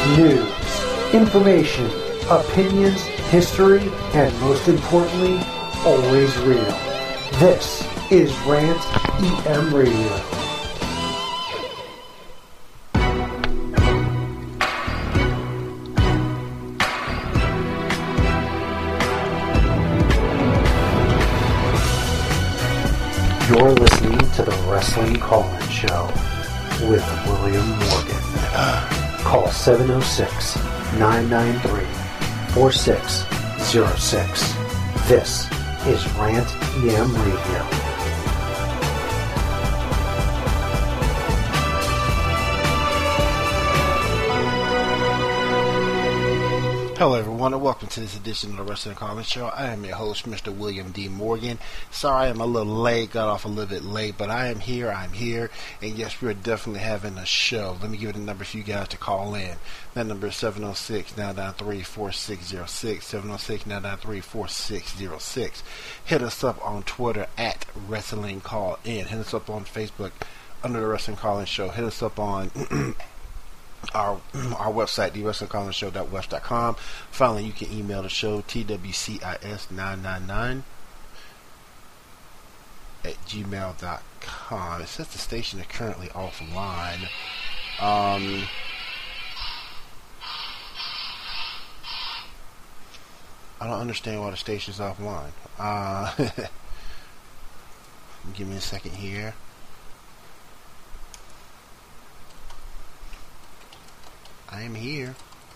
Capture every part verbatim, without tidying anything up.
news, information, opinions, history, and most importantly, always real. This is Rant E M Radio. You're listening to the Wrestling Call-In Show with William Morgan. Call seven oh six, nine nine three, four six zero six. This is Rant E M Radio. Hello everyone and welcome to this edition of the Wrestling Call-In Show. I am your host, Mister William D. Morgan. Sorry I'm a little late, got off a little bit late, but I am here, I'm here, and yes, we're definitely having a show. Let me give you the number for you guys to call in. That number is seven oh six, nine nine three, four six zero six, seven oh six, nine nine three, four six zero six. Hit us up on Twitter at Wrestling Call-In. Hit us up on Facebook under the Wrestling Call-In Show. Hit us up on Our our website, the wrestling call in show dot west dot com. Finally, you can email the show, T W C I S nine nine nine at gmail dot com. It says the station is currently offline. Um, I don't understand why the station's offline. Uh, give me a second here. I am here.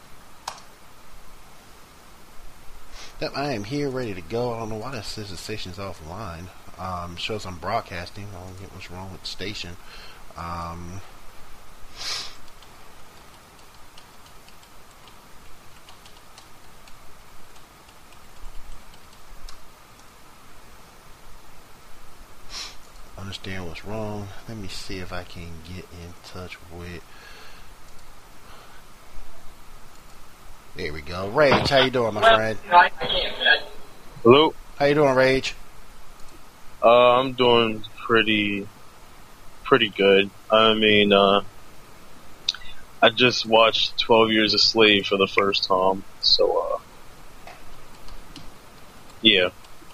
Yep, I am here, ready to go. I don't know why that says the station's offline. Um, shows I'm broadcasting. I don't get what's wrong with the station. Um, understand what's wrong. Let me see if I can get in touch with. There we go. Rage, how you doing, my friend? Hello. How you doing, Rage? Uh, I'm doing pretty, pretty good. I mean, uh, I just watched twelve Years a Slave for the first time, so, uh, yeah.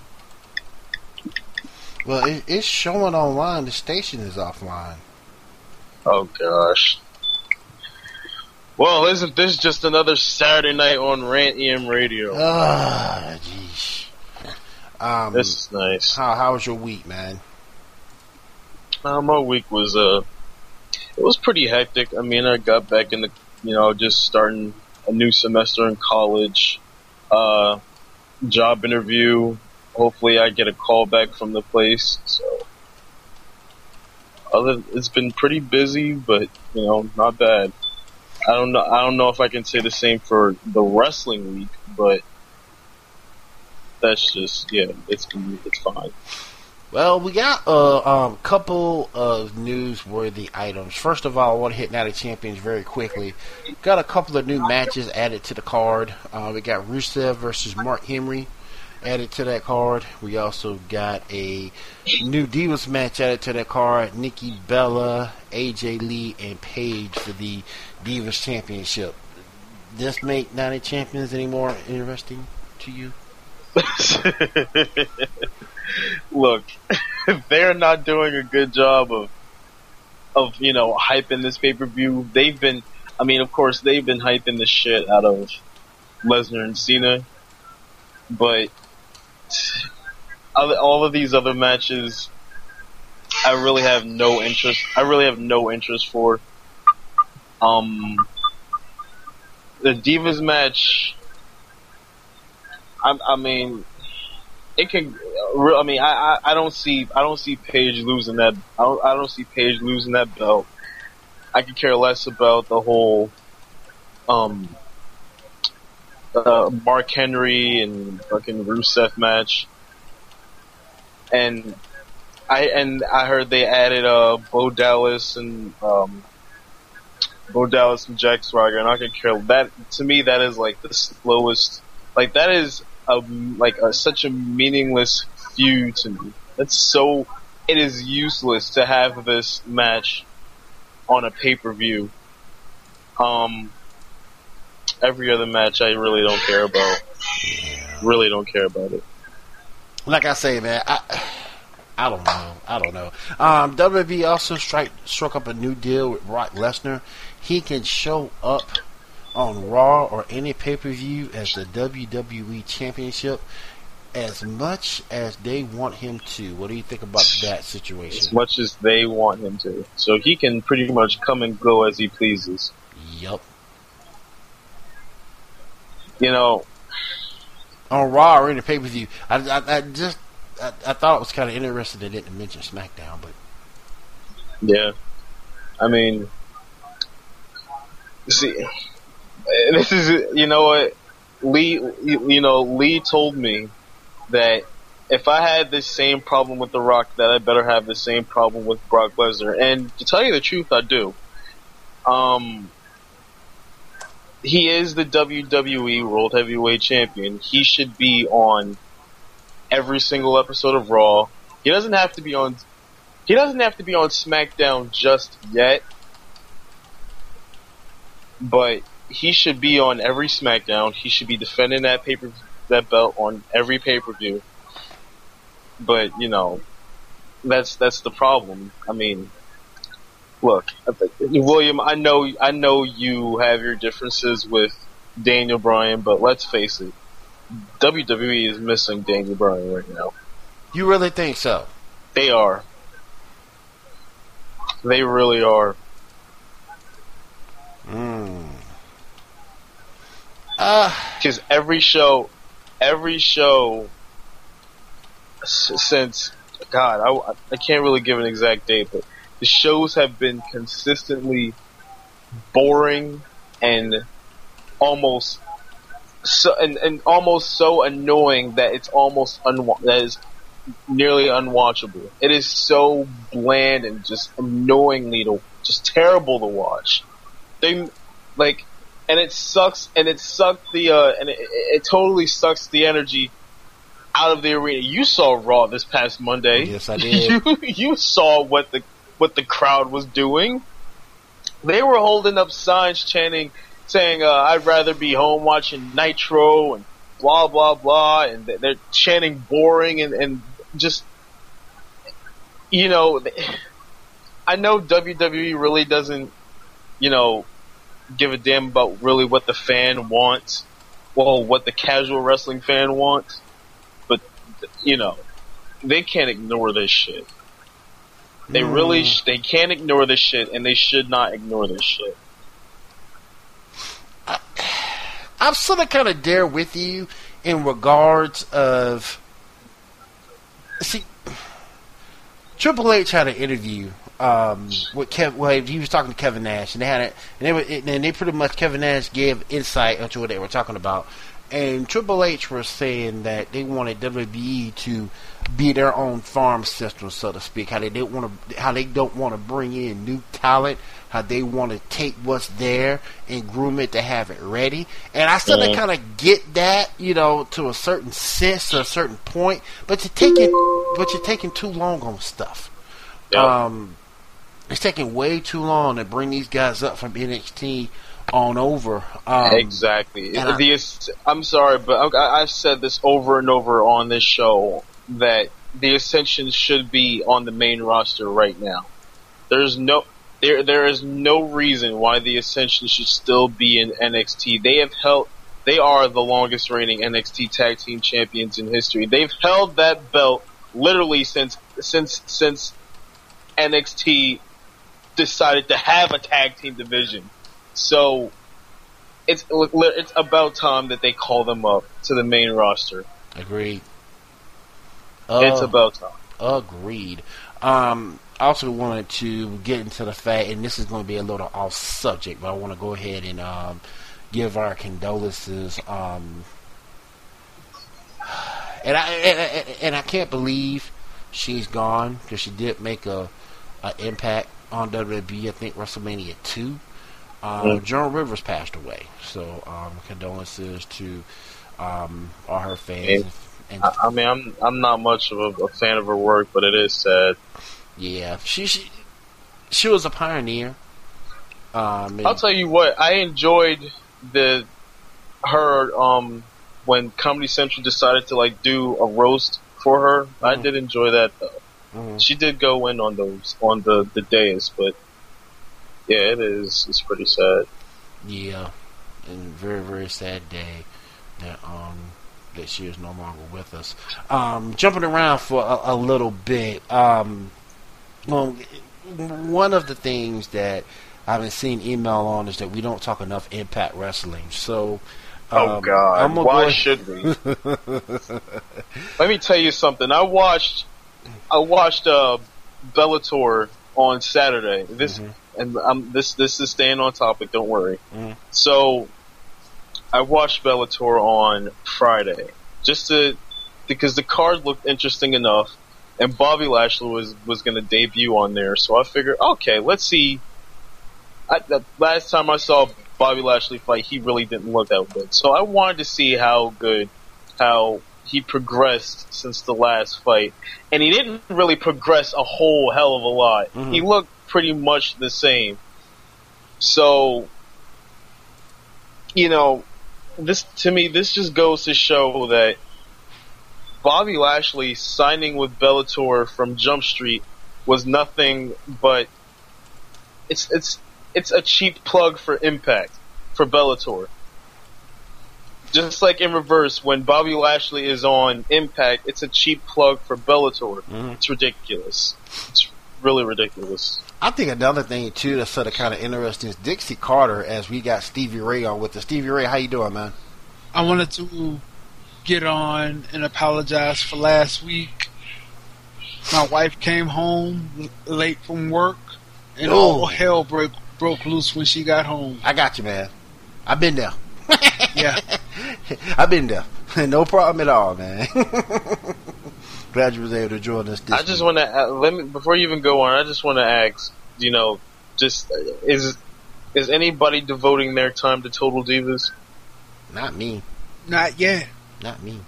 Well, it, it's showing online. The station is offline. Oh, gosh. Well, isn't this just another Saturday night on Rant E M Radio? Ah, jeez. Um, this is nice. How how was your week, man? Uh, my week was uh, it was pretty hectic. I mean, I got back in the, you know, just starting a new semester in college, uh, job interview. Hopefully, I get a call back from the place. So, other, it's been pretty busy, but you know, not bad. I don't know. I don't know if I can say the same for the wrestling week, but that's just yeah. It's it's fine. Well, we got a um, couple of newsworthy items. First of all, I want to hit Night of Champions very quickly. Got a couple of new matches added to the card. Uh, we got Rusev versus Mark Henry added to that card. We also got a new Divas match added to that card. Nikki Bella, A J Lee, and Paige for the Divas Championship. Does this make Night of Champions any more interesting to you? Look, they're not doing a good job of, of you know, hyping this pay-per-view. They've been, I mean, of course, they've been hyping the shit out of Lesnar and Cena, but all of these other matches, I really have no interest. I really have no interest for. Um, the Divas match. I, I mean, it can. I mean, I, I, I don't see. I don't see Paige losing that. I don't, I don't see Paige losing that belt. I could care less about the whole. Um. Uh, Mark Henry and fucking Rusev match, and I and I heard they added uh Bo Dallas and um Bo Dallas and Jack Swagger, and I can care that to me that is like the slowest, like that is a like a, such a meaningless feud to me. That's so it is useless to have this match on a pay per view. Um. every other match, I really don't care about. Yeah. Really don't care about it. Like I say, man, I I don't know. I don't know. Um, W W E also strike, struck up a new deal with Brock Lesnar. He can show up on Raw or any pay-per-view as the W W E Championship as much as they want him to. What do you think about that situation? As much as they want him to. So he can pretty much come and go as he pleases. Yep. You know, on Raw or any pay-per-view. I, I, I just I, I thought it was kind of interesting they didn't mention SmackDown, but yeah. I mean, see, this is, you know what, Lee, you know, Lee told me that if I had this same problem with The Rock, that I better have the same problem with Brock Lesnar. And to tell you the truth, I do. Um, he is the W W E World Heavyweight Champion. He should be on every single episode of Raw. He doesn't have to be on. He doesn't have to be on SmackDown just yet, but he should be on every SmackDown. He should be defending that paper that belt on every pay per view. But you know, that's that's the problem. I mean, look, William, I know I know you have your differences with Daniel Bryan, but let's face it, W W E is missing Daniel Bryan right now. You really think so? They are. They really are. Mm. Uh, because every show, every show s- since God, I, I can't really give an exact date, but the shows have been consistently boring and almost so and, and almost so annoying that it's almost unwa- that is nearly unwatchable. It is so bland and just annoyingly to just terrible to watch. They like, and it sucks, and it sucked the uh, and it, it totally sucks the energy out of the arena. You saw Raw this past Monday. Yes, I did. you you saw what the what the crowd was doing. They were holding up signs chanting, saying, uh, "I'd rather be home watching Nitro," and blah blah blah, and they're chanting boring and, and just, you know, I know W W E really doesn't, you know, give a damn about really what the fan wants, well, what the casual wrestling fan wants, but, you know, they can't ignore this shit. They mm. really, sh- they can't ignore this shit, and they should not ignore this shit. I, I'm sort of kind of there with you in regards of, see, Triple H had an interview um, with Kevin. Well, he was talking to Kevin Nash, and they had it, and they were, and they pretty much Kevin Nash gave insight into what they were talking about. And Triple H was saying that they wanted W W E to be their own farm system, so to speak. How they don't want to, how they don't want to bring in new talent. How they want to take what's there and groom it to have it ready. And I still mm-hmm. kind of get that, you know, to a certain sense, to a certain point. But you're taking, but you're taking too long on stuff. Yep. Um, it's taking way too long to bring these guys up from N X T on over. Um, exactly. I, the, I'm sorry, but I, I've said this over and over on this show that the Ascension should be on the main roster right now. There's no. There, there is no reason why the Ascension should still be in N X T. They have held, they are the longest reigning N X T Tag Team Champions in history. They've held that belt literally since, since, since N X T decided to have a tag team division. So, it's, it's about time that they call them up to the main roster. Agreed. It's uh, about time. Agreed. Um, I also wanted to get into the fact, and this is going to be a little off subject, but I want to go ahead and um, give our condolences. Um, and I and, and I can't believe she's gone because she did make a, a impact on W W E. I think WrestleMania two. Um, mm. Joan Rivers passed away, so um, condolences to um, all her fans. And, and I, I mean, I'm I'm not much of a, a fan of her work, but it is sad. Yeah, she she, she was a pioneer. Um, I'll tell you what, I enjoyed the her um when Comedy Central decided to like do a roast for her. Mm-hmm. I did enjoy that though. Mm-hmm. She did go in on those on the the days, but yeah, it is. It's pretty sad. Yeah, and very very sad day that um that she is no longer with us. Um, jumping around for a, a little bit. Um, well, one of the things that I've been seeing email on is that we don't talk enough Impact Wrestling. So, um, oh God, why go should we? Let me tell you something. I watched, I watched uh, Bellator on Saturday. This mm-hmm. and um, this this is staying on topic. Don't worry. Mm-hmm. So, I watched Bellator on Friday just to because the card looked interesting enough, and Bobby Lashley was was going to debut on there. So I figured, okay, let's see. I, the last time I saw Bobby Lashley fight, he really didn't look that good. So I wanted to see how good, how he progressed since the last fight. And he didn't really progress a whole hell of a lot. Mm-hmm. He looked pretty much the same. So, you know, this to me, this just goes to show that Bobby Lashley signing with Bellator from Jump Street was nothing but it's it's it's a cheap plug for Impact, for Bellator. Just like in reverse, when Bobby Lashley is on Impact, it's a cheap plug for Bellator. Mm-hmm. It's ridiculous. It's really ridiculous. I think another thing, too, that's sort of kind of interesting is Dixie Carter, as we got Stevie Ray on with us. Stevie Ray, how you doing, man? I wanted to get on and apologize for last week. My wife came home late from work, and oh. all hell broke, broke loose when she got home. I got you, man. I've been there. Yeah. I've been there. No problem at all, man. Glad you was able to join us this I just want to, let me, before you even go on, I just want to ask, you know, just, is is anybody devoting their time to Total Divas? Not me. Not yet. Not me.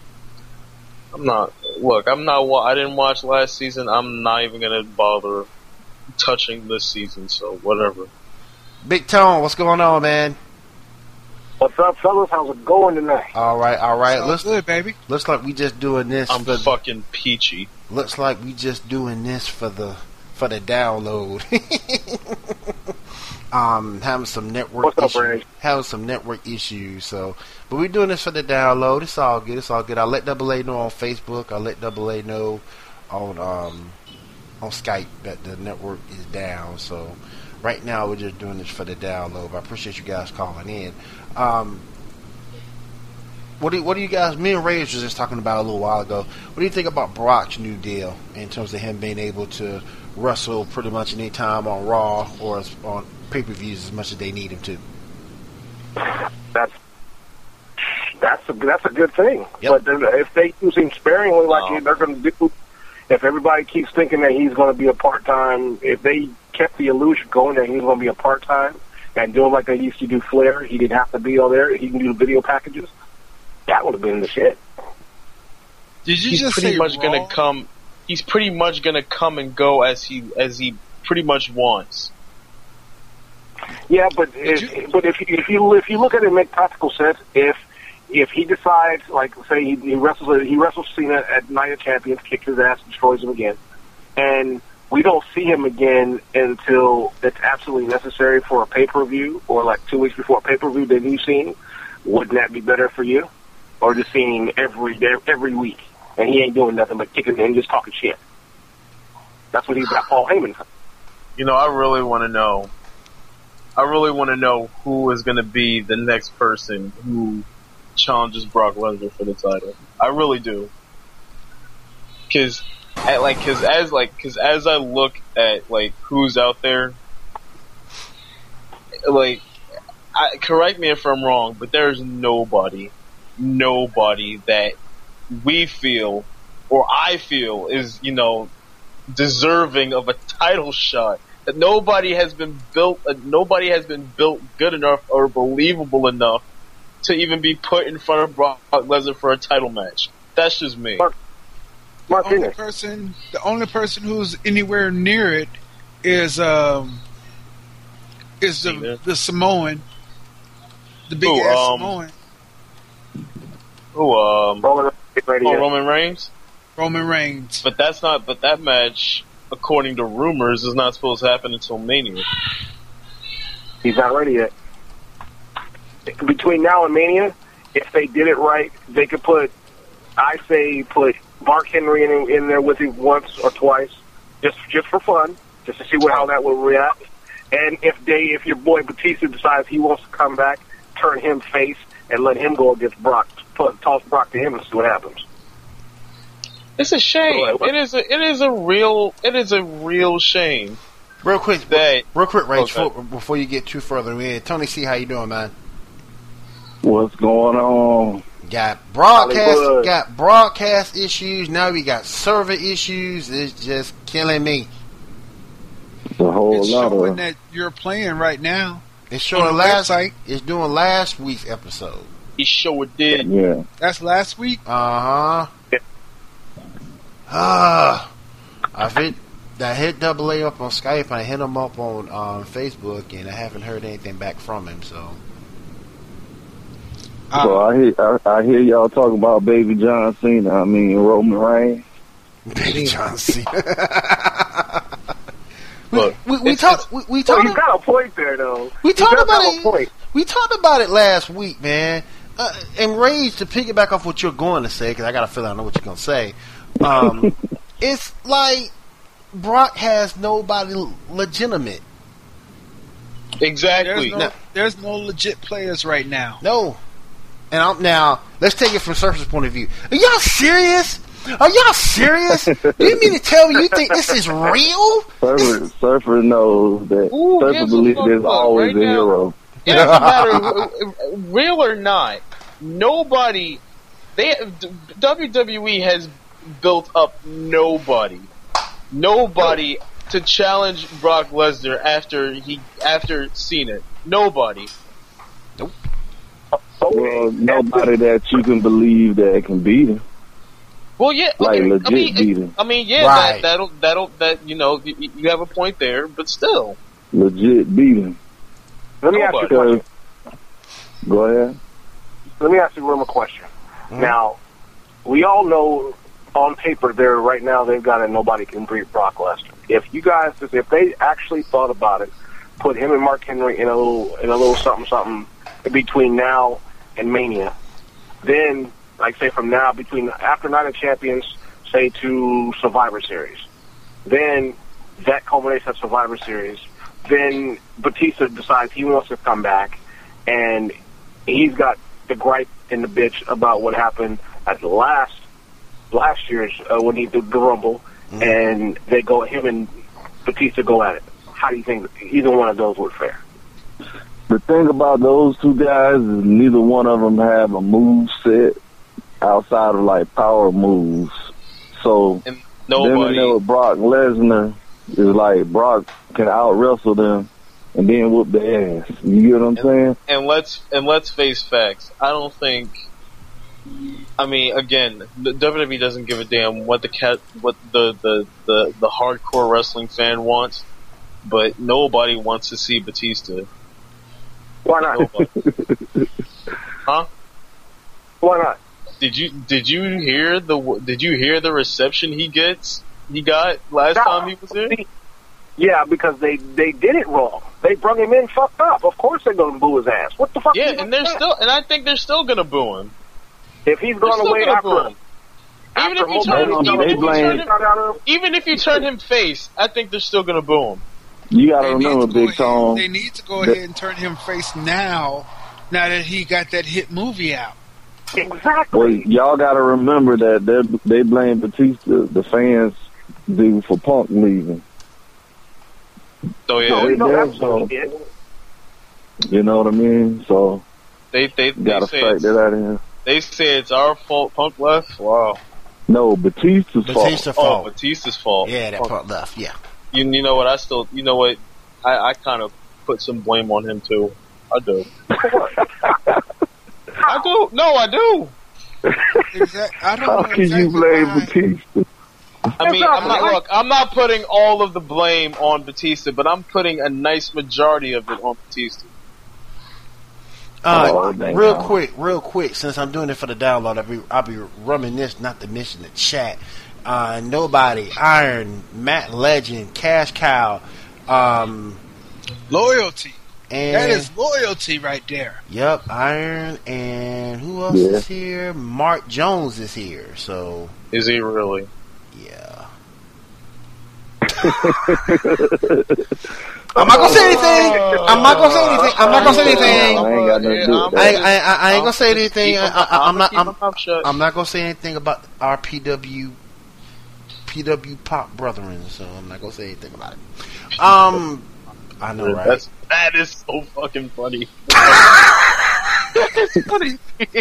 I'm not, look, I'm not, I didn't watch last season, I'm not even going to bother touching this season, so whatever. Big Tone, what's going on, man? What's up, fellas? How's it going tonight? All right, all right. Looks good, baby. Looks like we just doing this. I'm for fucking peachy. Looks like we just doing this for the for the download. um, having some network What's issues. up, Ray? Having some network issues. So, but we're doing this for the download. It's all good. It's all good. I'll let Double A know on Facebook. I'll let Double A know on um on Skype that the network is down. So, right now we're just doing this for the download. I appreciate you guys calling in. Um, what do you, what do you guys? Me and Ray was just talking about a little while ago. What do you think about Brock's new deal in terms of him being able to wrestle pretty much any time on Raw or on pay-per-views as much as they need him to? That's that's a that's a good thing. Yep. But if they use him sparingly, like Oh. they're going to do, if everybody keeps thinking that he's going to be a part-time, if they kept the illusion going that he's going to be a part-time. And doing like they used to do Flair, he didn't have to be all there. He can do the video packages. That would have been the shit. Did you He's just pretty say much Raw? gonna come. He's pretty much gonna come and go as he as he pretty much wants. Yeah, but if, you- but if you, if you if you look at it, and make practical sense. If if he decides, like say he, he wrestles he wrestles Cena at Night of Champions, kicks his ass, destroys him again, and we don't see him again until it's absolutely necessary for a pay-per-view or like two weeks before a pay-per-view that you've seen. Wouldn't that be better for you? Or just seeing him every day, every week, and he ain't doing nothing but kicking and just talking shit. That's what he's got Paul Heyman for. You know, I really want to know. I really want to know who is going to be the next person who challenges Brock Lesnar for the title. I really do. Because, like, because as like, because as I look at like who's out there, like, I, correct me if I'm wrong, but there's nobody, nobody that we feel or I feel is, you know, deserving of a title shot. That nobody has been built, uh, nobody has been built good enough or believable enough to even be put in front of Brock Lesnar for a title match. That's just me. Mark, The only Martinez. person, the only person who's anywhere near it is um is the Cena. the Samoan, the big Who, ass um, Samoan. Who? Um, Roman Reigns. oh, Roman Reigns. Roman Reigns. But that's not. But that match, according to rumors, is not supposed to happen until Mania. He's not ready yet. Between now and Mania, if they did it right, they could put, I say, put Mark Henry in, in there with him once or twice, just just for fun, just to see what, how that would react. And if they, if your boy Batista decides he wants to come back, turn him face and let him go against Brock, put, toss Brock to him and see what happens. It's a shame. It is a. It is a real. It is a real shame. Real quick, that, real quick, Rach, okay. before, before you get too further in, Tony C, how you doing, man? What's going on? Got broadcast, Hollywood. got broadcast issues. Now we got server issues. It's just killing me. It's a whole It's lot showing of. that you're playing right now. It's showing On the last. website. It's doing last week's episode. He sure did. Yeah. That's last week. Uh huh. Ah, I hit. I hit Double A up on Skype. I hit him up on um, Facebook, and I haven't heard anything back from him. So. So I hear I, I hear y'all talking about Baby John Cena. I mean Roman Reigns. Baby John Cena. we Look, we, we it's- talked. We, we Well, talked. you got a point there, though. We You talked does about have a it. point. We talked about it last week, man. Uh, and Rage, to piggyback off what you're going to say, because I got a feeling I know what you're going to say. Um, it's like Brock has nobody legitimate. Exactly. There's no, there's no legit players right now. No. And I'm now. Let's take it from Surfer's point of view. Are y'all serious? Are y'all serious? Do you mean to tell me you think this is real? Surfer, Surfer knows that. Who Surfer gives a believes fuck? there's Look, always right a now- hero. It doesn't matter, real or not. Nobody, they W W E has built up nobody, nobody to challenge Brock Lesnar after he after Cena. Nobody. Okay. Well, nobody that you can believe that can beat him. Well, yeah, Like, okay, legit I mean, beat him. I mean, yeah, Right. that, that'll that'll that you know you, you have a point there, but still, Legit beat him. Let me ask you a Nobody. question. Go ahead. Let me ask you one more question. Mhm. Now, we all know on paper there right now they've got a nobody can beat Brock Lesnar. If you guys, if they actually thought about it, put him and Mark Henry in a little in a little something something between now and Mania, then like say from now between after Night of Champions, say to Survivor Series, then that culminates at Survivor Series. Then Batista decides he wants to come back, and he's got the gripe and the bitch about what happened at the last last year's uh, when he did the Rumble, Mhm. and they go him and Batista go at it. How do you think either one of those would fare? The thing about those two guys is neither one of them have a move set outside of like power moves. So and them nobody. and there with Brock Lesnar is like Brock can out wrestle them and then whoop their ass. You get what I'm saying? And let's and let's face facts. I don't think. I mean, again, the W W E doesn't give a damn what the cat, what the the, the, the hardcore wrestling fan wants, but nobody wants to see Batista. Why not? Nobody. Huh? Why not? Did you did you hear the did you hear the reception he gets? He got last No. time he was in. Yeah, because they they did it wrong. They brung him in fucked up. Of course they're gonna boo his ass. What the fuck? Yeah, is and they're that? still, and I think they're still gonna boo him. if he's They're gone still away gonna after boo him. Even if you after turn, Mobley- even they if you blame- turn him, Got out of- even if you turn him face, I think they're still gonna boo him. You gotta They need, remember, to go Big ahead, Tom. they need to go that- ahead and turn him face now, now that he got that hit movie out. Well, Exactly. y'all gotta remember that they they blame Batista, the fans do, for Punk leaving. So yeah, No, we know Yeah, that's so- what he did. You know what I mean? So they they you they gotta say strike it's, that out of here. they say it's our fault. Punk left. Wow. No, Batista's Batista fault. Oh, fault. Batista's fault. Yeah, that Punk. part left. Yeah. You, you know what? I still, you know what? I, I kind of put some blame on him too. I do. I do. No, I do. Exact- I don't How know can exactly you blame why. Batista? I mean, I'm not. Look, I'm not putting all of the blame on Batista, but I'm putting a nice majority of it on Batista. Uh, Oh, dang. real quick, real quick, since I'm doing it for the download, I'll be, I'll be reminiscing, not to mention the chat. Uh, Nobody, Iron, Matt Legend, Cash Cow, um, Loyalty. and That is loyalty right there. yep, Iron, and who else Yeah. is here? Mark Jones is here. So Is he really? yeah. I'm not gonna say anything. I'm not gonna say anything. I'm not gonna say anything. I ain't got nothing to do with I, that. I, I, I ain't gonna say anything. I, I, I'm not. Keep my I'm, mouth shut. I'm not gonna say anything about our P W P W Pop brethren. So I'm not gonna say anything about it. Um, I know, right? That's, that is so fucking funny. It's funny.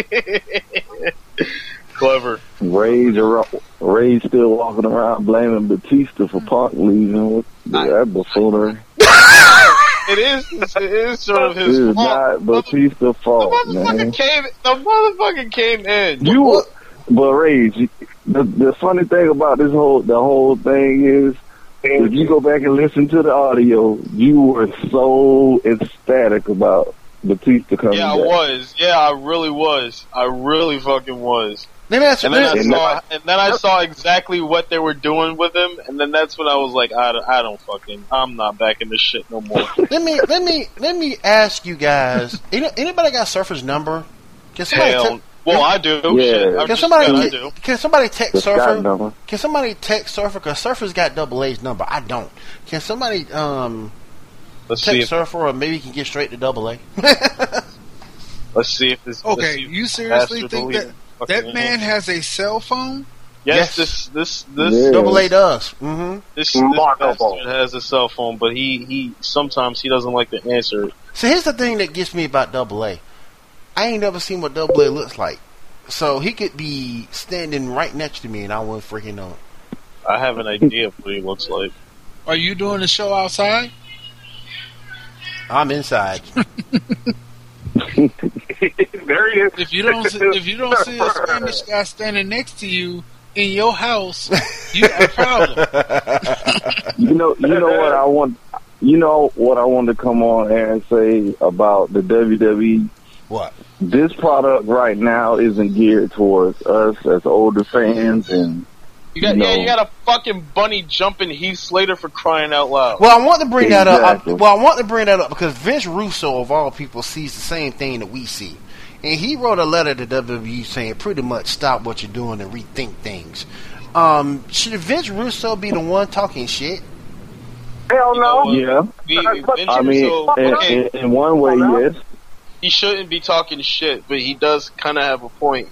Clever. Rage, ar- Rage still walking around blaming Batista for Punk leaving. What that buffoonery? It is. It is sort of This his is fault. not Batista's The fault, motherfucker man. came. The motherfucker came in. You, but Rage, the the funny thing about this whole the whole thing is, if you go back and listen to the audio, you were so ecstatic about Batista coming Yeah, I back. was. Yeah, I really was. I really fucking was. Let me ask you. And then I Let me, saw, and then I saw exactly what they were doing with him, and then that's when I was like, I, don't- I don't fucking, I'm not backing this shit no more. let me let me let me ask you guys. Any, anybody got Surfer's number? Can somebody Hell, te- well, I do. Yeah. Shit, I'm can just somebody saying I te- do. can somebody text The Scott Surfer? number. Can somebody text Surfer? Because Surfer's got Double A's number. I don't. Can somebody um Let's see text if Surfer, or maybe you can get straight to Double A? let's see if this. let's Okay, see if you this seriously bastard think will that even fucking that man has a cell phone? Yes, Yes. this this this Yeah. Double A does. Mm-hmm. this, this Marco bastard Ball. has a cell phone, but he he sometimes he doesn't like to answer it. So here's the thing that gets me about Double A. I ain't never seen what Double A looks like. So he could be standing right next to me, and I wouldn't freaking know it. I have an idea of what he looks like. Are you doing the show outside? I'm inside. There he is. If you don't, see, if you don't see a Spanish guy standing next to you in your house, you got a problem. You know, you know what I want. You know what I want to come on air and say about the W W E. What? This product right now isn't geared towards us as older fans, and You got No. yeah, you got a fucking bunny jumping Heath Slater for crying out loud. Well, I want to bring that up. Exactly. I, well, I want to bring that up because Vince Russo, of all people, sees the same thing that we see. And he wrote a letter to W W E saying pretty much stop what you're doing and rethink things. Um, should Vince Russo be the one talking shit? Hell no. yeah, He, Vince I mean, Russo, in, okay, in, in one way, yes. he shouldn't be talking shit, but he does kind of have a point.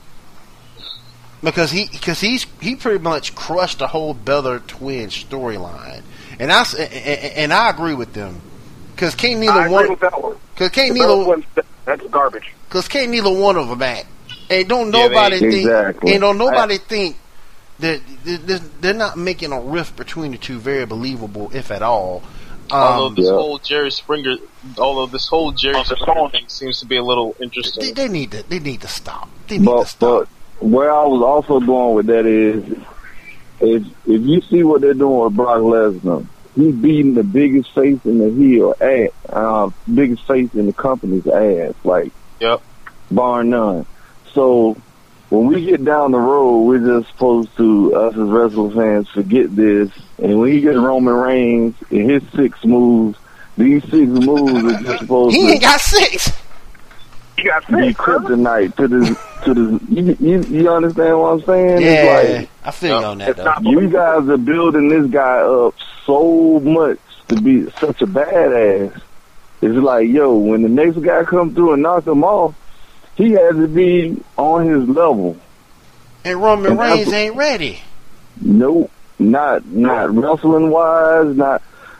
Because he because he's he pretty much crushed the whole Bella Twins storyline, and I s- and, and- and I agree with them. Because can't I neither agree one with that one. because can't The Bella neither Twins, that's garbage. because can't neither one of them act. And don't Yeah, nobody they- think Exactly. and don't nobody think that that they're not making a rift between the two very believable, if at all. Although Um, this Yeah. whole Jerry Springer, although this whole Jerry Oh, the Springer song. thing seems to be a little they, interesting. they need to they need to stop. They need to But stop. but where I was also going with that is, if if you see what they're doing with Brock Lesnar, he's beating the biggest face in the heel ass, uh, biggest face in the company's ass, like Yep. bar none. So when we get down the road, we're just supposed to, us as wrestling fans, forget this. And when you get Roman Reigns and his six moves, these six moves are just supposed He to ain't got six. You got be six, brother. kryptonite to the to the. You, you, you understand what I'm saying? Yeah, It's like, I feel you on that It's though. not you guys are building this guy up so much to be such a badass. It's like, yo, when the next guy comes through and knocks him off, he has to be on his level. And Roman And that's- Reigns ain't ready. Nope, not not wrestling wise, not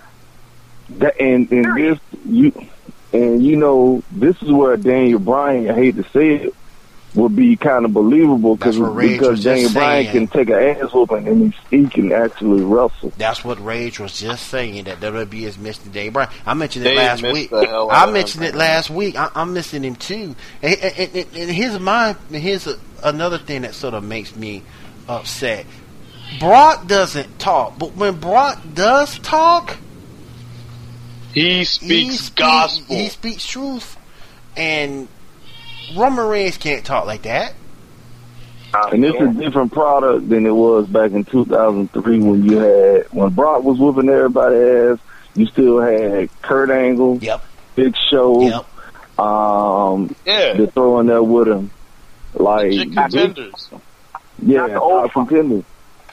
that. And and this you and you know this is where Daniel Bryan, I hate to say it, would be kind of believable That's because what Rage because was just Daniel Bryan saying. can take an ass whooping and he, he can actually wrestle. That's what Rage was just saying, that W W E is missing Dave Bryan. I mentioned it They last missed week. the hell out I of mentioned him. it last week. I, I'm missing him too. And, and, and, and here's my here's a, another thing that sort of makes me upset. Brock doesn't talk, but when Brock does talk, He he speaks speak- gospel. He speaks truth, and Roman Reigns can't talk like that. And it's a different product than it was back in two thousand three when you had, when Brock was whooping everybody's ass, you still had Kurt Angle, Yep. Big Show, Yep. um, Yeah. they're throwing there with him. Like, Legit contenders. yeah, Not the old top contenders.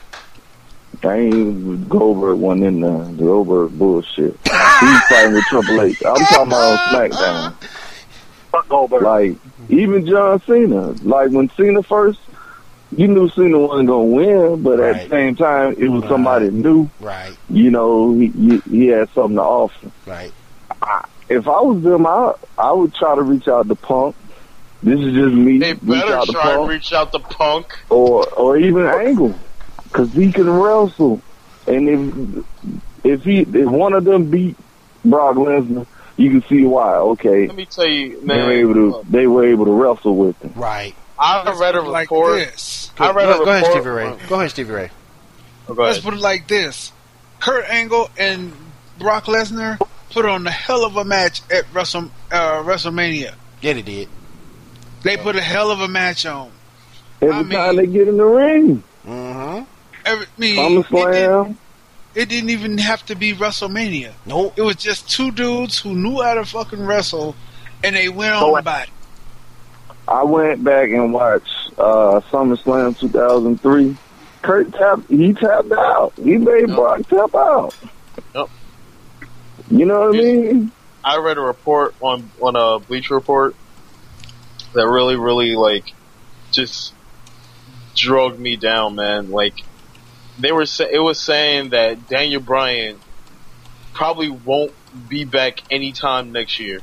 I ain't Goldberg one in the, the Goldberg bullshit. He's fighting with Triple H. I'm talking about on SmackDown. Fuck Goldberg. Like, even John Cena. Like, when Cena first, you knew Cena wasn't going to win, but at Right. the same time, it was Right. somebody new. Right. You know, he, he, he had something to offer. Right. If I was them, I, I would try to reach out to Punk. This is just me. They reach better out to try and Punk. reach out to Punk. Or, or even Angle. Because he can wrestle. And if if he if one of them beat Brock Lesnar, you can see why. Okay, Let me tell you, they were man. able to they were able to wrestle with him. Right. I read a like report. this. I read a go, report. go ahead, Stevie Ray. Go ahead, Stevie Ray. Oh, go Let's ahead. put it like this: Kurt Angle and Brock Lesnar put on a hell of a match at Wrestle, uh, WrestleMania. Yeah, they did. They put a hell of a match on. Every I mean- time they get in the ring, Mm-hmm. Every, I mean, it, SummerSlam. didn't, it didn't even have to be WrestleMania. Nope. It was just two dudes who knew how to fucking wrestle, and they went So on what- about it. I went back and watched uh, SummerSlam two thousand three. Kurt tapped. He tapped out. He made Yep. Brock tap out. Yep. You know what I Yes. mean? I read a report on on a Bleacher Report that really, really like just drugged me down, man. Like they were, sa- it was saying that Daniel Bryan probably won't be back anytime next year.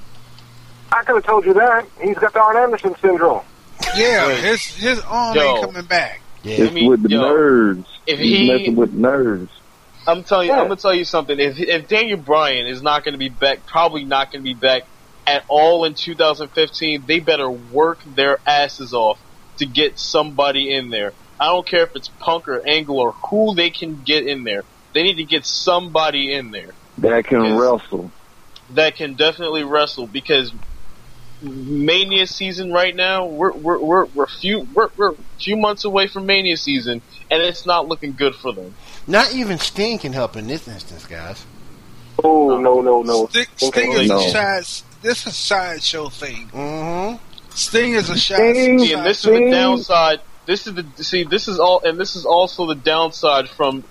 I could have told you that. He's got the Arn Anderson syndrome. Yeah, Wait. his his arm Yo. ain't coming back. Yeah. It's I mean, with the yo, nerds. if He's he- messing with nerds. I'm telling you, Yeah. I'm gonna tell you something. If if Daniel Bryan is not going to be back, probably not going to be back at all in two thousand fifteen, they better work their asses off to get somebody in there. I don't care if it's Punk or Angle or who they can get in there. They need to get somebody in there That can Yes. wrestle. that can definitely wrestle, because Mania season right now, we're we're we're we're few we're we're few months away from Mania season, and it's not looking good for them. Not even Sting can help in this instance, guys. Oh, no, no, no. Sting, Sting is No. a side. This is a sideshow thing. Mm-hmm. Sting is a side. Sting. See, and this is the Sting. downside. This is the see. This is all, and this is also the downside from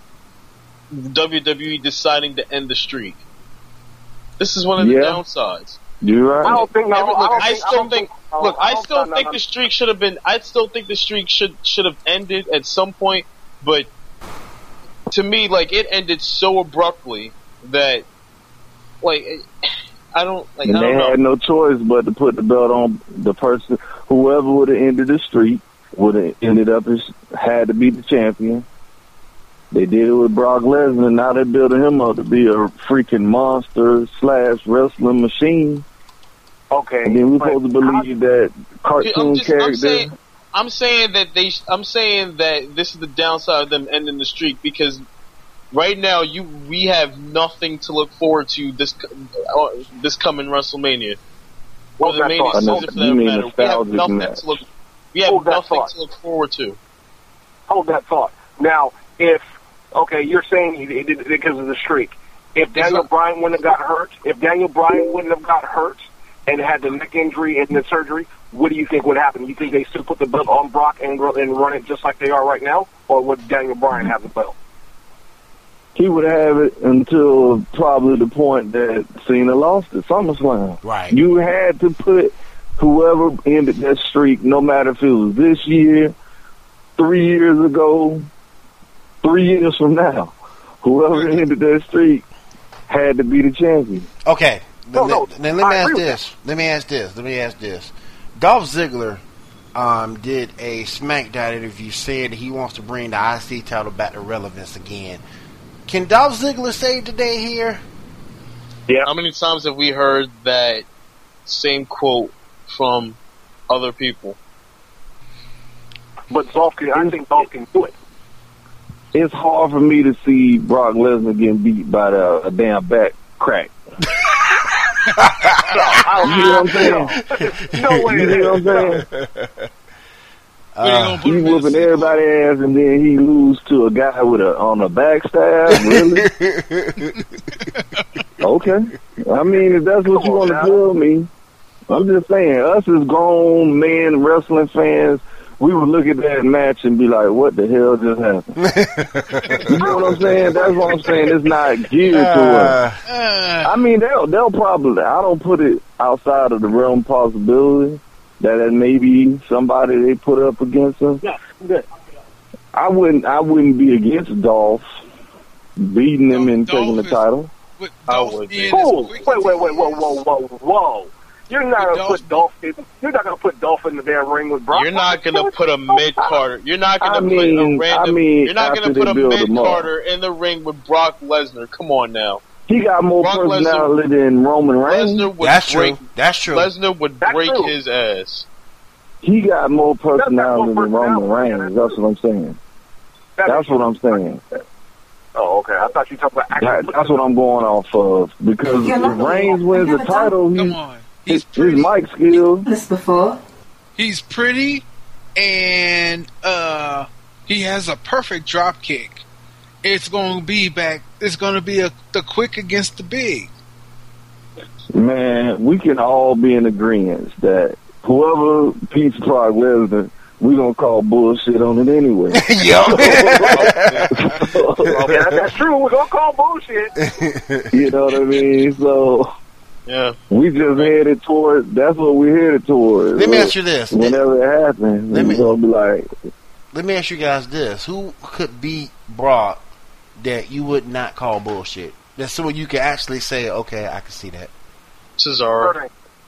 W W E deciding to end the streak. This is one of the Yeah. downsides. You're I right. don't think no. Every- I, look, don't I think, still don't think. no, Look, I don't- still no, think no, the streak should have been. I still think the streak should should have ended at some point. But to me, like, it ended so abruptly that, like, it- I don't like. And I they don't know. had no choice but to put the belt on the person. Whoever would have ended the streak would have ended up as had to be the champion. They did it with Brock Lesnar. Now they're building him up to be a freaking monster slash wrestling machine. Okay. And then we're but supposed to believe that cartoon I'm just- I'm character. saying- I'm saying that they. I'm saying that this is the downside of them ending the streak, because right now you we have nothing to look forward to this uh, this coming WrestleMania or Hold the that Mania thought. season I know- for you that mean matter. We have nostalgic nothing match. to look. We have Hold that nothing thought. to look forward to. Hold that thought. Now, if okay, you're saying he did it because of the streak. If Daniel not- Bryan wouldn't have got hurt, if Daniel Bryan wouldn't have got hurt and had the neck injury and the surgery, what do you think would happen? You think they still put the belt on Brock and, gr- and run it just like they are right now, or would Daniel Bryan have the belt? He would have it until probably the point that Cena lost at SummerSlam. Right. You had to put whoever ended that streak, no matter if it was this year, three years ago, three years from now, whoever ended that streak had to be the champion. Okay. No, Then no, let, then let me I ask agree with this. Let me ask this. Let me ask this. Dolph Ziggler um, did a SmackDown interview saying that he wants to bring the I C title back to relevance again. Can Dolph Ziggler save the day here? Yeah. How many times have we heard that same quote from other people? But Dolph can, I think Dolph can do it. It's hard for me to see Brock Lesnar getting beat by the, a damn back crack. You know what I'm saying? No way. You know what I'm saying? What, he gonna put He him in the whooping sequel? everybody's ass, and then he lose to a guy with a on a backstab. Really? Okay. I mean, if that's what Come you on, want to now. tell me, I'm just saying. Us as grown men, wrestling fans, we would look at that match and be like, "What the hell just happened?" You know what I'm saying? That's what I'm saying. It's not geared to us. Uh, Uh, I mean, they'll they'll probably. I don't put it outside of the realm of possibility that it may be somebody they put up against them. Yeah, good. I wouldn't. I wouldn't be against Dolph beating him No, and Dolph taking the is- title. with I Dolph would being be. as Whoa, quick wait, as wait, he wait, whoa, is, whoa, whoa, whoa! You're not gonna Dolph- put Dolph in. You're not gonna put Dolph in the damn ring with Brock. You're not gonna put a mid Carter. You're not gonna I put mean- a random. I mean, you're not after gonna they put a build mid him up. Carter in the ring with Brock Lesnar. Come on now. He got more Brock Lesnar- personality than Roman Reigns. Lesnar would that's break. true. That's true. Lesnar would That's break true. his ass. He got more personality more than Roman personality, Reigns. yeah, That's what I'm saying. That That's is- what I'm saying. Oh, okay. I thought you were talking about That, actually. that's what I'm going off of. Because You're if not- Reigns wins the title, come he's, on, his, he's his pretty. mic skills. This before. He's pretty, and uh, he has a perfect drop kick. It's going to be back. It's going to be a, the quick against the big. Man, we can all be in agreement that whoever beats Brock Lesnar, we gonna call bullshit on it anyway. Yo. Yeah, that's true. We're gonna call bullshit. You know what I mean? So Yeah. we just headed toward. That's what we headed towards. Let me ask you this. Whenever it happens, Let we're me- gonna be like, Let me ask you guys this: who could beat Brock that you would not call bullshit? That's someone you can actually say, "Okay, I can see that." Cesaro.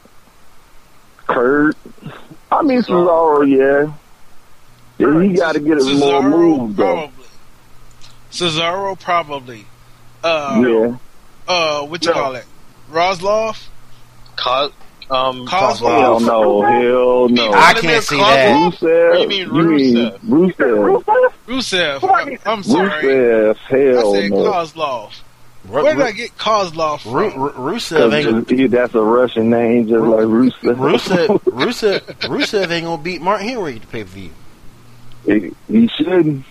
Kurt. I mean, Cesaro, yeah. Yeah, he got to get us more Cesaro moves, though. probably. Cesaro probably. Uh, Yeah. uh, what you No. call it? Rosloff? Co- um, Kozlov? Hell no. Hell no. I can't see that. Rusev. You mean You mean Rusev? Rusev. Rusev? Rusev. I'm sorry. Rusev. I Hell said no. Kozlov. Ru- Where did Ru- I get Kozlov from? Ru- Ru- Rusev ain't. Because that's a Russian name, just like Rusev. Rusev, Rusev, Rusev ain't gonna beat Mark Henry to pay per view. he, he shouldn't.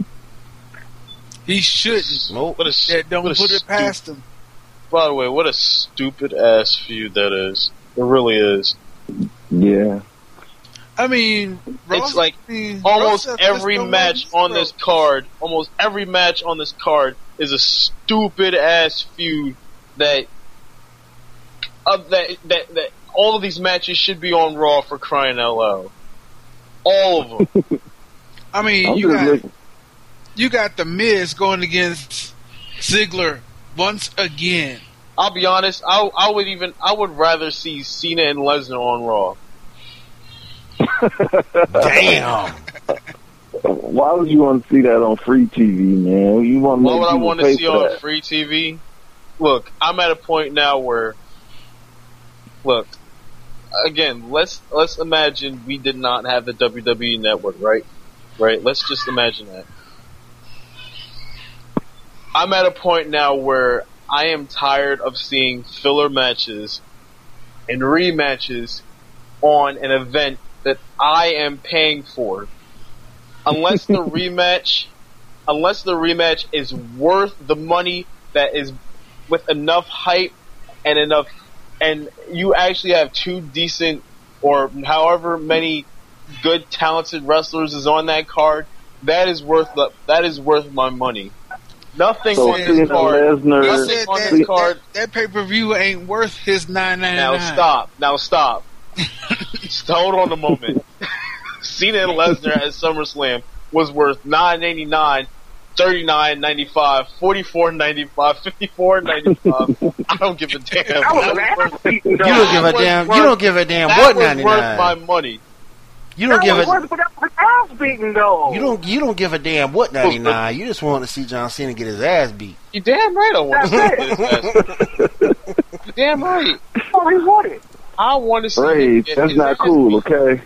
He shouldn't. Nope. What a, s- That don't what a put it stu- past him. By the way, what a stupid ass feud that is. It really is. Yeah. I mean, It's Rusev- like I mean, Almost Rusev just every don't match like on this card, almost every match on this card is a stupid ass feud that of that that that all of these matches should be on Raw for crying out loud. All of them. I mean, I'm you just got looking. you got the Miz going against Ziggler once again. I'll be honest. I I would even I would rather see Cena and Lesnar on Raw. Damn. Why would you want to see that on free T V, man? You want to What make would I people want to pay see for on that. free T V? Look, I'm at a point now where, look, again, let's let's imagine we did not have the W W E Network, right? Right. Let's just imagine that. I'm at a point now where I am tired of seeing filler matches and rematches on an event that I am paying for. Unless the rematch, unless the rematch is worth the money that is with enough hype and enough, and you actually have two decent or however many good talented wrestlers is on that card, that is worth the, that is worth my money. Nothing So on Cena this card. I Lesnar, said on that, this card. that, that pay per view ain't worth his nine ninety nine. Now stop. Now stop. Just hold on a moment. Cena and Lesnar at SummerSlam was worth nine eighty nine, thirty nine ninety five, forty four ninety five, fifty four ninety five. I don't give a damn. That was That an was ass worth- beating, You though. don't give a was damn. worth- You don't give a damn that what was ninety worth my nine. money. You don't That give was a. worth, but that was an ass beating, though. You don't. You don't give a damn what ninety nine. You just want to see John Cena get his ass beat. You damn right I want to see That's this. You damn right. Oh, he won it. I want to see Hey, him get that's his not ass cool, beat. okay?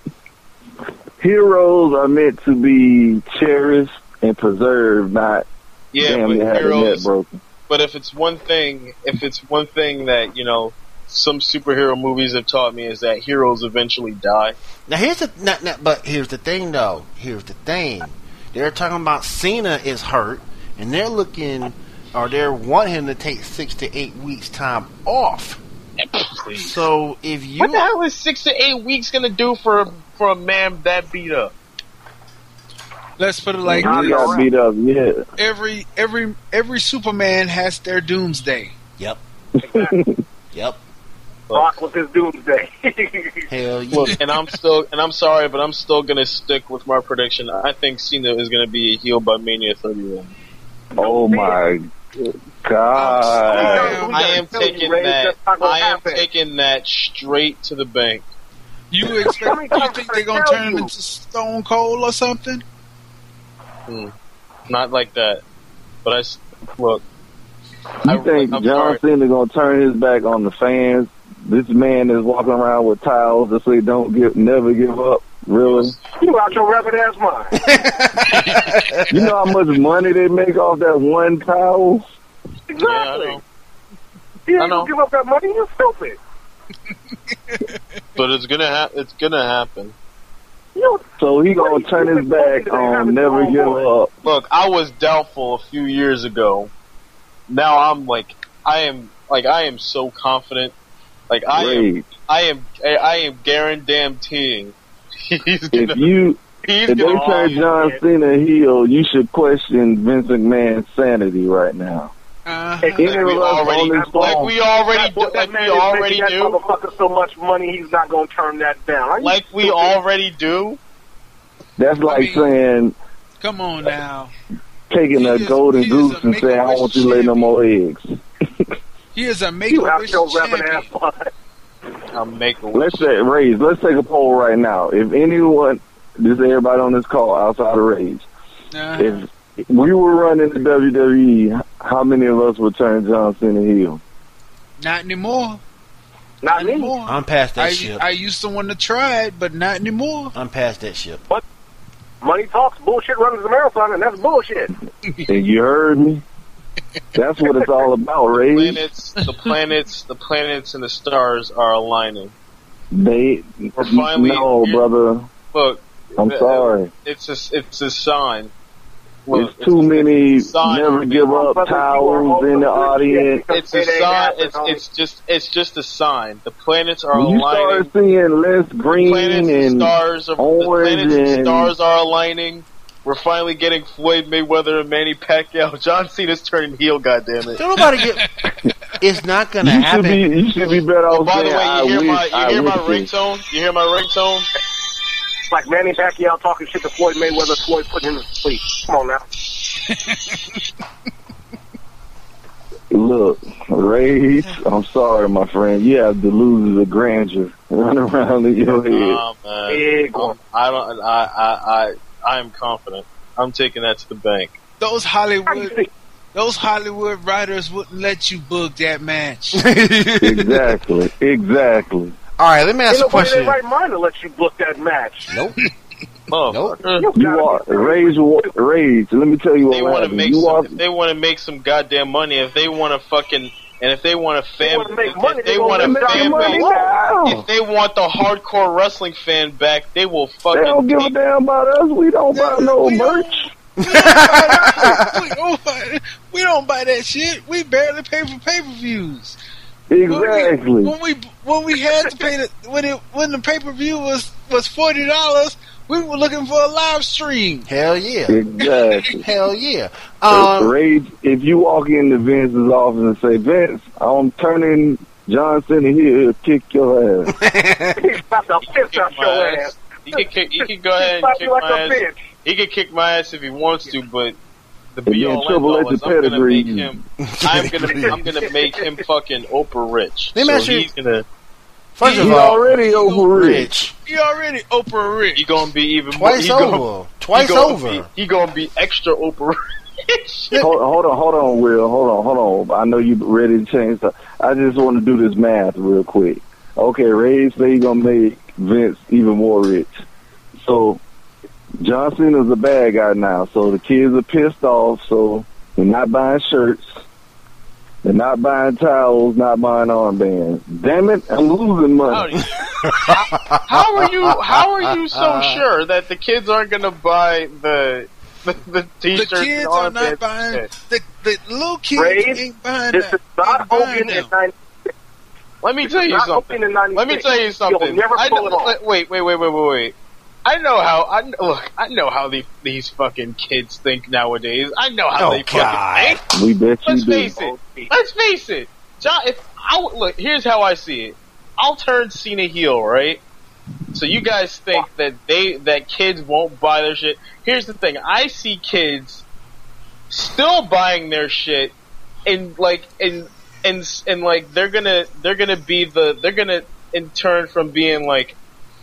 Heroes are meant to be cherished and preserved, not Yeah, damn but near have their neck heroes. broken. But if it's one thing, if it's one thing that you know, some superhero movies have taught me is that heroes eventually die. Now here's the not, not, but here's the thing though. Here's the thing. They're talking about Cena is hurt, and they're looking, or they want him to take six to eight weeks time off. So if you, what the hell is six to eight weeks gonna do for for a man that beat up? Let's put it like He this: got beat up, yeah. every every every Superman has their doomsday. Yep, yep. Rock with his doomsday. Hell yeah. Look, and I'm still, and I'm sorry, but I'm still gonna stick with my prediction. I think Cena is gonna be a heel by Mania thirty-one. Oh my God! I am taking Ray, that. that's not gonna I am happen. taking that straight to the bank. You expect? You think they're gonna turn him into Stone Cold or something? Hmm. Not like that. But I s- look. You I, think I'm John sorry. Cena gonna turn his back on the fans? This man is walking around with towels that say "Don't give, never give up." Really? You out your rabbit ass mind. You know how much money they make off that one towel? Exactly. Yeah, I know. You I ain't know. gonna give up that money. You're stupid. But it's gonna ha- It's gonna happen. You So he gonna turn his back on never give up. Look, I was doubtful a few years ago. Now I'm like, I am like, I am so confident. Like I am, Great. I am, I am guaranteeing he's gonna. If you he's if they gonna. turn John Cena heel, you should question Vince McMahon's sanity right now. Uh, like Any we of us already, on this like phone, we already, That, do, that like man we is already making that do, motherfucker so much money, he's not gonna turn that down. Are you like we stupid? already do. that's like mean- saying come on now. taking He a is- golden he is goose a and saying, "I make-a-wish want you to lay no more eggs." He is a make You a out wish your rabbit champion. ass mind. I'll make a Let's say, Rage, let's take a poll right now. If anyone, just everybody on this call outside of Rage, Uh-huh. if we were running the W W E, how many of us would turn John Cena heel? Not anymore. Not me. anymore. I'm past that I, ship. I used to want to try it, but not anymore. I'm past that ship. Money talks, bullshit runs the marathon, and that's bullshit. And you heard me? That's what it's all about, Rage. planets, the planets, the planets, and the stars are aligning. They, We're finally- no, brother. Look, I'm uh, sorry. It's a, it's a sign. Look, It's too many sign. never give up towels in the audience. It's a sign. It's it's just it's just a sign. The planets are When you aligning. start seeing less The green planets and and stars are the orange planets and and- stars are aligning. We're finally getting Floyd Mayweather and Manny Pacquiao. John Cena's turning heel. Goddammit. Don't nobody get. It's not gonna you should happen. be you should be better Oh, off by the saying, way, I you hear wish, my I you hear my wish it. ringtone? You hear my ringtone? Like Manny Pacquiao talking shit to Floyd Mayweather, Floyd putting him to sleep. Come on now. Look, Rage, I'm sorry, my friend. You have delusions of grandeur running around in your head. Oh man, Big Um, I don't. I I I I am confident. I'm taking that to the bank. Those Hollywood, See, those Hollywood writers wouldn't let you book that match. Exactly, exactly. All right, let me ask ain't a nobody in question. their right mind to let you book that match. Nope. Motherfucker. You You gotta are be- Rage, Rage. Let me tell you They what want to happened. make You some. are If they want to make some goddamn money, if they want to fucking, and if they want a fan, wanna make if money, they they want gonna a make fan money base, now. if they want the hardcore wrestling fan back, they will They fucking. don't give a take- damn about us. We don't buy no We don't- merch. we, don't buy, we, don't buy, we don't buy that shit. We barely pay for pay per views. Exactly. When we when we had to pay the when it when the pay per view was was forty dollars, we were looking for a live stream. Hell yeah. Exactly. Hell yeah. Um, Rage, if you walk into Vince's office and say, Vince, I'm turning John Cena here, he'll kick your ass. He's about to piss kick out my your ass. ass. He can kick. He can go ahead and Slap kick you like my a ass. bitch. He can kick my ass if he wants to, but the then be all end Triple all H is I'm gonna pedigree. make him. I'm gonna. I'm gonna make him fucking Oprah rich. Let me so ask you- he's gonna. first He's of all, already over rich. rich. He already Oprah rich. He gonna be even Twice more, he over. Gonna, Twice he gonna over. Be, he gonna be extra Oprah rich. Hold, hold on, hold on, Will. Hold on, hold on. I know you ready to change stuff. I just want to do this math real quick. Okay, Ray say you're going to make Vince even more rich. So, John Cena's a bad guy now. So, the kids are pissed off. So, they're not buying shirts. They're not buying towels, not buying armbands. Damn it, I'm losing money. How, how are you? How are you so sure that the kids aren't going to buy the the, the t-shirts? The kids are and not buying. The, the little kids Ray, ain't buying This that. is not Ain't buying Hogan them. in ninety-six. Let me tell you Not something. Hogan in ninety-six. Let me tell you something. You'll never I pull know, it off. wait, wait, wait, wait, wait, wait. I know how. I kn- look. I know how the, these fucking kids think nowadays. I know how Oh, they God. fucking think. We bet you Let's do. face it. Let's face it. John, if I w- look, here's how I see it. I'll turn Cena heel, right? So you guys think that they that kids won't buy their shit. Here's the thing. I see kids still buying their shit, and like, and and and like they're gonna they're gonna be the they're gonna in turn from being like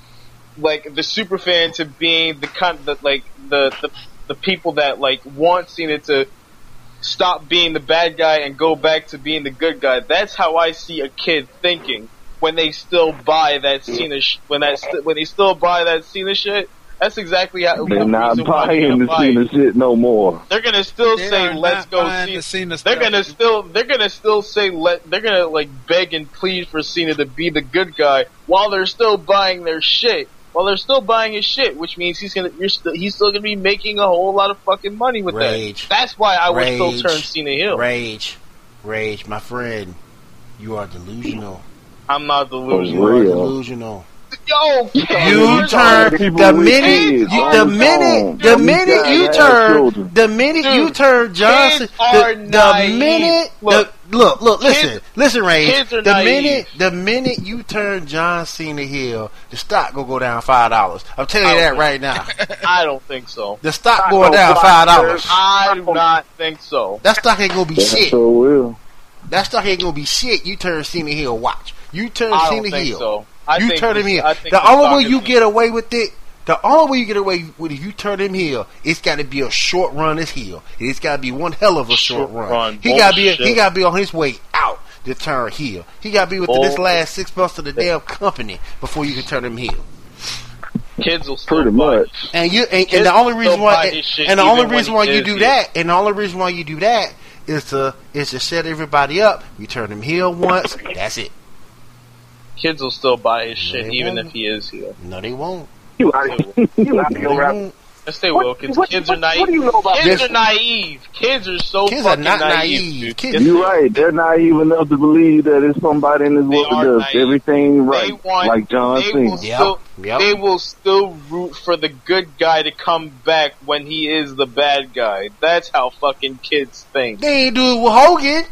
like the super fan to being the kind that like the, the the people that like want Cena to stop being the bad guy and go back to being the good guy. That's how I see a kid thinking when they still buy that Cena sh- when that st- when they still buy that Cena shit. That's exactly how. They're the not reason why buying the buy it. Cena shit no more. They're gonna still They say, are "Let's not go buying Cena." the Cena They're stuff. gonna still, they're gonna still say, "Let." They're gonna like beg and plead for Cena to be the good guy while they're still buying their shit. While they're still buying his shit, which means he's gonna, you're st- he's still gonna be making a whole lot of fucking money with Rage. that. That's why I would Rage. still turn Cena heel. Rage, rage, my friend. You are delusional. I'm not delusional. You are Real. delusional. Yo, You kids turn people the with minute, kids you, on the the minute, phone. the These minute guys you have turn, children. the minute you Dude, turn Johnson, kids are the, the naive. minute, Look, the, look, look, listen, kids- listen, Ray. kids are The naive. minute, the minute you turn John Cena heel, the stock gonna go down five dollars. I'm telling you I that don't right now. I don't think so. The stock Stock going goes down five five dollars. I do not think so. That stock ain't gonna be That shit. sure will. That stock ain't gonna be shit. You turn Cena heel, watch. You turn I Cena don't think heel. so. I you think turn him this- heel. I think The the only stock way is you gonna- get away with it, the only way you get away with if you turn him heel, it's got to be a short run as heel. It's got to be one hell of a short, Short run. run. He got to be he Bullshit. got to be on his way out to turn heel. He got to be within this Bull- last six months of the damn company before you can turn him heel. Kids will still Pretty buy. much. And you and, and Kids the only reason still why buy and, his shit and the only even reason when why he you is do heel. that and the only reason why you do that is to is to set everybody up. You turn him heel once, that's it. Kids will still buy his shit They even won't. if he is heel. No, they won't. You out of here. You out of They here, rap. won't. Yes, they What- will. Because what- kids what- are naive. what do you know about kids this? are naive. Kids are so Kids are fucking not naive. naive. Dude. Kids- Yes, You're right. They're naive enough to believe that it's somebody in this They world are that does naive. everything they right, want. like John they Cena. will still. Yep. They will still root for the good guy to come back when he is the bad guy. That's how fucking kids think. They ain't do it with Hogan.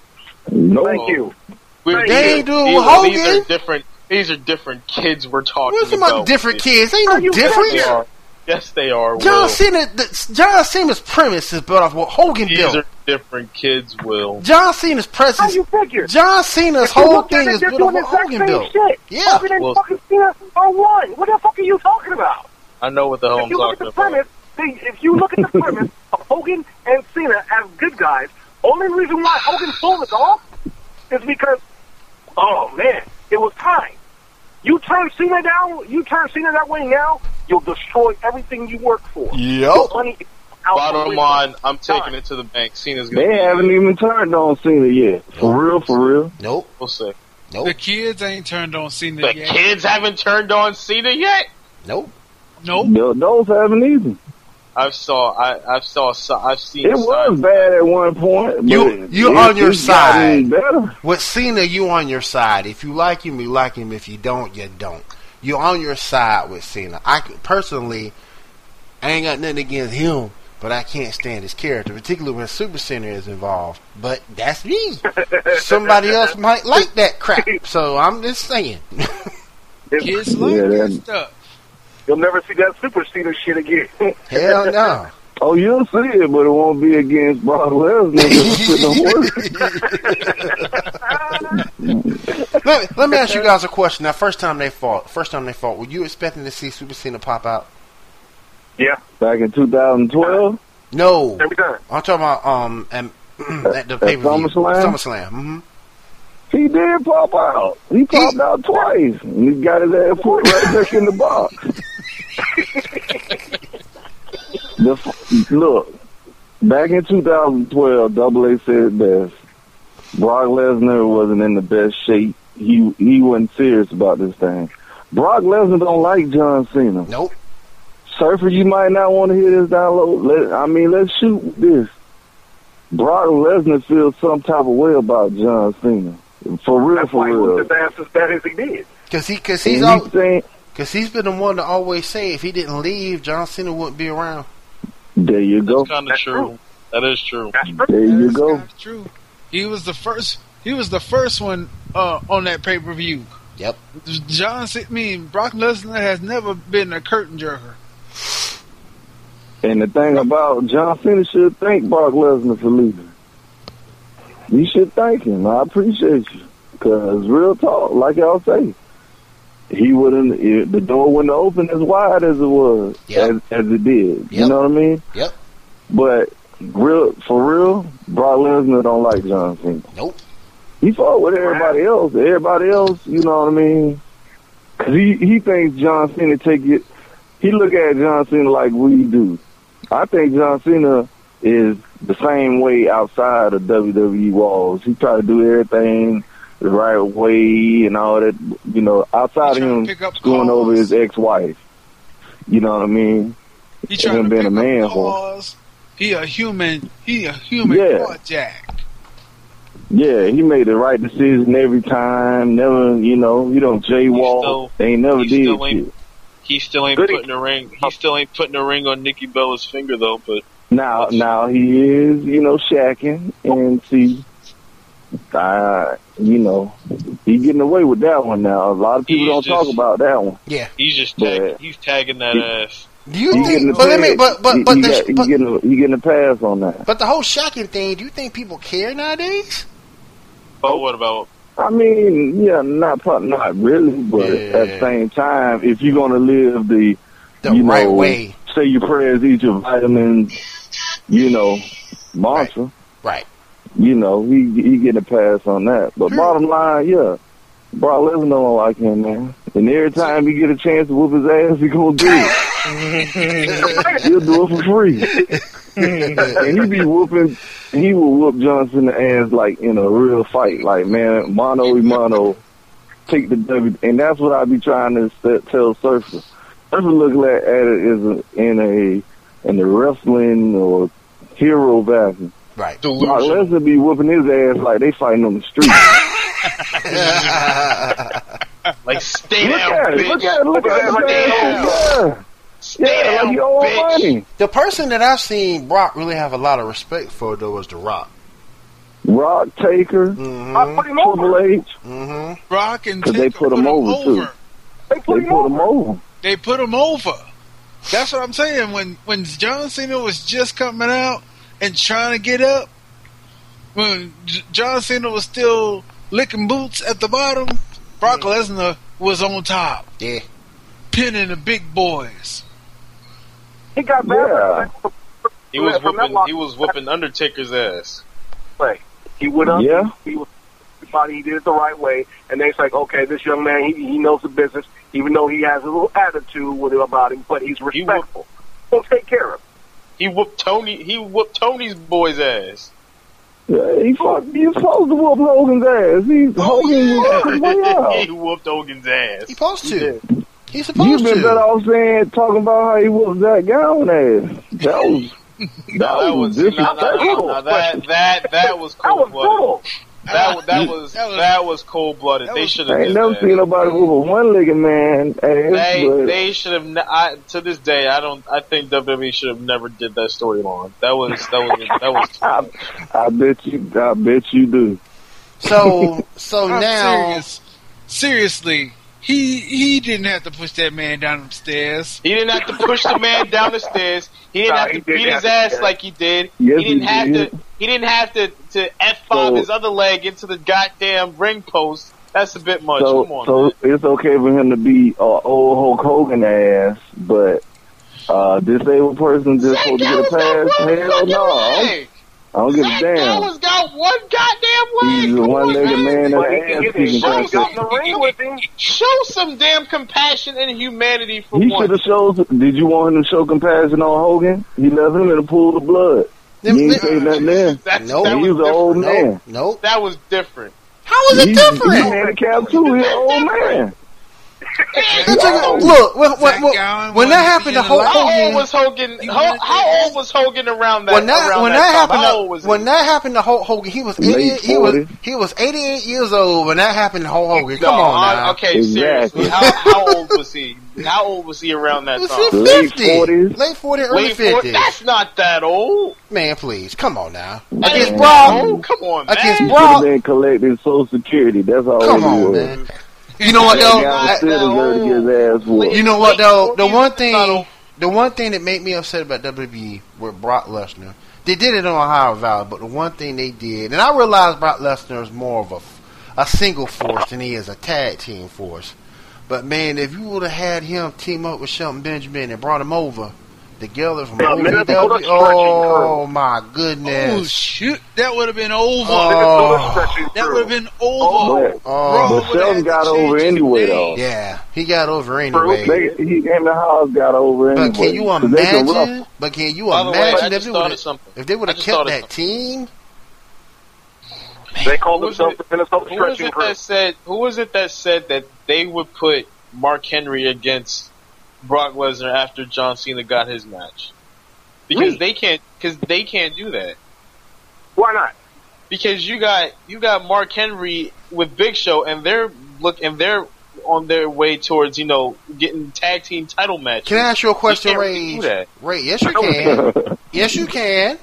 No, Thank you. We're, They ain't doing these, with are, these Hogan. are different. These are different kids we're talking What's about. about different kids? Ain't Are no you difference. They are. Yes, they are. John Will. Cena, the, John Cena's premise is built off what Hogan These built. are different kids. Will. John Cena's How presence, you figure? John Cena's If you whole look at thing it, is they're built off doing the what exact Hogan same built. shit. Yeah. Hogan and Well- fucking Cena are one. What the fuck are you talking about? I know what the hell If I'm you look at talking the about. premise, see, if you look at the premise of Hogan and Cena as good guys, only reason why Hogan pulled it off is because, oh man, it was time. You turn Cena down, you turn Cena that way now, you'll destroy everything you work for. Yep. Money is out the Bottom window. line, I'm taking Time. it to the bank. Cena's gonna. they be- haven't even turned on Cena yet. For real, for real. Nope. We'll see. The Nope. kids ain't turned on Cena The yet. kids haven't turned on Cena yet. Nope. Nope. No, those haven't either. I've saw. I, I've saw. I've seen. It was signs. bad at one point. But You- you it- on your it's gotten side. Better. With Cena, you on your side. If you like him, you like him. If you don't, you don't. You're on your side with Cena. I personally, I ain't got nothing against him, but I can't stand his character, particularly when Super Center is involved. But that's me. Somebody else might like that crap, so I'm just saying. Kids like Yeah, that that- stuff. You'll never see that Super Cena shit again. Hell no. Oh, you'll see it, but it won't be against Brock Lesnar. It's let, let me ask you guys a question. Now, first time they fought, first time they fought, were you expecting to see Super Cena pop out? Yeah, Back in two thousand twelve, No. every time. I'm talking about um and at the pay per view SummerSlam? SummerSlam. Mm-hmm. he did pop out. He popped out twice, and he got his ass put right back in the box. the, f- look, back in two thousand twelve, Double A said it best. Brock Lesnar wasn't in the best shape. He he wasn't serious about this thing. Brock Lesnar don't like John Cena. Nope. Surfer, you might not want to hear this download. Let, I mean, let's shoot with this. Brock Lesnar feels some type of way about John Cena. For real, That's for why he real. was as bad as he did. Cause he, cause he's, And al- he's saying, cause he's been the one to always say if he didn't leave, John Cena wouldn't be around. there you go. That's kind of That's true. true. That is true. That's true. There you That's go. kinda true. He was the first. He was the first one uh, on that pay per view. Yep. John, C- I mean Brock Lesnar has never been a curtain jerker. And the thing about John Cena should thank Brock Lesnar for leaving. You should thank him. I appreciate you. Because real talk, like y'all say, he wouldn't, it, the door wouldn't open as wide as it was, Yep. as, as it did. Yep. You know what I mean? Yep. But real, for real, Brock Lesnar don't like John Cena. Nope. He fought with everybody else. Everybody else, you know what I mean? Because he, he thinks John Cena take it, he look at John Cena like we do. I think John Cena is the same way outside of W W E walls. He try to do everything the right way and all that, you know, outside He of trying him to pick up screwing calls. over his ex-wife. You know what I mean? He trying him to being pick a man up for- cause. He a human. He a human Yeah. carjack. Yeah, he made the right decision every time. Never, you know, he don't jaywalk. still- They ain't never he did still ain't- shit. He still ain't Goody. putting a ring. He still ain't putting a ring on Nikki Bella's finger though. But Now, now he is, you know, shacking and see, uh, you know, he getting away with that one now. A lot of people He's don't talk just- about that one. Yeah. he's just But- tagging. He's tagging that He- ass. Do you He think? getting a But let me. pass. But but he, but he, the, got, he but, getting a, he getting a pass on that. but the whole shocking thing. Do you think people care nowadays? But what about? I mean, yeah, not pro- not really, but Yeah. at the same time, if you're gonna live the The you right know, way. say your prayers, eat your vitamins, you know, mantra. Right. You know, he he getting a pass on that. But Sure. bottom line, yeah, Brock Lesnar don't like him, man. And every time he get a chance to whoop his ass, he gonna do it. He'll do it for free. And he be whooping, he will whoop Johnson ass like in a real fight. Like, man, mano a mano, take the W. And that's what I be trying to st- tell Surfer. Surfer look at it as a, in a in the wrestling or hero fashion. Right. Brock Delusion. Lesnar be whooping his ass like they fighting on the street. Like stay Look down, at it, bitch. look at it, look at it, Like, yeah. Stay Yeah, down, like you owe bitch. money. The person that I've seen Brock really have a lot of respect for though was The Rock. Rock Taker, I Mm-hmm. put him over. Triple H, Mm-hmm. Brock and 'Cause they Taker put him over, too. They they put him put him over. over. They put him over. That's what I'm saying. When when John Cena was just coming out and trying to get up, when J- John Cena was still licking boots at the bottom, Brock Lesnar was on top, Yeah. pinning the big boys. He got Yeah. bad. He was From that whooping. lock- He was whooping Undertaker's ass. Play. He went up. Yeah. He, he was everybody. He did it the right way, and they's like, okay, this young man, he, he knows the business, even though he has a little attitude with him about him, but he's He respectful. He'll take care of him. He whooped Tony. He whooped Tony's boy's ass. Yeah, he fought, you supposed to whoop Hogan's ass. He, Hogan was his way he out. whooped Hogan's ass. He supposed to. He's You've supposed been to. better off saying, talking about how he whooped Zach Gowan ass. That was, that, No, that was was no, no, disrespectful. no, no, that that that was That cold was blooded. brutal. That was that was That was- that was cold blooded. that They was- should I have. ain't never seen nobody whoop a one-legged man ass, They but they should have. Ne- I, to this day, I don't. I think W W E should have never did that storyline. That was that was that was. Too I, much. I bet you, I bet you do. So so I'm now serious. Seriously, he he didn't have to push that man down the stairs. He didn't have to push the man down the stairs. He didn't Nah, have he to did beat have his to, ass yeah. like he did. Yes, he didn't he have did. to. He didn't have to to F five So- his other leg into the goddamn ring post. That's a bit much. So, Come on, so man. it's okay for him to be uh, old Hulk Hogan ass, but uh, disabled person just supposed to get a pass? Hell no, I don't give a Zach damn. Gowan's got one goddamn leg. He's a Come on, one-legged man But he and can ass get kicking his contest. shows out in the ring with him. Show some damn compassion and humanity for He should once. have showed. Did you want him to show compassion on Hogan? He left him in a pool of blood. You ain't say nothing there. That's, Nope. that He was an old Nope. man. Nope. That was different. How is it He, different? he handicapped too. He's an old man. That's a- Look, when, when, Zach when, Gowen when that wasn't happened to being Hulk allowed. How old Hogan, was Hogan? He How, wanted how to- old was Hogan around that? when that around when that that time? happened How to, old was when he? that happened to Hulk Hogan, he was Late eighty. He was forties. he was eighty-eight years old when that happened to Hulk Hogan. Come No, on I- now. Okay, Exactly. seriously. How, how old was he? How old was he around that It was time? Late fifty, forties. late forty, early Late fifties. forties? That's not that old. Man, please, come on now. That Against ain't Brock, that old. Come on, man. against He Brock. should have been collecting Social Security. That's all Come he on, was. man. You know what That though? guy I- still deserved to get his ass whooped. You know what though? The Late one forties is not thing, old. the one thing that made me upset about W W E with Brock Lesnar, they did it on Ohio Valley, but the one thing they did, and I realized Brock Lesnar is more of a, a single force than he is a tag team force. But man, if you would have had him team up with Shelton Benjamin and brought him over together from Yeah, O V W, Minnesota stretching oh crew. my Oh goodness! shoot, that would have been over. Oh. Minnesota stretching That crew. would have been over. But, Oh. Raw but would've Shelton had to got change over his anyway, name. though. Yeah, he got over anyway. They, he and the house got over anyway. But can you 'cause they can rough- imagine? But can you By the way, imagine I if just they thought would of something. if they would I have just kept thought of that something. team? They called Who was themselves it- the Minnesota Who was stretching it crew. that said? Who was it that said that they would put Mark Henry against Brock Lesnar after John Cena got his match? Because Me. they can't. Because they can't do that. Why not? Because you got you got Mark Henry with Big Show, and they're look and they're on their way towards you know getting tag team title matches. Can I ask you a question, can't really Ray? do that. Ray, yes you can. Yes you can.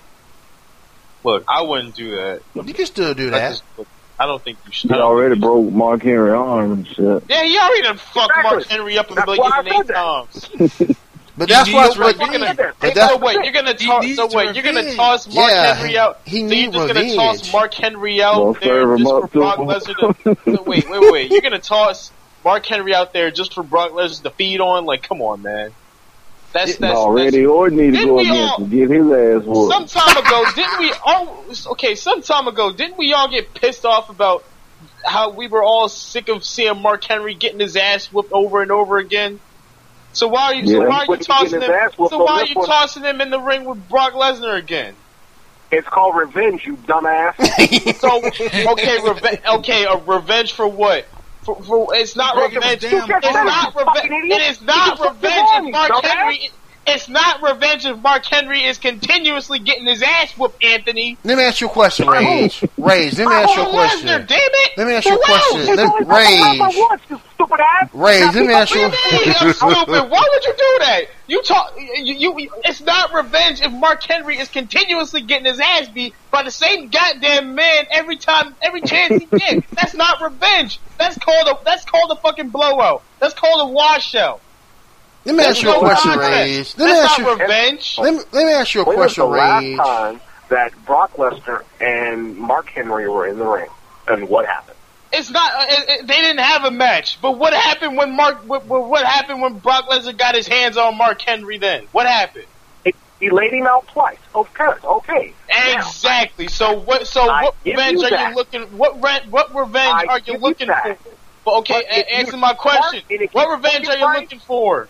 Look, I wouldn't do that. You can still do I, that. just, I don't think you should. He I don't already think you broke Mark Henry arm and shit. should. Yeah, he already done fucked Exactly. Mark Henry up a That's million why I and eight said times. But that's You why. need But, You're gonna, But but that's so wait, you're gonna He toss. needs So wait, you're gonna revenge. toss Mark Yeah, Henry out. he so need you're just revenge. gonna toss Mark Henry out Don't there serve him just up for to Brock him. Lesnar to. So wait, wait, wait. You're gonna toss Mark Henry out there just for Brock Lesnar to feed on? Like, come on, man. That's that's. No, that's Randy Orton need to Didn't go we against all- him, get his ass whooped. some time ago, didn't we all? Okay, some time ago, didn't we all get pissed off about how we were all sick of seeing Mark Henry getting his ass whooped over and over again? So why are you? So Yeah. why are you But he tossing getting his him? ass whooped So on why are this you one. tossing him in the ring with Brock Lesnar again? It's called revenge, you dumbass. So okay, reve- okay, a revenge for what? For, for it's not Breaking revenge. his damn It's arm. not You fucking revenge. idiot. It is not You fucked his revenge arm, if Mark you dumbass. Henry. It's not revenge if Mark Henry is continuously getting his ass whooped, Anthony. let me ask you a question, Rage. Rage, let me ask you a Brock question. Lesnar, damn it! Let me ask you a For question. what? Let, It's only fucking Rage, once, you stupid ass. Rage, Now, let me people ask you. What do you mean I'm stupid? Why would you do that? You talk. You, you. It's not revenge if Mark Henry is continuously getting his ass beat by the same goddamn man every time, every chance he gets. That's not revenge. That's called a. That's called a fucking blowout. That's called a washout. Let me ask you a No question, contest. Rage. Let me That's ask not you. revenge. Let me let me ask you a When was the question, last Rage. time that Brock Lesnar and Mark Henry were in the ring? And what happened? It's not. Uh, it, it, they didn't have a match. But what happened when Mark? What, what what happened when Brock Lesnar got his hands on Mark Henry? Then what happened? He, he laid him out twice. Of course, okay. Now, Exactly. So what? So I what give revenge you are that. you looking? What re- What revenge I are you give you looking that. for? Well, okay, But if a- answer you my question. start and if What you revenge are fucking you right- looking for?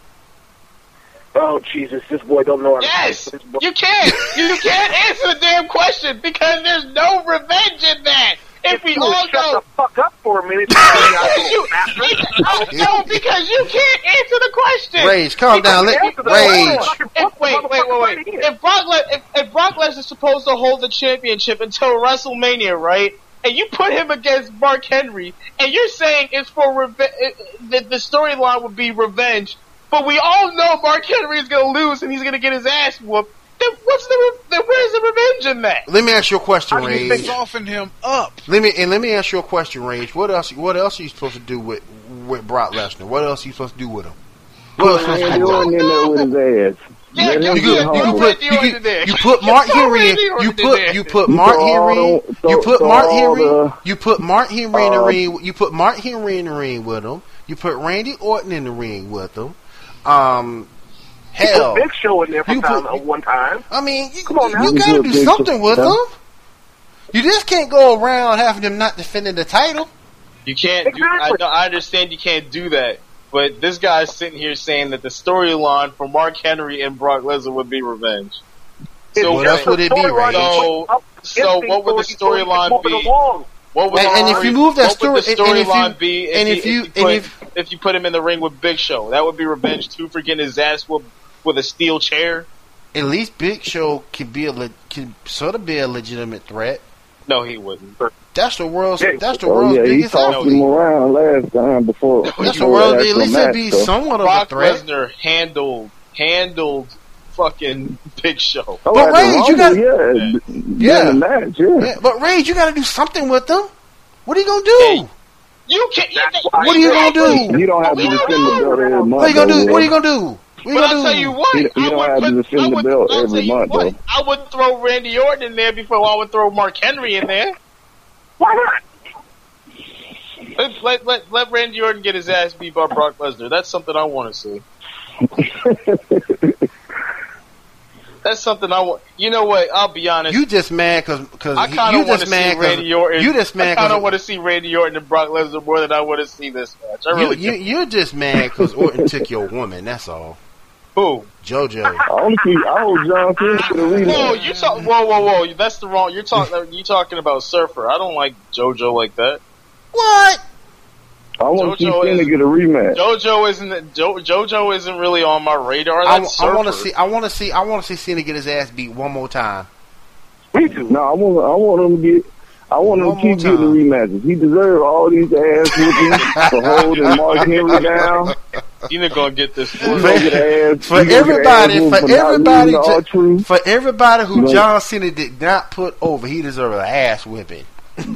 Oh Jesus, this boy don't know how to Yes, this boy- you can't. You can't answer the damn question because there's no revenge in that. If we you all would shut know. the fuck up for a minute. You, no, because you can't answer the question. Rage, calm down. Let Answer the Rage. question. If, wait, wait, wait, wait. If Brock, Le- if, if Brock Lesnar's supposed to hold the championship until WrestleMania, right? And you put him against Mark Henry, and you're saying it's for revenge. The, the storyline would be revenge, but we all know Mark Henry is going to lose and he's going to get his ass whooped. Then what's the? Re- then where's the revenge in that? Let me ask you a question, How do you Rage. think- Soften him up. Let me and let me ask you a question, Rage. What else? What else are you supposed to do with with Brock Lesnar? What else are you supposed to do with him? What else are you Randy supposed to do? Orton in there with his ass. Yeah, Let you him You, do get it. you, You humble. put, Randy you, Orton you, in there. you put You Mark throw Henry in. Randy You Orton in put there. you put You Mark throw all Henry. the- You put throw Mark all Henry. the- You put Mark Henry in the uh, ring. You put Mark Henry in the ring with him. You put Randy Orton in the ring with him. Um, hell, Put Big Show in there for You time, put- uh, one time. I mean, you, Come on now. you You gotta put do Big something Show- with yeah. them. You just can't go around having them not defending the title. You can't do. I, Exactly. know- I understand you can't do that, but this guy's sitting here saying that the storyline for Mark Henry and Brock Lesnar would be revenge. So Well, that's what it be, right? So, so what would the storyline be? What would And- the and if story- you move that what would story- the and- and if you- storyline be if and you, if you- if you and put, if- if you put him in the ring with Big Show? That would be revenge too for getting his ass whooped with a steel chair. At least Big Show could be a le- could sort of be a legitimate threat. No, he wouldn't. That's the world's Yeah. that's the Oh world's yeah, he biggest tossed athlete. him around last time before. That's before the world. the At least actual it'd be match, so. somewhat of a Brock threat. Lesnar handled handled fucking Big Show. Oh, But at the Rage, you Rumble, got- yeah, Yeah. yeah, the match, yeah. Yeah, but Rage, you got to do something with them. What are you gonna do? Hey, You can't. You, What are you gonna do? You don't have to We defend don't the belt every month. What are you gonna though, do? What are you bro. gonna do? What are you But I'll gonna tell do? you what, You- you I don't would have to put, defend I the would, belt I'll every tell you month, what, though. I would throw Randy Orton in there before I would throw Mark Henry in there. Why not? Let, let, let, let Randy Orton get his ass beat by Brock Lesnar. That's something I want to see. That's something I want. You know what? I'll be honest. You just mad because because I kind you of want just to see mad Randy Orton. because you just mad I kind of want because to see Randy Orton and Brock Lesnar more than I want to see this match. I you, really you do. you're just mad because Orton took your woman. That's all. Who? JoJo. I only see, I hold John Cena for the Whoa, rematch. you talk. Whoa, whoa, whoa! That's the wrong. You're talking. You talking about Surfer? I don't like JoJo like that. What? I want to see JoJo Cena is- get a rematch. JoJo isn't. Jo, JoJo isn't really on my radar. I, That's I want to Surfer. see. I want to see. I want to see Cena get his ass beat one more time. Me too. No, I want, I want him to get. I want him One to keep more getting rematches. He deserves all these ass whoopings for holding Mark Henry down. Cena gonna get this. For- He gonna get ass- For he gonna get everybody, ass for whooped not everybody, losing to ju- R-Truth. for everybody who Right. John Cena did not put over, he deserves an ass whipping.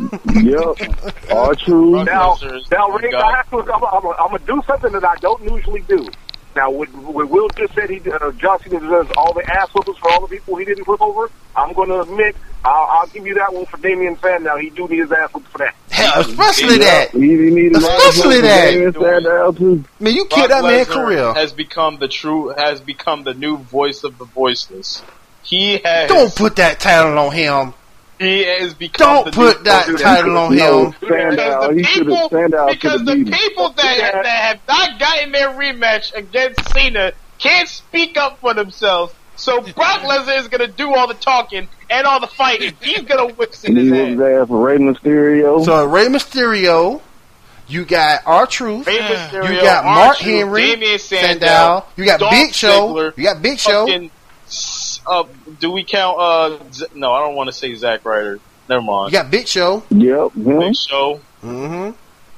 Yep, all true. Now, Lesnar is now, the Ray, guy. I have to, I'm, I'm, I'm gonna do something that I don't usually do. Now, when, when Will just said he, uh, John Cena deserves all the ass whoopers for all the people he didn't flip over, I'm gonna admit, I'll, I'll give you that one for Damian Sandow. He do need his ass whooped for that. Hell, especially that. He didn't need his ass Especially whooped for that. Damian Sandow, too. I mean, you Brock killed that man's Lesnar career. has become the true. Has become the new voice of the voiceless. He has. Don't put that title on him. He has become. Don't the put new, that do that. title on No, him. Sandow, he because the should have people, Sandow should because have the beat him. people that, that have not gotten their rematch against Cena can't speak up for themselves. So Brock Lesnar is going to do all the talking and all the fighting. He's going to whip And he Cena's was ass. there for Rey Mysterio. So Rey Mysterio, you got R-Truth, Rey Mysterio, you got Mark R-Truth, Henry, Damian Sandow, Sandow, you got Dolph Big Show, Ziggler, you got Big Show. fucking, uh, do we count? Uh, Z- no, I don't want to say Zack Ryder. Never mind. You got Big Show. Yep, him. Big Show. Mm-hmm.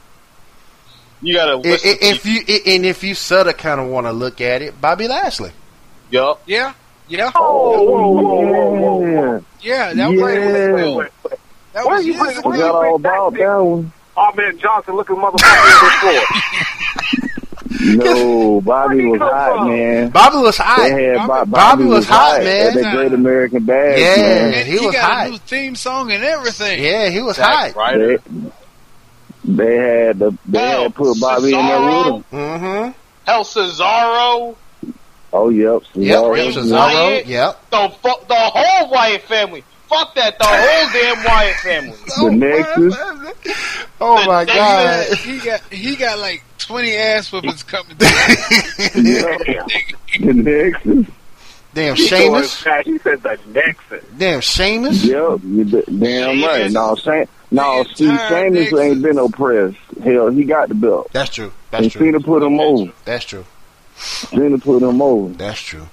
You got a I- list. I- of If people. you I- and if you sort of kind of want to look at it, Bobby Lashley. Yup. Yeah, yeah, Oh, whoa, whoa, whoa, whoa, whoa. Yeah. yeah. That was Yeah. Wait, wait, wait, wait. that Why was you his. putting- why Forgot all about that one. Oh, man, Johnson looking motherfucker on the floor. No, Bobby Where'd he was come hot, from? man. Bobby was hot. They had Bo- Bobby- Bobby, was hot, man. At that Great American Bash, Yeah. man. And he he, was got hot. a new theme song and everything. Yeah, he was Zack hot. Ryder. They, they had the, they Hell, had put Bobby in there Cesaro. with him. Mm-hmm. Hell, Cesaro. Oh, yep. Yep. Cesaro. Bray Cesaro. Wyatt. Yep. The fu- the whole Wyatt family. Fuck that. The whole damn Wyatt family. The Nexus. Oh The my Nexus. God. He got he got like twenty ass whippings coming. Yep. The Nexus. Damn He Sheamus. said- He said the Nexus. Damn Sheamus. Yep. You d- damn right. Sheamus. No, Shane, no, The see, entire Sheamus Nexus. ain't been oppressed. Hell, he got the belt. That's true. That's And true. Cena put him over. That's true. Cena put him over. That's true.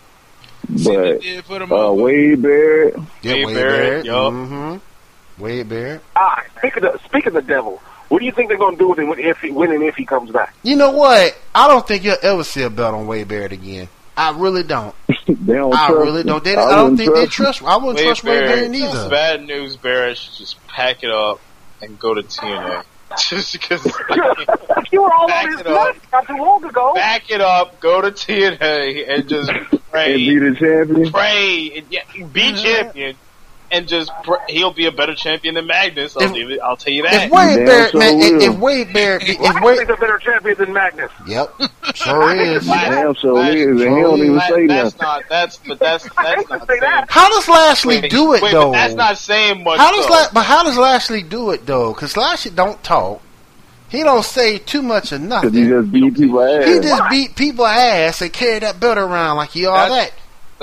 But Did put him uh, over. Wade Barrett, Yeah, Wade Wade Barrett, Barrett. yup. Mm-hmm. Wade Barrett. All right, speaking of, speaking of the devil, what do you think they're going to do with him if he, when and if he comes back? You know what? I don't think you'll ever see a belt on Wade Barrett again. I really don't. they don't I trust really him. don't. They, I I don't wouldn't think they trust trust. I wouldn't Wade trust Wade Barrett Barrett. neither. Bad news, Barrett should just pack it up and go to T N A. Just because. You were all Back on his it up. nuts not too long ago. Back it up, go to T N A, and just and be pray, the champion. pray, and yeah, be champion, and just pray. He'll be a better champion than Magnus. I'll, If- leave it, I'll tell you If that. Wade Damn Barrett, sure man, if, will. if Wade Barrett, if Lashley's Wade, a better champion than Magnus. yep, sure is. Damn sure That's- is, and he don't even That- say that's nothing. not. That's but that's I that's hate to not say saying. that. How does Lashley Wait, do it wait, though? But that's not saying much. How does though. La- but how does Lashley do it though? Because Lashley don't talk. He don't say too much of Because he nothing. just beat people ass. He just beat people ass and carry that belt around like he all That's- that.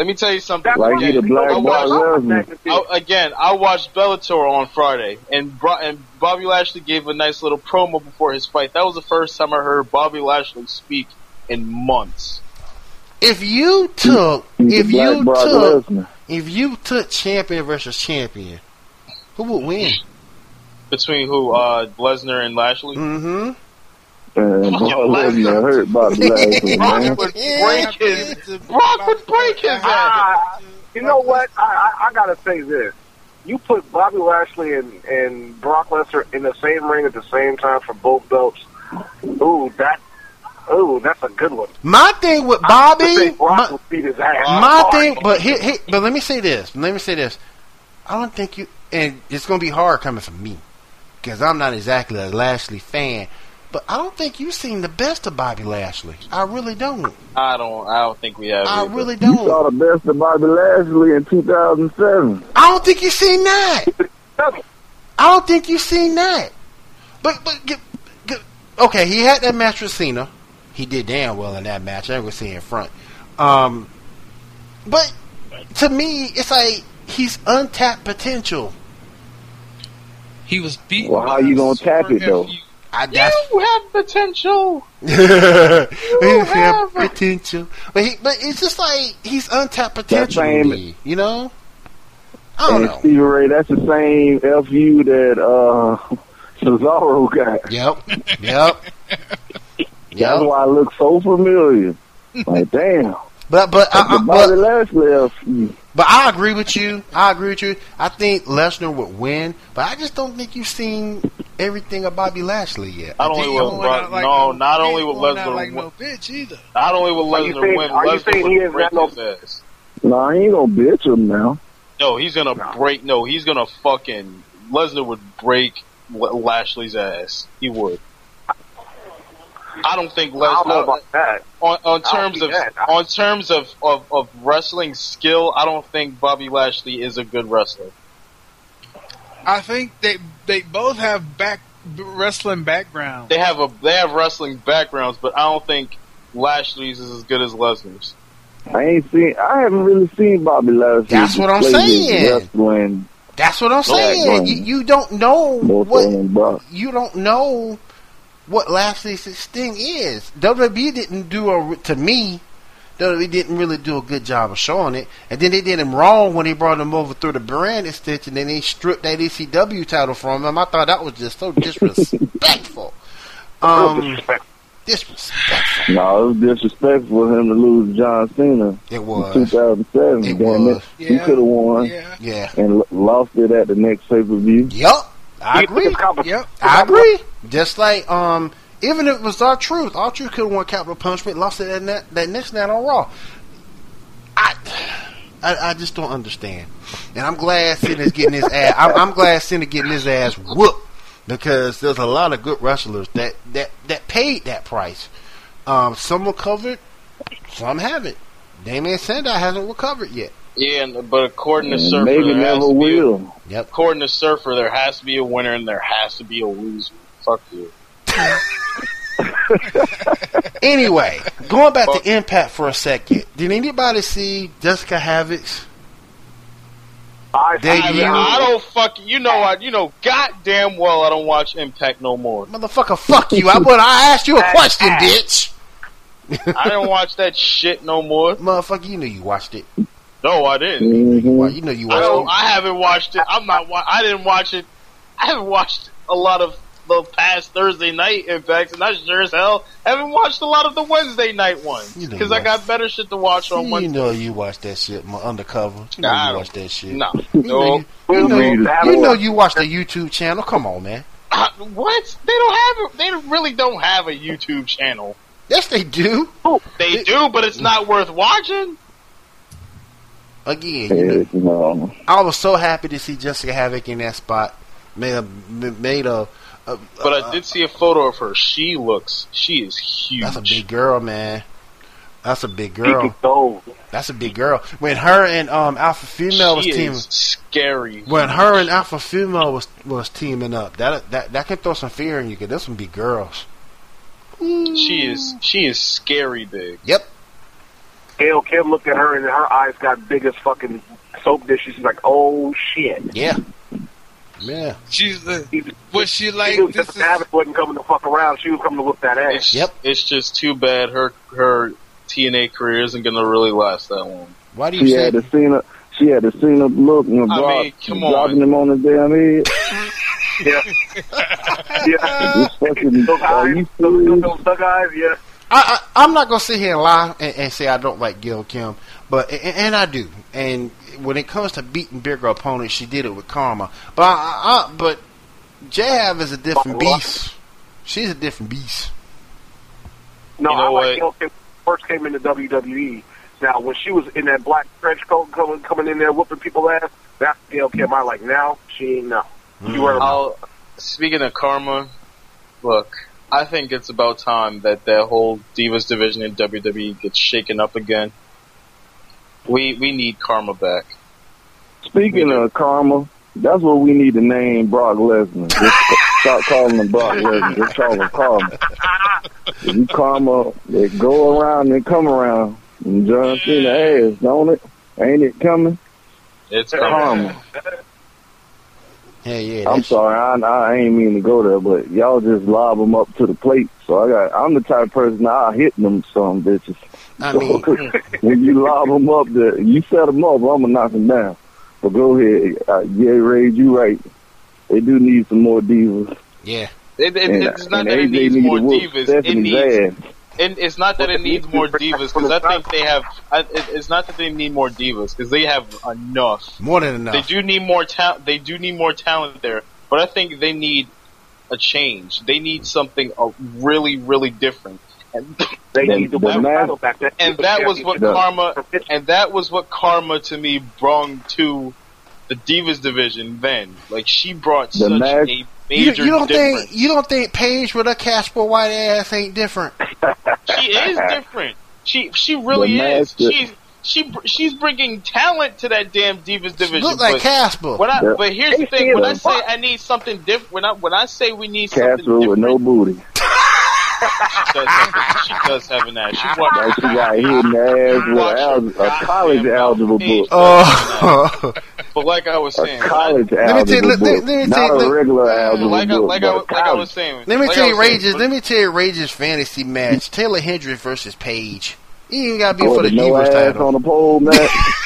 Let me tell you something. Like he the black I Brock watched- Lesnar. I, again, I watched Bellator on Friday, and, Bro- and Bobby Lashley gave a nice little promo before his fight. That was the first time I heard Bobby Lashley speak in months. If you took, He's if the black you Brock took, Lesnar. if you took champion versus champion, who would win? Between who, uh, Lesnar and Lashley? Mm-hmm. And Brock Lesnar hurt Bobby Lashley, Brock man. would break his, Brock would break his ass. Ah, you know what? I, I, I gotta say this. You put Bobby Lashley and, and Brock Lesnar in the same ring at the same time for both belts. Ooh, that, ooh, that's a good one. My thing with I Bobby, think Brock my, will beat his ass. my thing, but he, he, but let me say this. Let me say this. I don't think you, and it's gonna be hard coming from me because I'm not exactly a Lashley fan. But I don't think you've seen the best of Bobby Lashley. I really don't. I don't, I don't think we have. I either. really You saw don't. the best of Bobby Lashley in two thousand seven. I don't think you've seen that. I don't think you've seen that. But but get, get, okay, he had that match with Cena. He did damn well in that match. I ain't gonna say in front. Um, but to me, it's like he's untapped potential. He was beaten. Well, how by you a gonna tap super it, though? F U. I, that's, You have potential. he have have- potential, but he, but it's just like he's untapped potential. to same- me, you know. I don't And know. Stevie Ray, that's the same F U that uh, Cesaro got. Yep. Yep. That's Yep. why it looks so familiar. Like, damn. But but That's I, the I, Bobby but, Lashley F U. but I agree with you. I agree with you. I think Lesnar would win, but I just don't think you've seen everything of Bobby Lashley yet. Not only He will going Brock, out like no, not he only ain't will going out Lesnar, like win, no bitch either. not only will Are you Lesnar saying- win, are you Lesnar saying he would has break got his no- ass. Nah, he ain't gonna bitch him now. No, he's gonna break. No, he's gonna fucking Lesnar would break L- Lashley's ass. He would. I don't think I don't know Lesnar about that. on, on I don't terms see of that. on terms of, of, of wrestling skill. I don't think Bobby Lashley is a good wrestler. I think they they both have back wrestling backgrounds. They have a they have wrestling backgrounds, but I don't think Lashley's is as good as Lesnar's. I ain't seen. I haven't really seen Bobby Lashley. That's what I'm display his saying. Wrestling, That's what I'm saying. Right. You, you don't know both what of them, bro. you don't know what Lashley's thing is. W W E didn't do a to me. W W E didn't really do a good job of showing it, and then they did him wrong when they brought him over through the brand extension, and they stripped that E C W title from him. I thought that was just so disrespectful. Um, Disrespect. disrespectful. No, it was disrespectful for him to lose to John Cena It in was. two thousand seven. It Damn was. it. He Yeah. could have won Yeah. Yeah. and l- lost it at the next pay per view. Yup. I agree. It's competition. Yep. I agree. Just like um, even if it was our truth, our truth could have won Capital Punishment, lost it that net, that next night on Raw. I, I, I just don't understand, and I'm glad Cena's getting his ass. I'm, I'm glad Cena getting his ass whooped because there's a lot of good wrestlers that that that paid that price. Um, some recovered, some haven't. Damian Sandow hasn't recovered yet. Yeah, and- but according to And Surfer, maybe there has never to be a- will. Yep. according to Surfer, there has to be a winner and there has to be a loser. Fuck you. Anyway, going back to Impact for a second. Did anybody see Jessica Havoc's? I, They- I, you- I don't fucking. You know I. You know goddamn well I don't watch Impact no more. Motherfucker, fuck you. I but I asked you a question, bitch. I didn't watch that shit no more. Motherfucker, you know you watched it. No, I didn't. Well, Mm-hmm. you know you I watched don't. it. I haven't watched it. I'm not. wa- I didn't watch it. I haven't watched a lot of the past Thursday night Impacts, and I sure as hell haven't watched a lot of the Wednesday night ones You know because you I got watched- better shit to watch on You Wednesday. know you watched that shit, my undercover. You know Nah, I you don't- watched that shit. No, You know no. you, you, know, you, That you know was- you watched the YouTube channel. Come on, man. Uh, what? They don't have. A, they really don't have a YouTube channel. Yes, they do. They It- do, but it's not worth watching. Again, you know, Heck no. I was so happy to see Jessica Havoc in that spot. Made a made a. a But a- I did see a photo of her. She looks. She is huge. That's a big girl, man. That's a big He girl. can go. That's a big girl. When her and um Alpha Female was she teaming, is scary. when her and Alpha Female was was teaming up, that that that can throw some fear in you. Cause there's some big girls. She is. She is scary big. Yep. Gail Kim looked at her and her eyes got big as fucking soap dishes. She's like, oh shit. Yeah. Yeah. She's the. Was she like? She knew This that is, Abbott wasn't coming to fuck around. She was coming to whip that ass. It's, Yep. It's just too bad her her T N A career isn't going to really last that long. Why do you She say? had to see her. She had to see her look and I drop, mean, come on. dropping him on the damn head. Yeah. Yeah. This fucking, Those are eyes, you those, serious? those thug eyes, yeah. I, I, I'm not gonna sit here and lie and, and say I don't like Gail Kim, but and, and I do. And when it comes to beating bigger opponents, she did it with Karma. But I, I, but Jav is a different beast. She's a different beast. No, You know I like what? Gail Kim first came into W W E. Now, when she was in that black trench coat coming coming in there whooping people's ass, that's Gail Kim I like. Now, she ain't no. She wear them. I'll, speaking of Karma, look, I think it's about time that that whole Divas division in W W E gets shaken up again. We we need Karma back. Speaking of karma, that's what we need to name Brock Lesnar. Just start calling him Brock Lesnar. Just call him Karma. If you karma, they go around and come around. And John Cena ass, don't it? Ain't it coming? It's Karma. Yeah, yeah. I'm that's- sorry, I, I ain't mean to go there, but y'all just lob them up to the plate. So I got, I'm the type of person I'll hit them some bitches. I So, mean, when you lob them up, the, you set them up, I'm gonna knock them down. But go ahead, uh, yeah, Ray, you right. They do need some more divas. yeah. It, it, And, it's not and that it A J needs need more to whoop divas. It Stephanie's needs. ass. And it's not that it needs more divas because I think they have. I, it, it's not that they need more divas because they have enough. More than enough. They do need more talent. They do need more talent there, but I think they need a change. They need something uh, really, really different. And They The- need to the win the man- title back. That and that was what Yeah. Karma. And that was what Karma to me brought to the Divas division. Then, like she brought The such match- a you, major you don't difference. think you don't think Paige with her Casper white ass ain't different? She is different. She she really The is. master- She's she she's bringing talent to that damn Divas She division. look like but, Casper. when I, Yeah. but here's the Hey, thing: when I Steven, say I need something different, when I when I say we need something Castro different, with no booty. she does have, she does have an ass. She watched, Like she got hit in the ass with watch al- her a college goddamn algebra Paige book. Oh. But like I was A saying, college me tell you- algebra let- let- book. let me Not tell you- a regular algebra like I, book, like, I, but like I college. was saying. Let me like tell I you, was saying, Rage's. but- Let me tell you, Rage's fantasy match: Taylor Hendricks versus Paige. You ain't gotta be Or for the the no Divas ass title. on the pole match.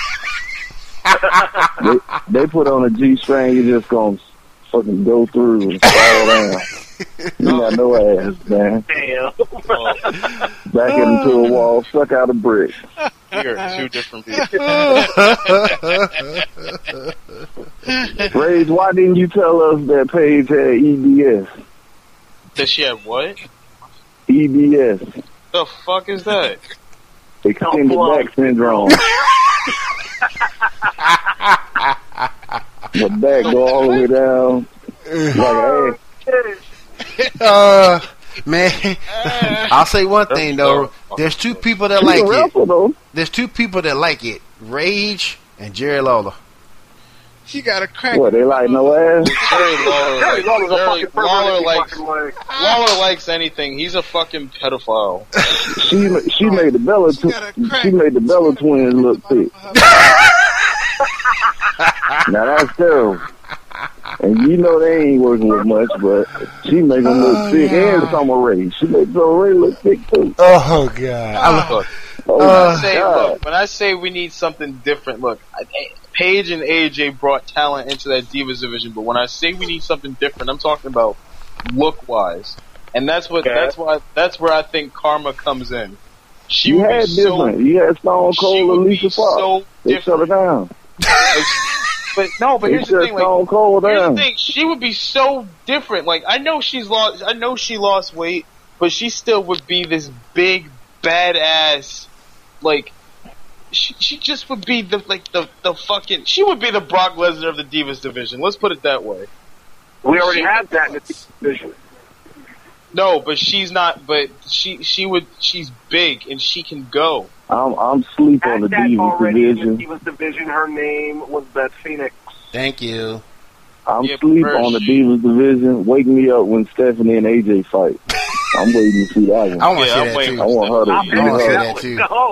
they, they put on a G string, you just gonna fucking go through and fall down. You got no ass, man. Damn. Back into a wall, stuck out a brick. We are two different people. Rage, why didn't you tell us that Paige had E B S? Does she have what? E B S, The fuck is that? extended Oh, back syndrome. The back go all the way down like an ass. Uh, man, I'll say one thing though. There's two people that She like can it. wrestle though. There's two people that like it: Rage and Jerry Lawler. she got a crack. What, they like no ass? Jerry Lawler, Jerry like, Lawler's a Jerry, fucking pervert Lawler if he likes fucking like- Lawler likes anything. He's a fucking pedophile. She ma- she made the Bella She got a tw- crack. she made the Bella twins look thick. Now that's terrible. And you know they ain't working with much, but she make them look Oh, thick. yeah. And Summer Rae, she made Summer Rae look thick too. Oh God! Look, Oh when I my say God. look, when I say we need something different, look, I, Paige and A J brought talent into that Divas division, but when I say we need something different, I'm talking about look wise, and that's what Okay. that's why that's where I think Karma comes in. She You would had be so different. You had Stone she Cold would and be Lisa Fox. so They shut different. her down. But no, but They here's shut the thing, like. Stone Cold Here's down. the thing, she would be so different. Like, I know she's lost, I know she lost weight, but she still would be this big, badass, like, she, she just would be the, like, the, the fucking, she would be the Brock Lesnar of the Divas division. Let's put it that way. We already She- had that in the division. No, but she's not, but she, she would, she's big and she can go. I'm I'm sleep on the Had that Divas already in division. the Divas division. Her name was Beth Phoenix. Thank you. I'm Yeah, sleep first- on the Divas division. Wake me up when Stephanie and A J fight. I'm waiting to see that one. I want to Yeah, see I'm that waiting too. I want her to I beat wanna see her. that too. No,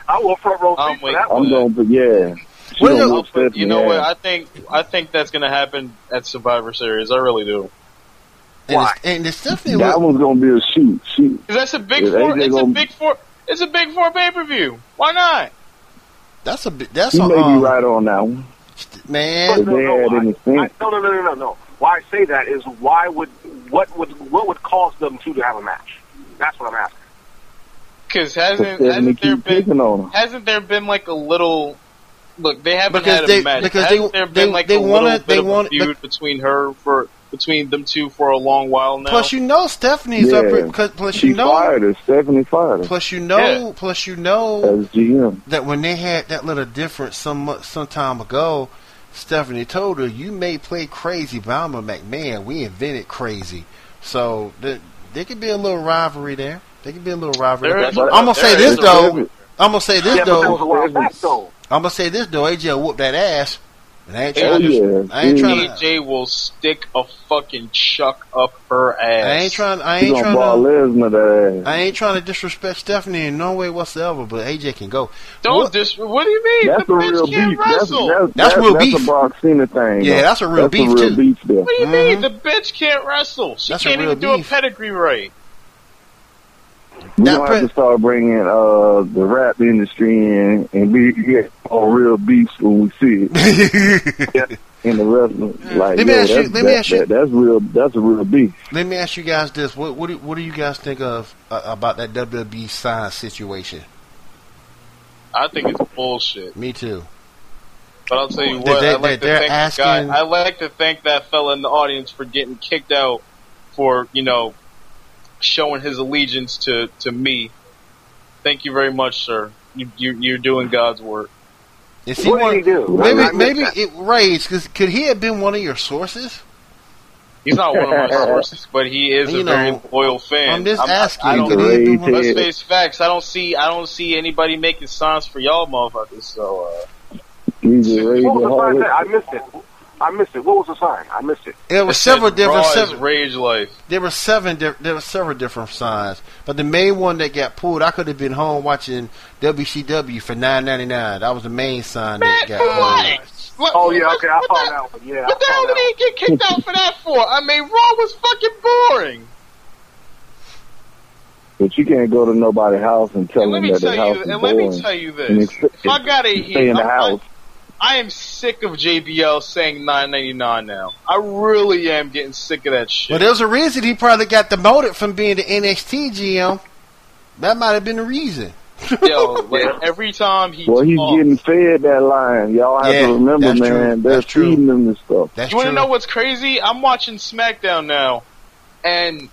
I will front row I'm seat for waiting that for one. I'm going, but yeah. She Well, gonna you- whoop Stephanie You know what? ass. I think I think that's gonna happen at Survivor Series. I really do. And Why? it's, and it's definitely That one's gonna be a shoot. Shoot. Because that's a big Yeah, four. A J It's a gonna- big four. It's a big four pay per view. Why not? that's a bit. That's He a may um, be right on that one. man. If they had any I, sense. no, no, no, no, no, no. Why I say that is why would what would what would cause them two to have a match? That's what I'm asking. Because But hasn't Stephanie hasn't there keep been picking on him. hasn't there been like a little look? They haven't Because had a they- match. because hasn't they- there been they- like they a wanna- little bit they of wanna- a feud between her for between them two for a long while now? Plus, you know Stephanie's Yeah. up. At, cause, plus, She you know. fired her. Stephanie fired her Plus, you know. Yeah. Plus, you know as G M. that when they had that little difference some mo- some time ago, Stephanie told her, "You may play crazy, but I'm a McMahon. We invented crazy." So the, there could be a little rivalry there. There could be a little rivalry. There There. is- I'm gonna say there this is a though. rivalry. I'm gonna say this Yeah, but that was a though. while back though. I'm gonna say this though. A J will whoop that ass. And I ain't Oh, trying to. yeah. I ain't trying A to. J will stick a fucking chuck up her ass. I ain't trying. I She ain't gonna trying ball to. Lesnar that ass. I ain't trying to disrespect Stephanie in no way whatsoever. But A J can go. Don't What- dis. What do you mean? That's the a bitch real can't beef. That's, wrestle. that's, That's that's, real that's beef. a Brock Cena thing. Yeah, though. that's a real that's beef, a real too. beef there. What do you Mhm. mean? The bitch can't wrestle. She That's a can't real even do beef. a pedigree right. We're That gonna pre- have to start bringing uh, the rap industry in and be get all real beefs when we see it in the wrestling. Like, Let me yo, ask you- that's, let me that- ask you- that- that's real. That's a real beef. Let me ask you guys this: What what do, what do you guys think of uh, about that W W E sign situation? I think it's bullshit. Me too. But I'll tell you That what, they- I like that to they're thank the asking- guy. I like to thank that fella in the audience for getting kicked out for, you know, showing his allegiance to, to me. Thank you very much, sir. You, you you're doing God's work. Is he What one? did he do? Maybe I- I missed maybe that. it raised because could he have been one of your sources? He's not one of my sources, but he is You a very know, loyal fan. I'm just I'm- asking. I, I don't. could he have been one- Ray Let's Ted. face facts. I don't see. I don't see anybody making signs for y'all motherfuckers. So uh, He's a rage What was the sign alcoholic. there? I missed it. I missed it. What was the sign? I missed it. There were it several says different Raw is seven, Rage Life. there were seven di- there were several different signs, but the main one that got pulled, I could have been home watching W C W for nine ninety nine. That was the main sign that Man, got for pulled. what? What- Oh yeah, what- okay, I what saw the- that one. Yeah, What the I hell saw did that he get kicked out for that for? I mean, Raw was fucking boring. But you can't go to nobody's house and tell And let them me that tell their house you, is and let me boring. tell you And this: expect- if I gotta stay in the I- house. I am sick of J B L saying nine ninety nine now. I really am getting sick of that shit. Well, there's a reason he probably got demoted from being the N X T G M. That might have been the reason. Yo, like every time he Well, he's talks, getting fed that line. Y'all have Yeah, to remember, that's true. man. They're That's true. feeding them this stuff. That's you want to true. know what's crazy? I'm watching SmackDown now, and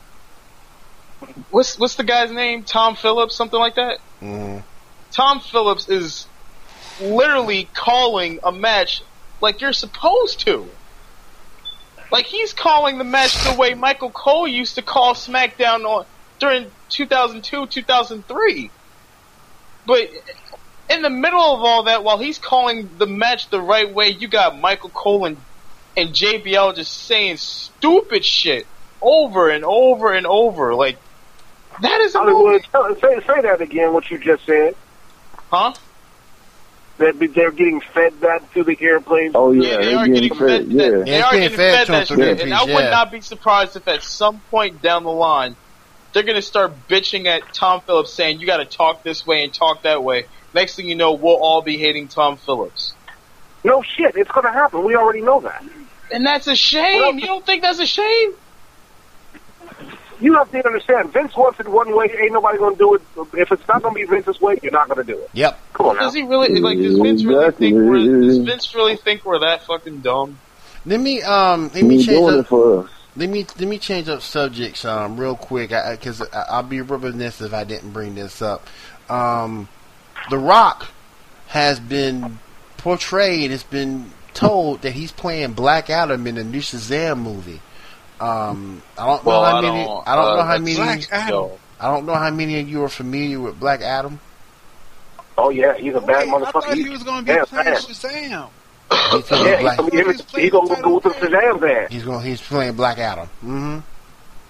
what's what's the guy's name? Tom Phillips, something like that. Mhm. Tom Phillips is literally calling a match like you're supposed to. Like he's calling the match the way Michael Cole used to call SmackDown on during two thousand two, two thousand three. But in the middle of all that, while he's calling the match the right way, you got Michael Cole and, and J B L just saying stupid shit over and over and over. Like, that is a Hollywood, movie. tell- say, say that again, what you just said. Huh? That they're getting fed that through the airplanes. Oh Yeah, yeah, they they're are getting getting fed. fed. Yeah, That, they Yeah, are it's getting getting fed fed that to shit, them and I through would yeah. not be surprised if at some point down the line they're gonna start bitching at Tom Phillips, saying you got to talk this way and talk that way. Next thing you know, we'll all be hating Tom Phillips, No shit, it's going to happen. We already know that. and that's a shame. You don't think that's a shame? You have to understand, Vince wants it one way, ain't nobody going to do it. If it's not going to be Vince's way, you're not going to do it. Yep. Come on now. Does he really like? Does Vince really think we're? Does Vince really think we're that fucking dumb? Let me um let he me ain't change doing up it for us. let me let me change up subjects um real quick because I, I, I'll be remiss if I didn't bring this up. Um, The Rock has been portrayed, it's been told that he's playing Black Adam in the new Shazam movie. Um, I don't know Well, how I many. don't- I don't uh, know how that's- many. Black Adam. Yo, I don't know how many of you are familiar with Black Adam. Oh, yeah, he's a bad Wait, I thought motherfucker. he was going to be Yeah, playing man. Shazam. He's gonna be Yeah, Black. he's, he's, he's going to go with the Shazam band. He's going. He's playing Black Adam. Mm-hmm.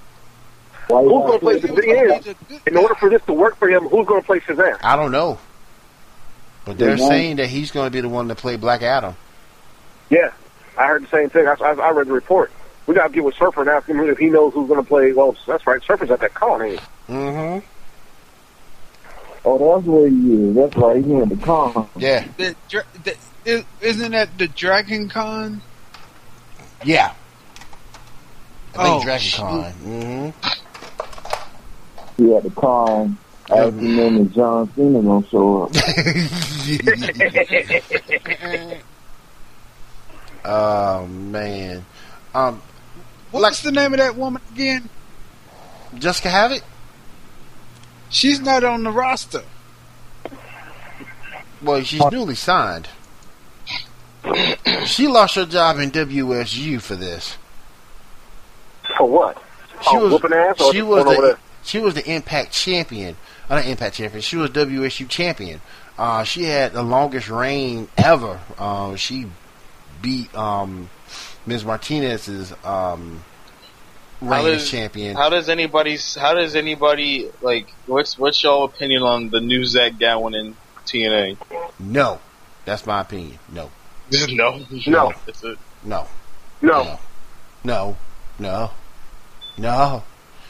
Why Who's you going to play? not The He was thing gonna is, be the good in order guy. for this to work for him, who's going to play Shazam? I don't know. But they're Yeah. saying that he's going to be the one to play Black Adam. Yeah, I heard the same thing. I, I, I read the report. We got to get with Surfer and ask him if he knows who's going to play. Well, that's right. Surfer's at that con, ain't he? Mm-hmm. Oh, that's where he is. That's right. He's in the con. Yeah. The, dra- the, is- isn't that the Dragon Con? Yeah. I think Oh, Dragon Con. Mm-hmm. He at the con. Asking them and John Cena gonna show up. Oh, man. Um, What's the name of that woman again? Jessica Havoc? She's not on the roster. Well, she's newly signed. She lost her job in W S U for this. For what? She oh, was whooping ass? Or she just was going over the there? she was the Impact champion. Uh, not Impact champion. She was W S U champion. Uh, she had the longest reign ever. Uh, she beat um, Miz Martinez's um, How reign as does- champion. How does anybody? How does anybody like? What's what's y'all opinion on the new Zach Gowen in T N A? No, that's my opinion. No, no, No. That's it. no, No. no, no, no,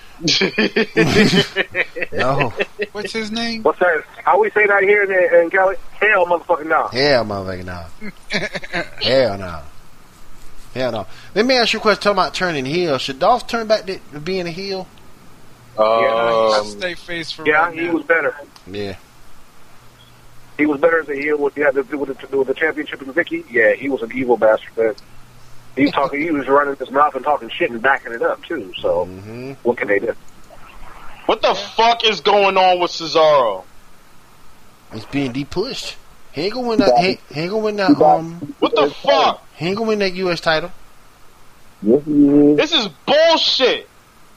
no. What's his name? What's that? How we say that here in, in Cali? Hell, motherfucking no. Hell, motherfucker, no. Hell, no. Hell, no. Let me ask you a question. Talking about turning heel. Should Dolph turn back to being a heel? Um, Stay face for Yeah, right he now. was better. Yeah. He was better as a heel with, yeah, the, with, the, with the championship with Vicky. Yeah, he was an evil bastard. Man. He was talking. He was running his mouth and talking shit and backing it up too. So Mm-hmm. what can they do? what the fuck is going on with Cesaro? He's being de-pushed. He ain't gonna win that. He, he ain't gonna win that. Um, What the fuck? he ain't gonna win that U S title. Yes, he is. This is bullshit.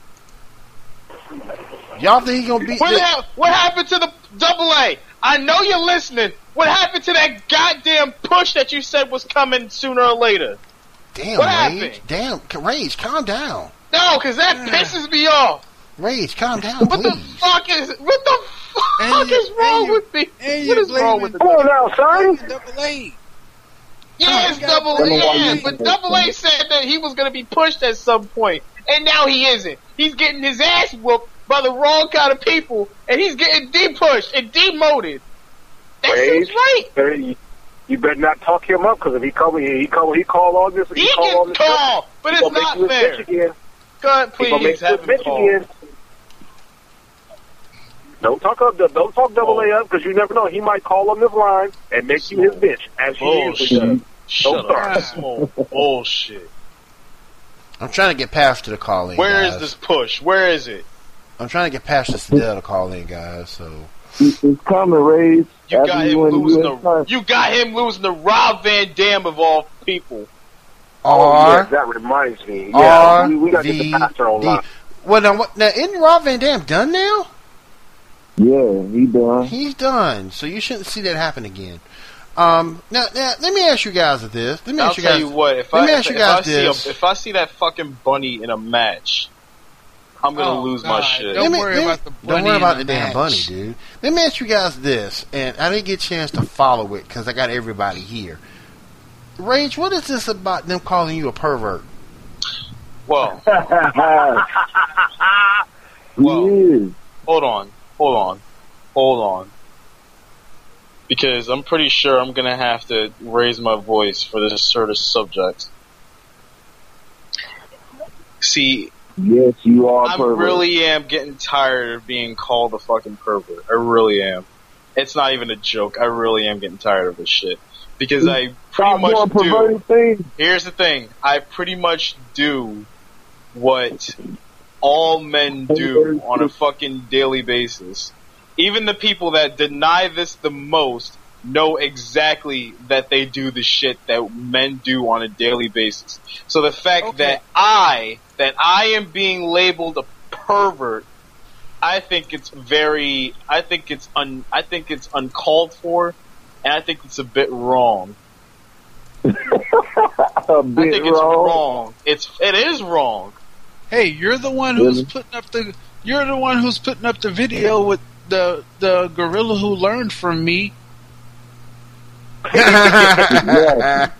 Y'all think he gonna beat? What, The, hap- what happened to the double A? I know you're listening. What happened to that goddamn push that you said was coming sooner or later? damn, what Rage. happened? Damn, Rage. Calm down. No, because that pisses me off. Rage, calm down, What the please. fuck is what the fuck And you- is wrong and you- with me? and What you is wrong blaming- with the Come on now, son. Double A. Yeah, it's you double gotta A, blame yeah, him. but double A said that he was gonna be pushed at some point, and now he isn't. He's getting his ass whooped by the wrong kind of people, and he's getting de-pushed and demoted. That Rage. seems right. Hey, you better not talk him up because if he call me, he call he call on this. He call on gets this called, but He it's gonna make not you his fair. bitch again. God, He gonna make please you have his him bitch called. again. Don't talk up. Don't talk double A up because you never know. He might call on this line and make you his bitch as he usually does. Bullshit. Shut Don't start. up. Small bullshit. I'm trying to get past to the call in. Where guys. is this push? Where is it? I'm trying to get past this Adele to call in, guys. So It's it's coming, Rage. You After got you him win the losing U S the. title. You got him losing the Rob Van Dam of all people. Oh, yeah, R that reminds me. Yeah, R we, we got to get V the pastor on D. line. Well, now, what, now isn't Rob Van Dam done now? Yeah, he done. He's done, so you shouldn't see that happen again. Um, now, now, let me ask you guys this. Let me I'll ask you tell guys. you what. If let I me if, ask you if guys I see this. a, if I see that fucking bunny in a match, I'm gonna Oh, lose my God. shit. Don't Let me- worry let me- about the bunny Don't worry in about the the damn match. bunny, dude. Let me ask you guys this, and I didn't get a chance to follow it because I got everybody here. Rage, what is this about them calling you a pervert? Well, he Well, is. hold on, hold on, hold on, because I'm pretty sure I'm gonna have to raise my voice for this sort of subject. See, Yes, you are a I pervert. really am getting tired of being called a fucking pervert. I really am. It's not even a joke. I really am getting tired of this shit. Because I pretty Stop doing much do. perverted things. Here's the thing. I pretty much do what all men do on a fucking daily basis. Even the people that deny this the most know exactly that they do the shit that men do on a daily basis. So the fact Okay. that I, that I am being labeled a pervert, I think it's very, I think it's un, I think it's uncalled for, and I think it's a bit wrong. A I bit think it's wrong. wrong. It's, it is wrong. Hey, you're the one who's Really? putting up the. You're the one who's putting up the video with the the gorilla who learned from me. Exactly.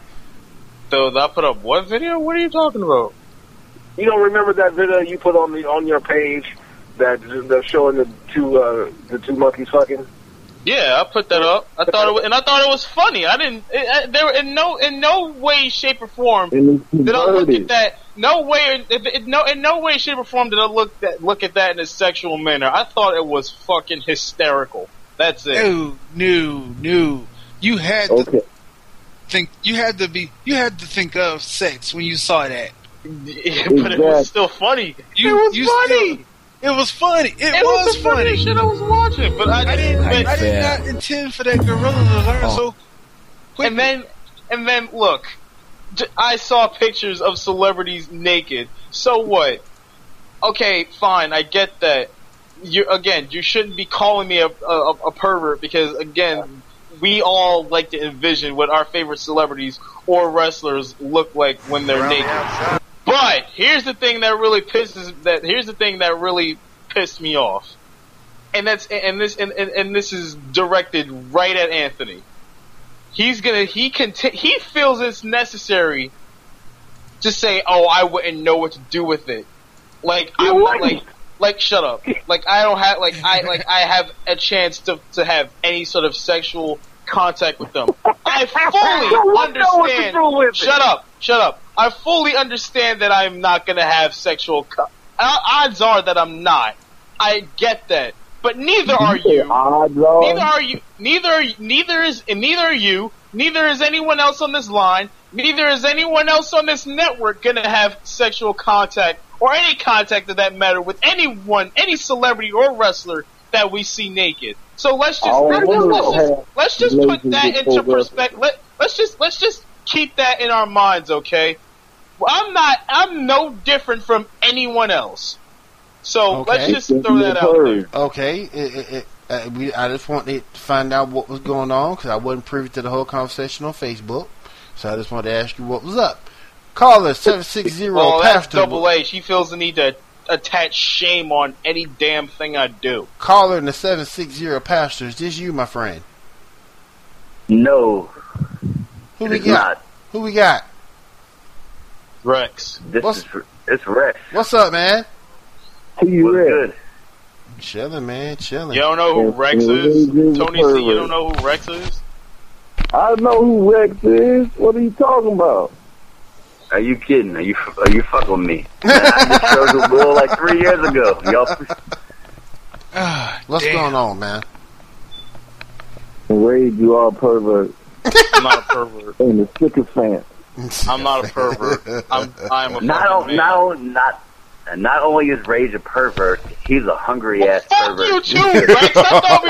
So I put up what video? What are you talking about? You don't remember that video you put on the on your page that that's showing the two uh, the two monkeys fucking? Yeah, I put that up. I thought it was, and I thought it was funny. I didn't. It, I, there were in no in no way, shape, or form And it's did I look perverted. at that. No way. It, it, no, in no way, shape, or form did I look that look at that in a sexual manner. I thought it was fucking hysterical. That's it. No, no, no. You had to Okay. think. You had to be. You had to think of sex when you saw that. Yeah, but it was still funny. You, it was you funny. Still, it was funny. It, It was, was the funny. funniest shit I was watching, but I, I didn't. but- I did not intend for that gorilla to learn Oh. so quick. And then, and then, look, j- I saw pictures of celebrities naked. So what? Okay, fine, I get that. You again, you shouldn't be calling me a, a, a pervert because again, we all like to envision what our favorite celebrities or wrestlers look like when they're naked. But here's the thing that really pisses that. Here's the thing that really pissed me off, and that's and this and, and, and this is directed right at Anthony. He's gonna he conti- he feels it's necessary to say, "Oh, I wouldn't know what to do with it." Like I'm not like like shut up. Like I don't have like I like I have a chance to to have any sort of sexual contact with them. I fully understand. Shut up. Shut up. I fully understand that I'm not gonna have sexual. Co- odds are that I'm not. I get that, but neither are you. Odds are. Neither are you. Neither. Neither is. And neither are you. Neither is anyone else on this line. Neither is anyone else on this network gonna have sexual contact or any contact of that matter with anyone, any celebrity or wrestler that we see naked. So let's just All let's just, women let's just, have let's just put that relationships into over- perspective. Let, let's just let's just keep that in our minds, okay? Well, I'm not. I'm no different from anyone else. So Okay. let's just throw that out there. Okay, it, it, it, uh, we, I just wanted to find out what was going on because I wasn't privy to the whole conversation on Facebook. So I just wanted to ask you what was up. Caller seven six zero Well, that's Pastor. double A. She feels the need to attach shame on any damn thing I do. Caller in the seven six zero Pastor. Is this you, my friend? No, Who we it's got? not. Who we got? Rex. This What's- is it's Rex. What's up, man? Who you What's read? good? Chilling, man. Chilling. You don't know who Yeah, Rex yeah, is? yeah, yeah, Tony C, you pervert. don't know who Rex is? I know who Rex is. What are you talking about? Are you kidding? Are you are you fucking with me? Man, I just showed the Will like three years ago. Y'all, Ah, What's damn. going on, man? Raid, you all pervert I'm not a pervert. and the sycophant. I'm not a pervert. I'm I'm a not fucking on, man. not on, not not only is Rage a pervert, he's a hungry ass Fuck pervert. you too, Rex. I thought we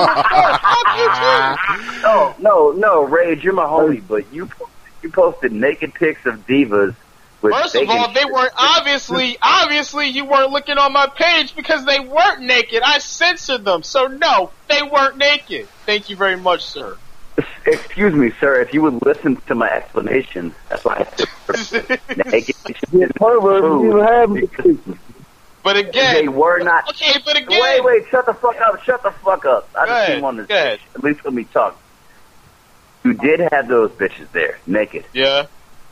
were fuck you too. No, no, no, Rage, you're my homie, but you you posted naked pics of divas. With First of bacon all, they strips. weren't obviously obviously you weren't looking on my page because they weren't naked. I censored them, so no, they weren't naked. Thank you very much, sir. Excuse me, sir. If you would listen to my explanation, that's why I said naked. Yeah, pervert, you even have the pictures. But They again, were not. okay, but again, Wait, wait, shut the fuck up, shut the fuck up. I Go just ahead, didn't want to, go ahead. at least let me talk. You did have those bitches there, naked, Yeah.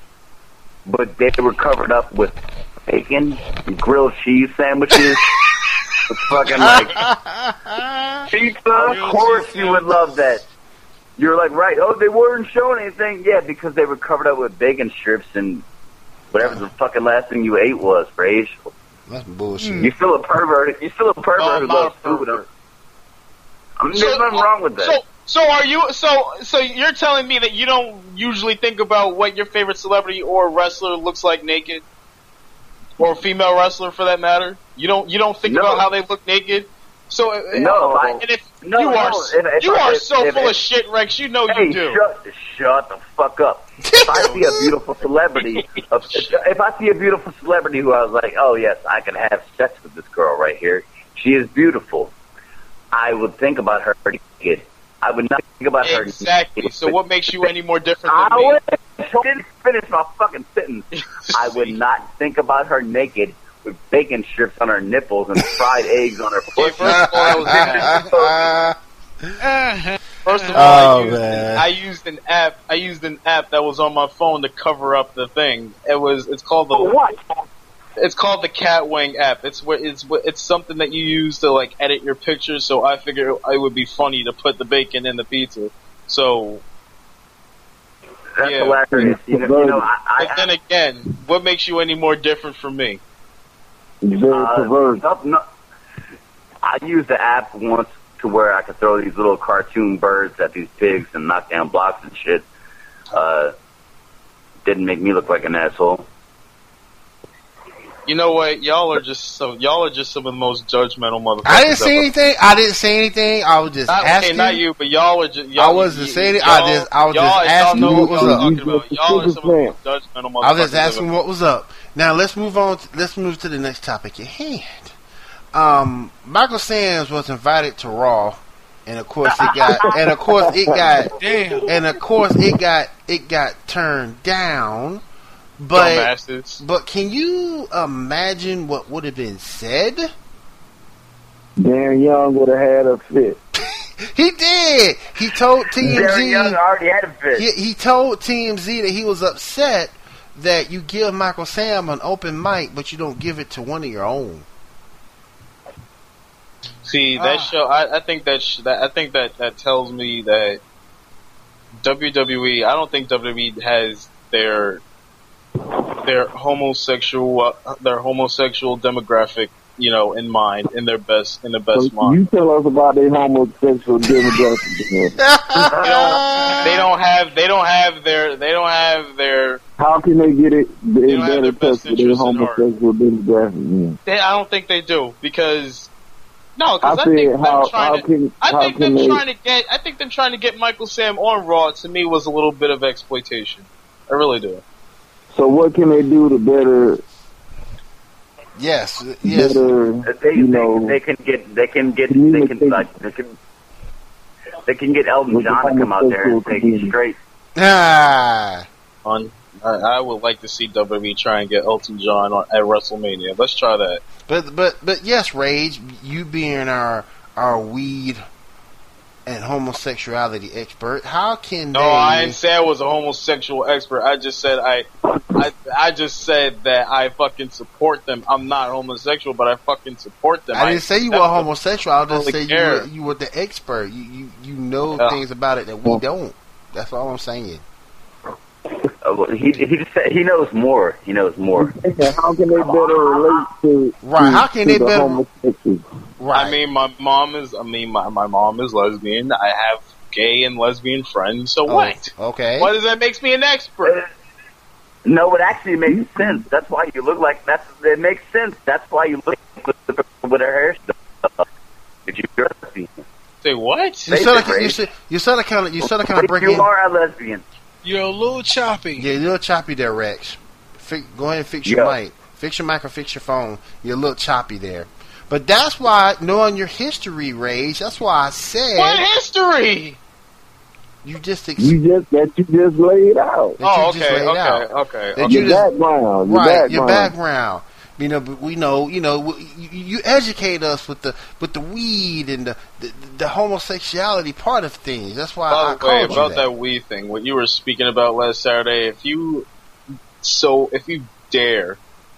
but they were covered up with bacon, grilled cheese sandwiches, with fucking like pizza. Of course you would love that. You're like, right, oh, they weren't showing anything. Yeah, because they were covered up with bacon strips and whatever the fucking last thing you ate was, Rage. That's bullshit. You're still a pervert. You're still a pervert No, I'm who not loves a food. pervert. I mean, there's nothing wrong with that. So, so are you? So, so you're telling me that you don't usually think about what your favorite celebrity or wrestler looks like naked, or female wrestler for that matter? You don't. You don't think No. about how they look naked. So, uh, No, I- and if no, you no, are, if- if you I- are if- so if- full if- of shit, Rex. You know Hey, you do. shut, shut the fuck up. If I see a beautiful celebrity, if, if I see a beautiful celebrity who I was like, oh yes, I can have sex with this girl right here. She is beautiful. I would think about her naked. I would not think about her Exactly. naked. So, what makes you any more different I than me? would, didn't finish my fucking sentence. I would not think about her naked with bacon strips on her nipples and fried eggs on her Okay, pussy. first of all, that was bad. Uh-huh. First First of all, Oh, I, used man. an, I used an app. I used an app that was on my phone to cover up the thing. It was. It's called the. For what? It's called the Catwing app. It's where it's it's something that you use to like edit your pictures. So I figured it would be funny to put the bacon in the pizza. So. That's Yeah. hilarious. You know, you know I, I, But then again, what makes you any more different from me? Very Uh, perverse. no, no, I used the app once to where I could throw these little cartoon birds at these pigs and knock down blocks and shit. Uh, didn't make me look like an asshole. You know what? Y'all are just so y'all are just some of the most judgmental motherfuckers. I didn't say ever. anything. I didn't say anything. I was just Not, asking. okay, not you, but y'all are just. Y'all, I wasn't y- saying it. y'all- I just- I was y'all, just y'all asking know what what was y'all up. talking about. Y'all are some of the most judgmental motherfuckers. I was just asking ever. what was up. Now let's move on. To, let's move to the next topic at hand. Um, Michael Sam's was invited to Raw, and of course it got, and of course it got, Damn. and of course it got, it got turned down. But Dumbasses. but can you imagine what would have been said? Darren Young would have had a fit. He did. He told T M Darren Young Z. already had a fit. He, he told T M Z that he was upset that you give Michael Sam an open mic, but you don't give it to one of your own. See that Ah. show. I, I think that, sh- that I think that that tells me that W W E. I don't think W W E has their their homosexual uh, their homosexual demographic, you know, in mind, in their best in their best So mind. you tell us about their homosexual demographic. They don't. They don't have. They don't have their. They don't have their. How can they get it don't in have better their best touch with their interests in heart. homosexual demographic? They, I don't think they do because. No, I because I, said, think them how, trying how to. can, I how think can them they, trying to get. I think them trying to get Michael Sam on Raw to me was a little bit of exploitation. I really do. so what can they do to better, Yes, yes. better, They, you they, know, they can get. They can get. They can like. They can. They can get Elton With the John to come out there and take homosexual it straight. Ah, On. I, I would like to see W W E try and get Elton John on, at WrestleMania. Let's try that. but but but yes, Rage, you being our our weed and homosexuality expert, how can No, they? I didn't say I was a homosexual expert. I just said I, I, I just said that I fucking support them. I'm not homosexual, but I fucking support them. I didn't say you were that's the- homosexual. I just really say you care. were, you were the expert. You you, you know Yeah. things about it that we don't. That's all I'm saying. Uh, well, he he just said, he knows more. He knows more. how can they better relate to, Right, to, how can to they the better- homosexuals? Right. I mean, my mom is. I mean, my my mom is lesbian. I have gay and lesbian friends. So Oh, what? okay. What does that makes me an expert? No, it actually makes sense. That's why you look like that's. It makes sense. That's why you look with, with her hairstyle. If you're a lesbian, Say what? You Say sort it, of you Rage. sort you sort of kind of you sort of kind of break you in. are a lesbian. You're a little choppy. Yeah, you're a little choppy there, Rex. Fi- go ahead and fix your Yeah. mic. Fix your mic or fix your phone. You're a little choppy there. But that's why, knowing your history, Rage, that's why I said What history? you just ex- You just, that you just laid out. that Oh, you just okay, laid okay, out. okay. That okay. you Your just- background, your right, background. your background. You know, but we know, you know, w- you, you educate us with the with the weed and the the, the homosexuality part of things. That's why I By the way, called you about that. that weed thing, what you were speaking about last Saturday, if you so if you dare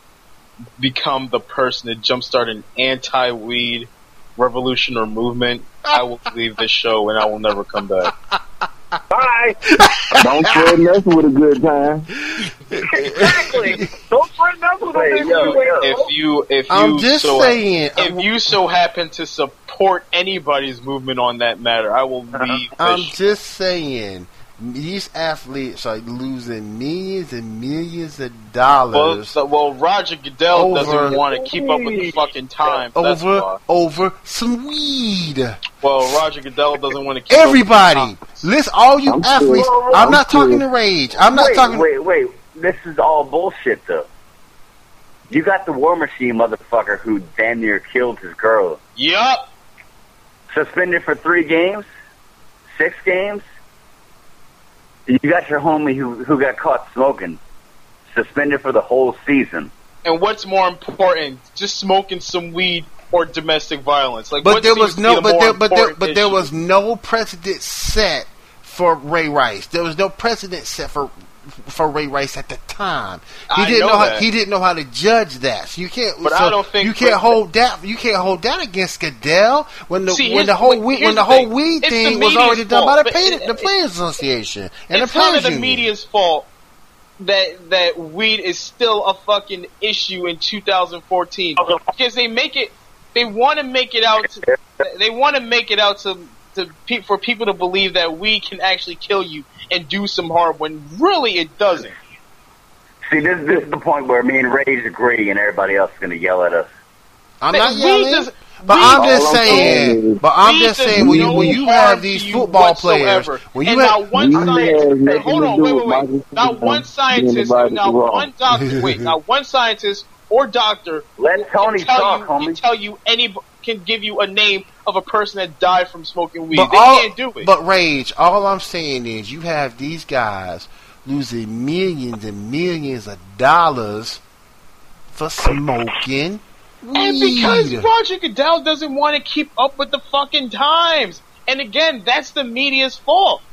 become the person to jumpstart an anti-weed revolution or movement, I will leave this show and I will never come back. Bye. Don't spread nothing with a good time. Exactly. Don't spread nothing with Wait, them. yo, yo. If you if you I'm just so saying. if you so happen to support anybody's movement on that matter, I will leave this I'm show. just saying, these athletes are losing millions and millions of Well, dollars so- well, Roger Goodell Over- doesn't want to keep up with the fucking times. That's over why. over some weed. Well, Roger Goodell doesn't want to keep up Everybody, with the times. list all you I'm athletes. serious. I'm I'm not talking to serious. Rage. I'm not wait, talking. wait, wait. This is all bullshit, though. You got the War Machine motherfucker who damn near killed his girl. Yup. Suspended for three games? Six games? You got your homie who, who got caught smoking. Suspended for the whole season. And what's more important, just smoking some weed or domestic violence? Like, But what there seems was to be no, the but more there, but there, important but there issue? was no precedent set for Ray Rice. There was no precedent set for for Ray Rice at the time. He I didn't know know, how, that. he didn't know how to judge that. So you can't. But so I don't think you can't Ray- hold that. You can't hold that against Goodell when the See, when here's the the- whole wait, weed, here's when the the whole thing. weed It's the thing was media's already done by fault, the, but pay, it- the Players Association and It's the Players kind of the Union. media's fault that that weed is still a fucking issue in two thousand fourteen because they make it. They want to make it out. To, they want to make it out to to pe- for people to believe that weed can actually kill you and do some harm when really it doesn't. See, this, this is the point where me and Rage agree, and everybody else is going to yell at us. I'm That not weed yelling, does- but weed I'm all just I'm saying. saying is- But I'm Weed just does saying when you no when you harm have to these you football players, whatsoever. when you and have not one Weed scientist, has nothing hold to on, do wait, with wait, wait. Michael Not Jordan one being scientist, invited not to Raw. one doctor, wait, not one scientist or doctor Let will- Tony can tell talk, you, homie. Can tell you any can give you a name of a person that died from smoking weed. But They all, can't do it. But Rage, all I'm saying is you have these guys losing millions and millions of dollars for smoking weed. And because Roger Goodell doesn't want to keep up with the fucking times. And again, that's the media's fault.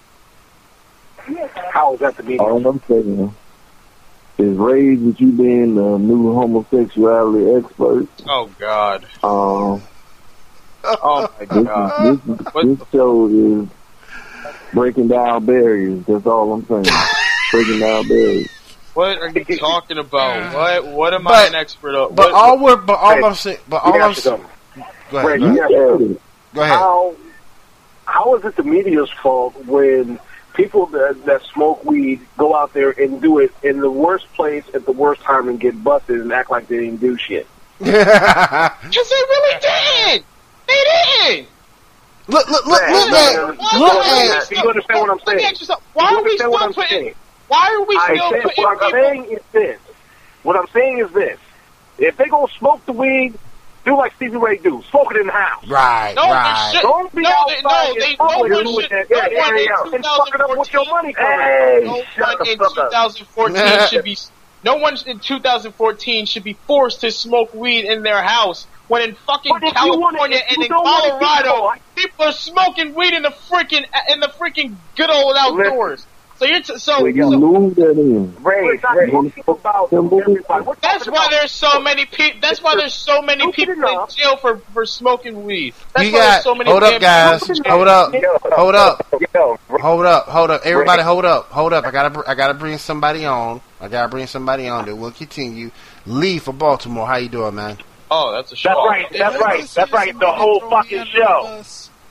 How is that the media? All I'm saying is, Rage, with you being the new homosexuality expert, Oh God. um, Oh my this, God. is, this, What this show is breaking down barriers. That's all I'm saying. Breaking down barriers. What are you talking about? What what am I But- an expert of? But What, all we're, but all Hey, I'm saying, but Let all me I'm ask you saying, something. go ahead, Ray, go You ahead. Yeah. said it. Go ahead. How how is it the media's fault when people that, that smoke weed go out there and do it in the worst place at the worst time and get busted and act like they didn't do shit? Because they really didn't. They didn't. Look, look, look, Man, look man, at, man, look man, at. you understand what I'm Let me saying? ask you something. Why You are we understand still what I'm putting? saying? Why are we I still said, putting what I'm people? saying is this. What I'm saying is this. If they gonna smoke the weed, do like Stevie Ray do. Smoke it in the house. Right, No, right. they should. Don't be No, outside they, no, in they, no public one doing should. that. No Yeah, one yeah, in yeah. And fucking up with your money coming. Hey, No shut one the in fuck up. twenty fourteen should be. No one in two thousand fourteen should be forced to smoke weed in their house. When in fucking But if you wanna- California if and you in don't wanna be Colorado, caught- people are smoking weed in the freaking in the freaking good old outdoors. So you're t- so, So you so move that in. Rage, We're not Rage. talking about everybody. We're that's talking why about- there's so many people. That's why there's so many Stupid people in enough. jail for, for smoking weed. That's You why got, there's so many. hold up, damn guys. people in jail. Hold up, Yo, hold up, Yo, hold up, hold up. Everybody, hold up, hold up. I gotta, br- I gotta bring somebody on. I gotta bring somebody on that will continue. Lee for Baltimore. How you doing, man? Oh, that's a show. That's right. That's right. That's right. The whole fucking show.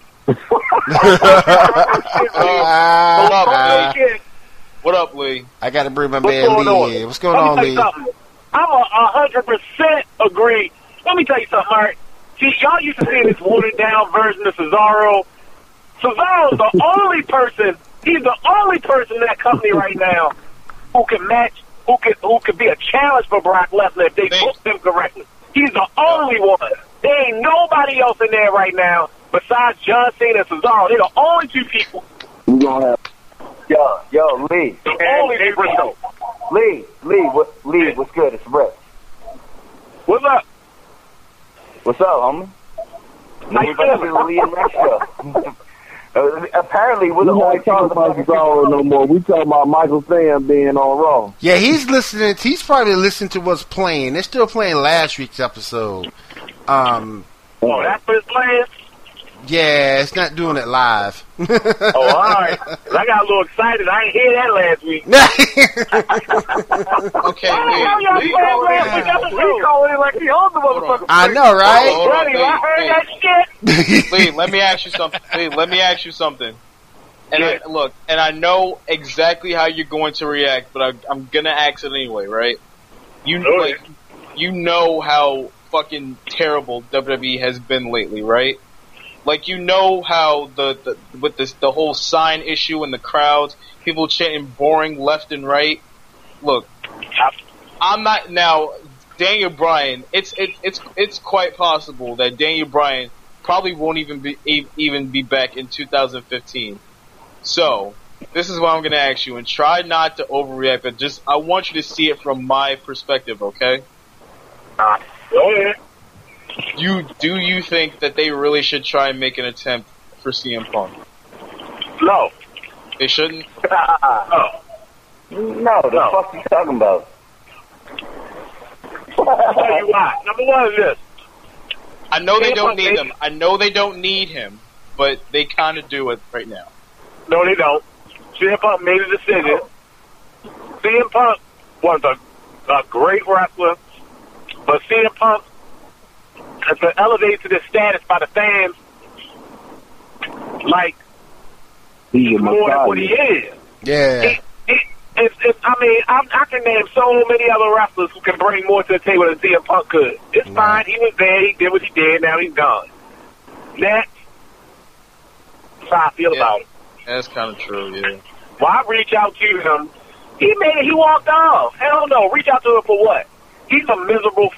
Ah, Hold up, ah. Lee. What up, Lee? I gotta bring my What's man going on? Lee in. What's going Let me on, tell you Lee? something. I'm a a hundred percent agree. Let me tell you something, Art. See, y'all used to see this watered down version of Cesaro. Cesaro's the only person. He's the only person in that company right now who can match, who can who can be a challenge for Brock Lesnar if they Thanks. book him correctly. He's the only one. There ain't nobody else in there right now besides John Cena and Cesaro. They're the only two people. We gonna have yo, yo, Lee. The only people. Lee, Lee, what, Lee, what's good? It's Brett. What's up? What's up, homie? How you We're back to the feeling? Lee and Rex show. Uh, apparently, we're we the only not talking about Cesaro no more. We talking about Michael Sam being on Raw. Yeah, he's listening. He's probably listening to what's playing. They're still playing last week's episode. Um, Oh, that's what it's playing? yeah, it's not doing it live. Oh, all right. 'Cause I got a little excited. I ain't hear that last week. Okay, Oh, y'all Lee. Lee, playing last week episode. He calling it like he owns the motherfucker. I know, right? Hold on, Buddy, I heard Lee, that shit. Lee, let me ask you something. Lee, let me ask you something. And I, look, and I know exactly how you're going to react, but I, I'm gonna ask it anyway, right? You Oh, like, you know how fucking terrible W W E has been lately, right? Like, you know how the, the with this the whole sign issue and the crowds, people chanting boring left and right. Look, I'm not now. Daniel Bryan, it's it's it's it's quite possible that Daniel Bryan probably won't even be e- even be back in two thousand fifteen. So, this is what I'm going to ask you, and try not to overreact, but just I want you to see it from my perspective, okay? Go ahead. you do you think that they really should try and make an attempt for C M Punk? No. They shouldn't? no. No, the No. fuck you talking about? I'll tell you why. Number one is this. I know they C M don't Punk need made- him. I know they don't need him, but they kind of do it right now. No, they don't. C M Punk made a decision. C M Punk was a, a great wrestler, but C M Punk has been elevated to this status by the fans like He's he's a more than what he Messiah. is. Yeah. It, it, it's, it's, I mean, I'm, I can name so many other wrestlers who can bring more to the table than C M Punk could. It's Right. fine. He was there. He did what he did. Now he's gone. Next. That's how I feel Yeah. about it. That's kind of true, yeah. Why reach out to him? He made it. He walked off. Hell no. Reach out to him for what? He's a miserable.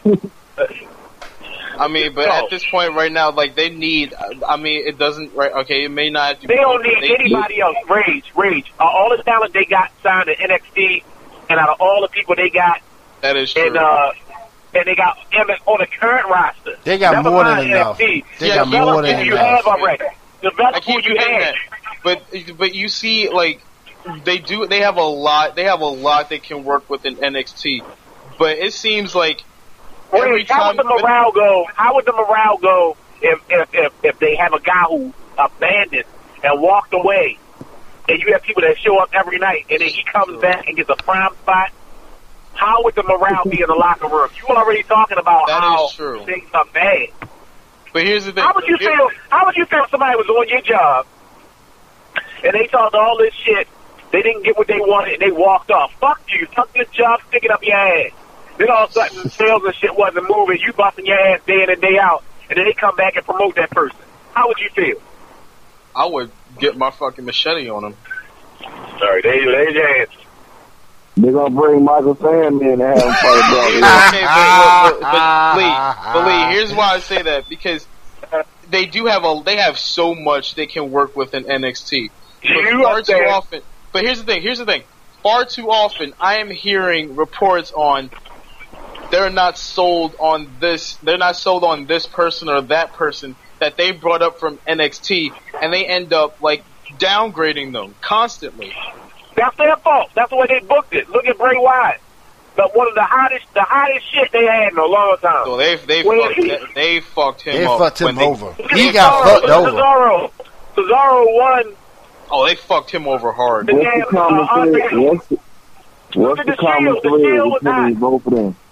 I mean, but No. at this point right now, like, they need, I mean, it doesn't, right, okay, it may not. They don't need they anybody else. Rage, Rage. Uh, all the talent they got signed to N X T, and out of all the people they got, That is true. and uh, and they got M S on the current roster. They got Never more than mind enough. N X T. They Yeah, got Develop more than who you enough. have already. I Develop who keep you forgetting have. that. But, but you see, like, they do, they have a lot, they have a lot they can work with in N X T. But it seems like every Wait, how time. would the morale go? How would the morale go if if if, if they have a guy who abandoned and walked away, and you have people that show up every night, and then he comes back and gets a prime spot? How would the morale be in the locker room? You already talking about That how is true. things are bad. But here's the thing. How would you Here- feel? How would you feel if somebody was on your job and they talked all this shit? They didn't get what they wanted and they walked off. Fuck you. Fuck this job. Stick it up your ass. Then all of a sudden, sales and shit wasn't moving. You busting your ass day in and day out, and then they come back and promote that person. How would you feel? I would get my fucking machete on him. Sorry, there, there's your answer. They're gonna bring Michael Sandman and have him fight about it. Okay, but, but, but Lee, but Lee, here's why I say that, because they do have a, they have so much they can work with in N X T. But You far too understand? often, but here's the thing, here's the thing. Far too often, I am hearing reports on they're not sold on this, they're not sold on this person or that person that they brought up from N X T, and they end up, like, downgrading them constantly. That's their fault. That's the way they booked it. Look at Bray Wyatt. The, one of the hottest, the hottest shit they had in a long time. So they they Well, fucked, he- they, they fucked him They up. fucked him when they- over. Look at He Cesaro. got fucked Look at over. Cesaro. Cesaro won. Oh, they fucked him over hard. The What's damn, the common uh, thread? Andre- What's the, what's at the the common shield. The thread shield was between hot. both of them?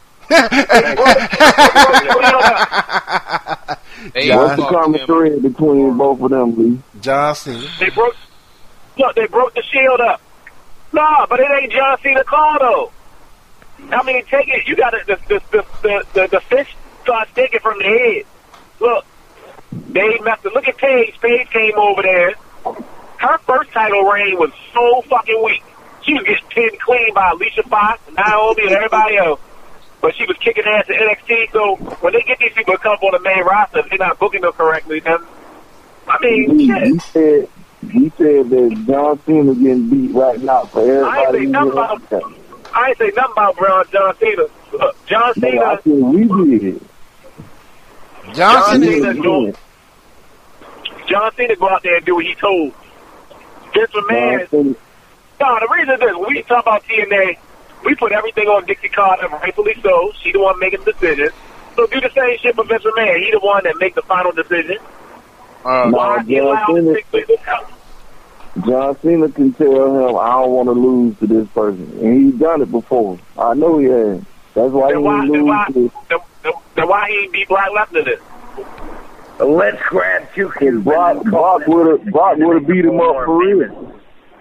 They John- What's the fucked common him. thread between both of them, Lee? John Cena. They broke. Look, they broke the shield up. Nah, but it ain't John Cena call though. I mean, take it. You got to the the the the, the, the fish starts sticking from the head. Look, they messed it. Look at Paige. Paige came over there. Her first title reign was so fucking weak. She was getting pinned clean by Alicia Fox, Naomi, and everybody else. But she was kicking ass at N X T. So when they get these people to come up on the main roster, if they're not booking them correctly, then I mean, He, shit. he said he said that John Cena getting beat right now for I ain't everybody. say nothing about. I ain't say nothing about Brown John Cena. Look, John No, I Cena. said we did. John John Cena. Cena is- go. John Cena go out there and do what he told. Vince McMahon. John Cena- No, the reason is this: when we talk about T N A, we put everything on Dixie Carter, rightfully so. She the one making the decision. So do the same shit for Vince McMahon. He the one that make the final decision. Uh, No, Why he John allowed Cena- the six people to come? John Cena can tell him, I don't want to lose to this person. And he's done it before. I know he has. That's why he Then why, didn't then lose why, to then, then, then why he ain't beat Brock Lesnar then? Let's grab two Cubans. Brock, and Brock call would have Brock would have beat him up for real.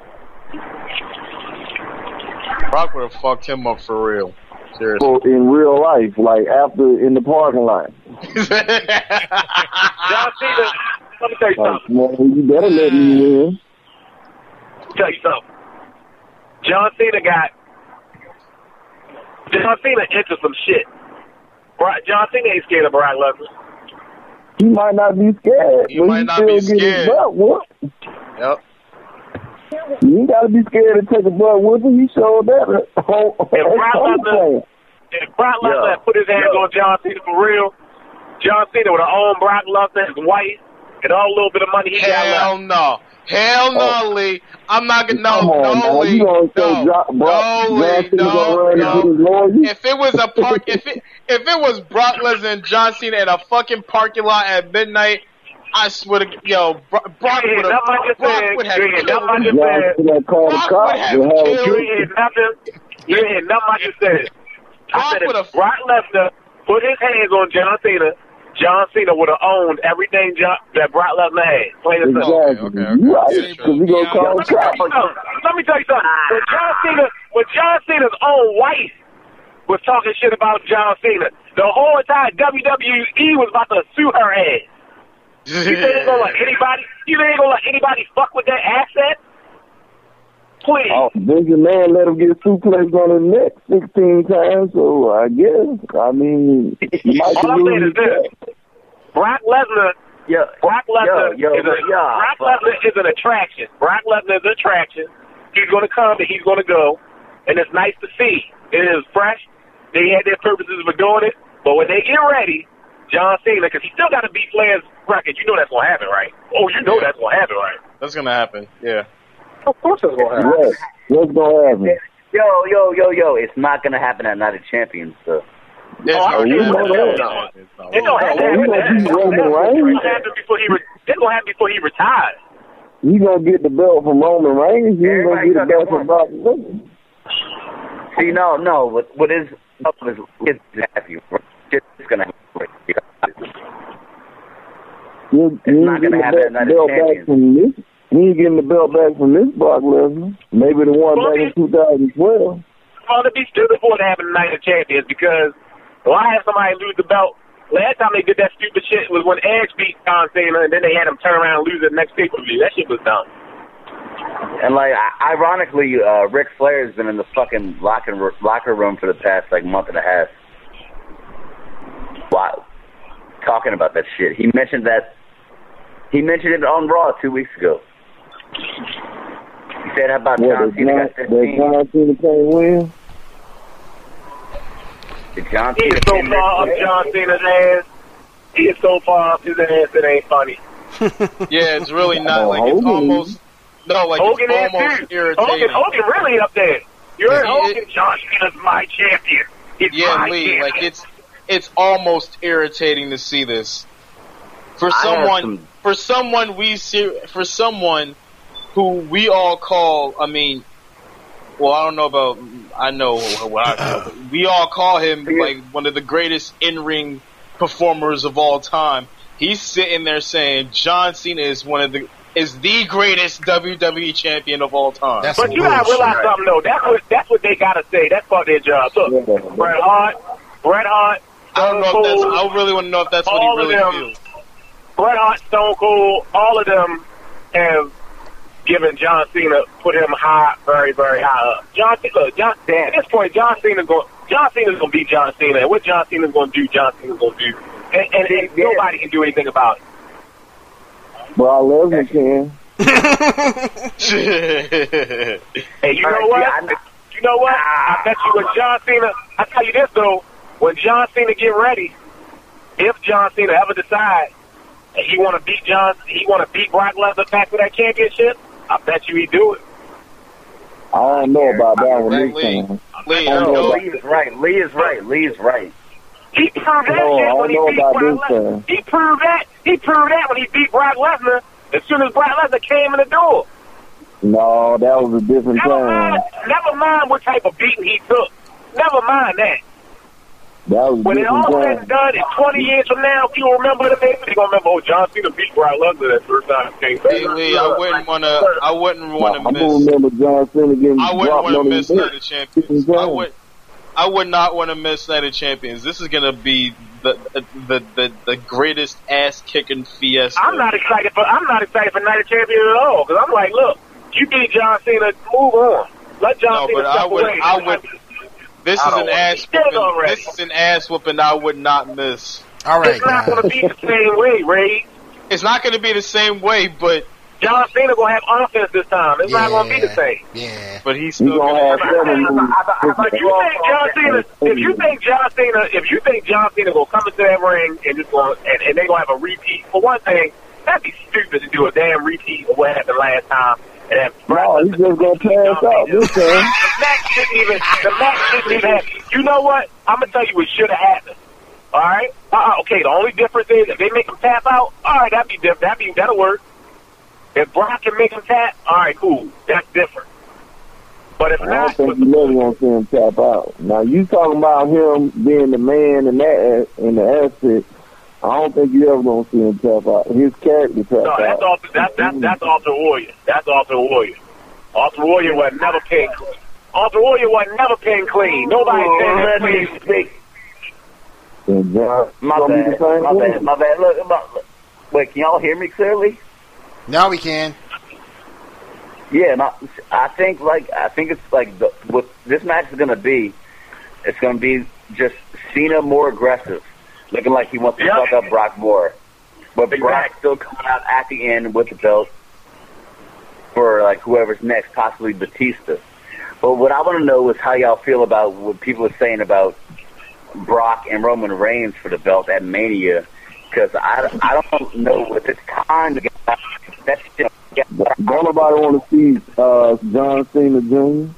Brock would have fucked him up for real. Seriously. For, in real life, like after in the parking lot. John Cena, let me tell you Like, something. man, you better let me win. Let me tell you something. John Cena got John Cena into some shit. Right, John Cena ain't scared of Brock Lesnar. He might not be scared, He but might he not still be get his scared. butt whooped. Yep. You ain't gotta be scared to take a butt whooping. He showed that. at home- If Brock at home Lesnar, playing. if Brock Lesnar Yo. had put his hands Yo. on John Cena for real, John Cena would have owned Brock Lesnar, his wife, and all the little bit of money he got Hell left. no. Hell no, Oh. Lee. I'm not gonna, Come no, on, no, man. Lee. You gonna say No, Brock- no, Brock- Lee, John Cena no, gonna run and no. get his lawyers? If it was a park, if it, if it was Brock Lesnar and John Cena in a fucking parking lot at midnight, I swear to, yo, Bro- Brock You would ain't have, nothing I just Brock said. would have You ain't killed nothing I him. just John said. Cena called the Brock cops. would have and had killed- You him ain't hear nothing. You ain't hear nothing I just said. I Brock said if would've- Brock Lesnar put his hands on John Cena, John Cena would have owned everything John, that Brock Lesnar had. Plain and simple. Exactly. Okay, okay, You right, okay. because we gonna call the cops. Let me tell you something. When John Cena, when John Cena's own wife was talking shit about John Cena, the whole entire W W E was about to sue her ass. You think ain't gonna let anybody? You think ain't gonna let anybody fuck with that asset? Please. Oh, Vince McMahon let him get suplexed on his neck sixteen times, so I guess, I mean, he might All I'm saying lose is this: Brock Lesnar. Yo, Brock Lesnar yo, yo, is a, yo, Brock fuck. Lesnar is an attraction. Brock Lesnar is an attraction. He's going to come and he's going to go, and it's nice to see. It is fresh. They had their purposes for doing it, but when they get ready, John Cena, because he still got to beat Flair's record. You know that's going to happen, right? Oh, you know that's going to happen, right? That's gonna happen, yeah. Of course that's going to happen. Yes. What's gonna happen? Yo, yo, yo, yo, it's not gonna happen at Night of Champions, though. There's Oh, I no don't you care. know that. No. It's not- It don't have to Oh, happen. you gonna beat It's Roman going Reigns? to happen before he. Re- it's going to happen before he retires. You gonna get the belt from Roman Reigns? You ain't gonna Everybody get the got belt their from Brock Lesnar? See, no, no, what, what is up is it's nephew. It's gonna happen. You, you not ain't getting gonna the happen at belt, Night of belt back Champions. from this. You ain't getting the belt back from this Brock Lesnar. Maybe the one back in two thousand twelve. Well, it'd be stupid for it to happen Night of Champions because why have somebody lose the belt? Last time they did that stupid shit was when Edge beat John Cena, and then they had him turn around and lose it next pay-per-view. That shit was dumb. And like, I- ironically, uh, Ric Flair has been in the fucking locker ro- locker room for the past like month and a half. Wow, talking about that shit. He mentioned that. He mentioned it on Raw two weeks ago. He said, "How about What, John that Cena John, got that fifteen? John Cena can't win? Did John He Cena is so came far up this way? John Cena's ass. He is so far up his ass, it ain't funny. Yeah, it's really not Oh, like it's Hogan. almost no, like Hogan it's is almost too. irritating. Hogan, Hogan really up there. You heard Yeah, he- Hogan? John Cena's my champion. He's Yeah, my Lee, champion. like it's it's almost irritating to see this. For I have someone, some- for someone we see, for someone who we all call, I mean, well, I don't know about, I know what I know, but we all call him like one of the greatest in-ring performers of all time. He's sitting there saying John Cena is one of the is the greatest W W E champion of all time. That's But you gotta bullshit. realize something though. That's what that's what they gotta say. That's part of their job. Look, Yeah. Bret Hart, Bret Hart, I don't know Stone if that's. Cold, I really want to know if that's what all he of really them. feels. Bret Hart, Stone Cold, all of them have given John Cena, put him high, very, very high up. John Cena, look, John, at this point, John Cena's going, John Cena's going to beat John Cena. And what John Cena's going to do, John Cena's going to do. And, and, and Yeah. nobody can do anything about it. Brock Lesnar can. Hey, you All know right, what? yeah, I know. You know what? I bet you when John Cena, I tell you this though, when John Cena get ready, if John Cena ever decides that he want to beat John, he want to beat Brock Lesnar back for that championship, I bet you he do it. I don't know about that one this Lee, time. Lee, I I know know, about- Lee is right. Lee is right. Lee is right. He proved that No, I shit don't when he know beat about Brock this Lesnar. time. He proved that. He proved that when he beat Brock Lesnar. As soon as Brock Lesnar came in the door. No, that was a different Never time. mind. Never mind what type of beating he took. Never mind that. That was a When it all different said and time. done, in twenty years from now, people remember the name. They're gonna remember, oh, John Cena beat Brock Lesnar that first time he came back. hey, Lee, I wouldn't want to. I wouldn't want I'm to gonna miss. remember John Cena getting I wouldn't dropped want on to his miss neck. Night of Champions. I would. I would not want to miss Night of Champions. This is gonna be the the the, the greatest ass kicking fiesta. I'm not excited for. I'm not excited for Night of Champions at all because I'm like, look, you beat John Cena, move on. Let John No, Cena but I step would- away. I would- This I is don't an want ass to be dead whooping. already. This is an ass whooping I would not miss. All right, It's not going to guys. be the same way, Ray. It's not going to be the same way, but John Cena gonna have offense this time. It's yeah, not gonna be the same. Yeah. But he's He's still gonna have seven moves. If you think John Cena, if you think John Cena, if you think John Cena gonna come into that ring and just gonna, and, and they gonna have a repeat, for one thing, that'd be stupid to do a damn repeat of what happened last time. And have No, he's just gonna pass out this time. The match shouldn't even. The match shouldn't even happen. You know what? I'm gonna tell you what should have happened. All right. Uh, okay. The only difference is if they make him tap out. All right, that'd be different. That'd be that'll work. If Brock can make him tap, all right, cool. That's different. But if I not, don't think you never gonna see him tap out. Now you talking about him being the man in that in the aspect. I don't think you ever gonna see him tap out. His character tap no, out. that's all. That's that's that's Ultimate Warrior. That's Ultimate Warrior. Ultimate Warrior was never pinned clean. Ultimate Warrior was never pinned clean. Nobody Let pinned me clean. speak. And John, My gonna be bad. the same My way. bad. My bad. Look, look, wait, can y'all hear me clearly? Now we can. Yeah, no, I think like I think it's like the, what this match is gonna be. It's gonna be just Cena more aggressive, looking like he wants to Yep. fuck up Brock more, but Brock Exactly. still coming out at the end with the belt for like whoever's next, possibly Batista. But what I want to know is how y'all feel about what people are saying about Brock and Roman Reigns for the belt at Mania, because I, I don't know if it's time to get that shit. Don't nobody want to see uh, John Cena Junior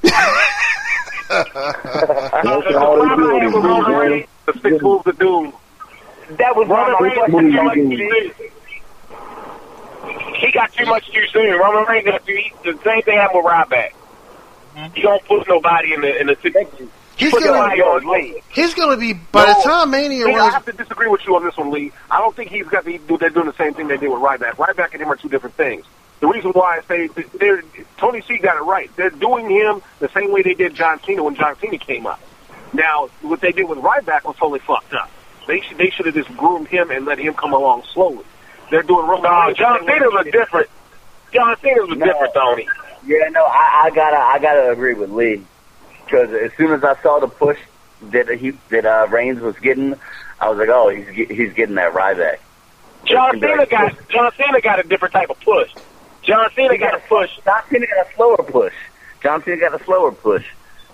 That's all they do is Roman bring Reigns, the six moves of doom. That was one of my Roman questions. Reigns got too much too soon. He got too much too soon. Roman Reigns got too. The same thing happened with Ryback. You don't put nobody in the in the situation. He's Put gonna, somebody on Lee. he's gonna be by No. the time Mania Lee, I runs. have to disagree with you on this one, Lee. I don't think he's got. The, they're doing the same thing they did with Ryback. Ryback and him are two different things. The reason why I say they're, Tony C got it right. They're doing him the same way they did John Cena when John Cena came up. Now, what they did with Ryback was totally fucked up. They should they should have just groomed him and let him come along slowly. They're doing Roman No, Reigns. John Cena was different. John Cena was No. different, Tony. Yeah, no, I, I gotta, I gotta agree with Lee, because as soon as I saw the push that he that uh, Reigns was getting, I was like, oh, he's get- he's getting that Ryback. John Cena got John Cena got a different type of push. John Cena got a push. John Cena got a slower push. John Cena got a slower push.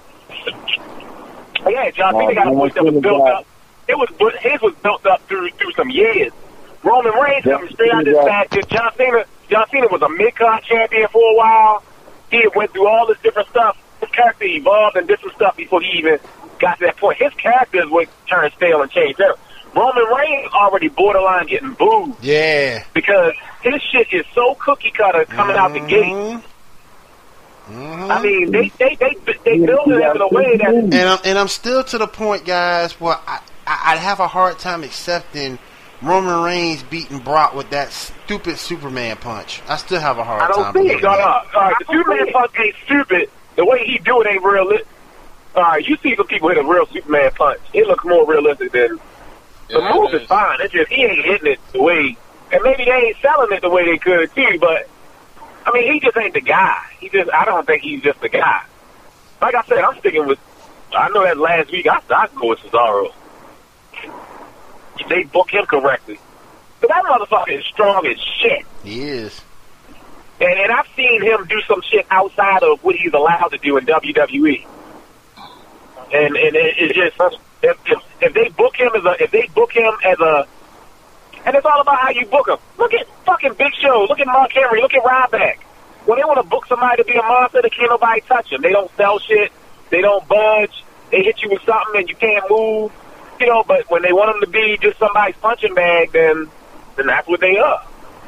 Yeah, John Oh, Cena got a John push that was Cena built got- up. It was bu- his was built up through through some years. Roman Reigns John coming straight out this Cena match. John Cena John Cena was a mid-card champion for a while. He had went through all this different stuff. His character evolved and different stuff before he even got to that point. His character is what turned stale and changed up. Roman Reigns already borderline getting booed Yeah. because his shit is so cookie cutter coming out the gate. Mhm. I mean, they they they they build it in a way that And I'm, and I'm still to the point, guys, where I, I, I'd have a hard time accepting Roman Reigns beating Brock with that stupid Superman punch. I still have a hard I time don't see believing it. No, no. that. All right, the Superman punch ain't stupid. The way he do it ain't realistic. All right, you see some people hit a real Superman punch. It looks more realistic than the Yeah, move it is is. fine. It's just he ain't hitting it the way, and maybe they ain't selling it the way they could too. But I mean, he just ain't the guy. He just I don't think he's just the guy. Like I said, I'm sticking with. I know that last week I I go with Cesaro. They book him correctly. But that motherfucker is strong as shit. He is. And, and I've seen him do some shit outside of what he's allowed to do in W W E. And and it, it's just if, if if they book him as a if they book him as a and it's all about how you book him. Look at fucking Big Show. Look at Mark Henry. Look at Ryback. When they want to book somebody to be a monster, they can't nobody touch him. They don't sell shit. They don't budge. They hit you with something and you can't move. You know, but when they want them to be just somebody's punching bag, then then that's what they are.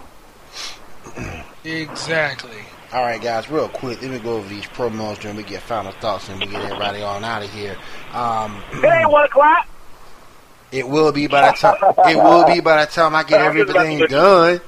Exactly. All right, guys, real quick, let me go over these promos and we get final thoughts and we get everybody on out of here. Um, It ain't one o'clock. it will be by the time. It will be by the time I get everything done.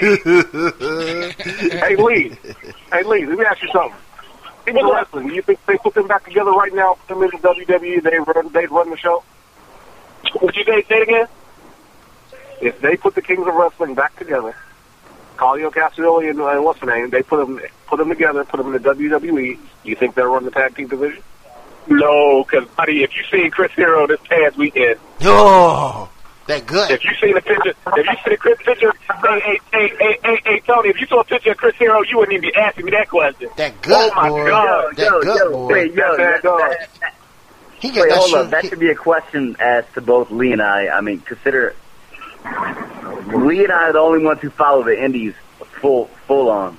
Hey, Lee. Hey, Lee, let me ask you something. People in wrestling, do you think they put them back together right now, put them in the W W E, they run, they'd run the show? What you say? Say it again? If they put the Kings of Wrestling back together, Claudio Castagnoli and uh, what's the name, they put them, put them together, put them in the W W E, do you think they'll run the tag team division? No, because, buddy, if you seen Chris Hero this past weekend, Oh, That good. If you seen a picture, if you see a Chris picture, hey, hey, hey, hey, hey, hey, Tony, if you saw a picture of Chris Hero, you wouldn't even be asking me that question. That good, oh my boy. God. That yo, good, yo, boy. Wait, yo, that, that, that, he got wait, that hold shoe. up. That He- should be a question asked to both Lee and I. I mean, consider Lee and I are the only ones who follow the Indies full, full on.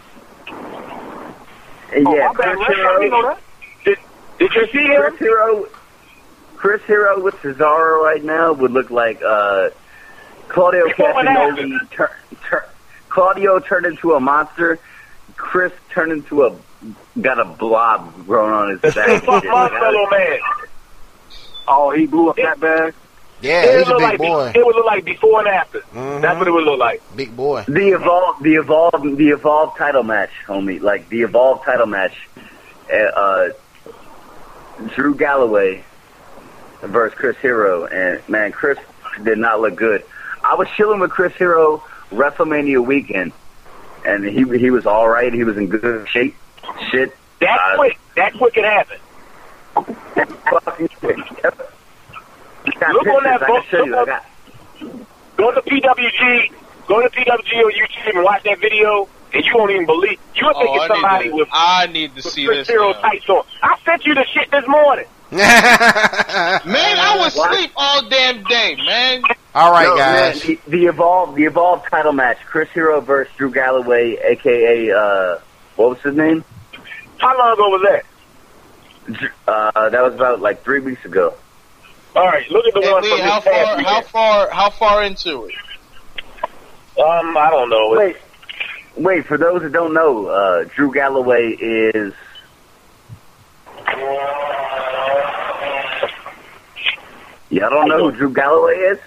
And Oh, yeah, my bad, Chris Rick, how you know Hero, that? Did, did you see him? Chris Hero, Chris Hero with Cesaro right now would look like uh, Claudio Before and Castagnoli. Tur- tur- Claudio turned into a monster. Chris turned into a got a blob growing on his back. Fuck Marcelo, man. Oh, he blew up that bad? Yeah, it he's a would big like boy. Be, it would look like before and after. Mhm. That's what it would look like. Big boy. The evolve, the evolve, the evolve title match, homie. Like the evolve title match. Uh, uh, Drew Galloway versus Chris Hero, and man, Chris did not look good. I was chilling with Chris Hero WrestleMania weekend, and he he was all right. He was in good shape. Shit. That Uh, quick. That quick it happened. Fucking quick. Yep. Got Look on that pictures I book. can show you. I Look got. Go to P W G. Go to P W G on YouTube and watch that video, and you won't even believe. You'll think Oh, it's I somebody need to, with, I need to with see Chris this. Hero now. tights on. I sent you the shit this morning. Man, I was What? asleep all damn day, man. All right, No, guys. man, the, the evolve, the evolve title match. Chris Hero versus Drew Galloway, aka uh, what was his name? How long ago was that? Uh, that was about like three weeks ago. All right, look at the Hey, one Lee, from how this past far, how weekend. far, how far into it? Um, I don't know. Wait, wait. For those that don't know, uh, Drew Galloway is. Y'all don't know who Drew Galloway is?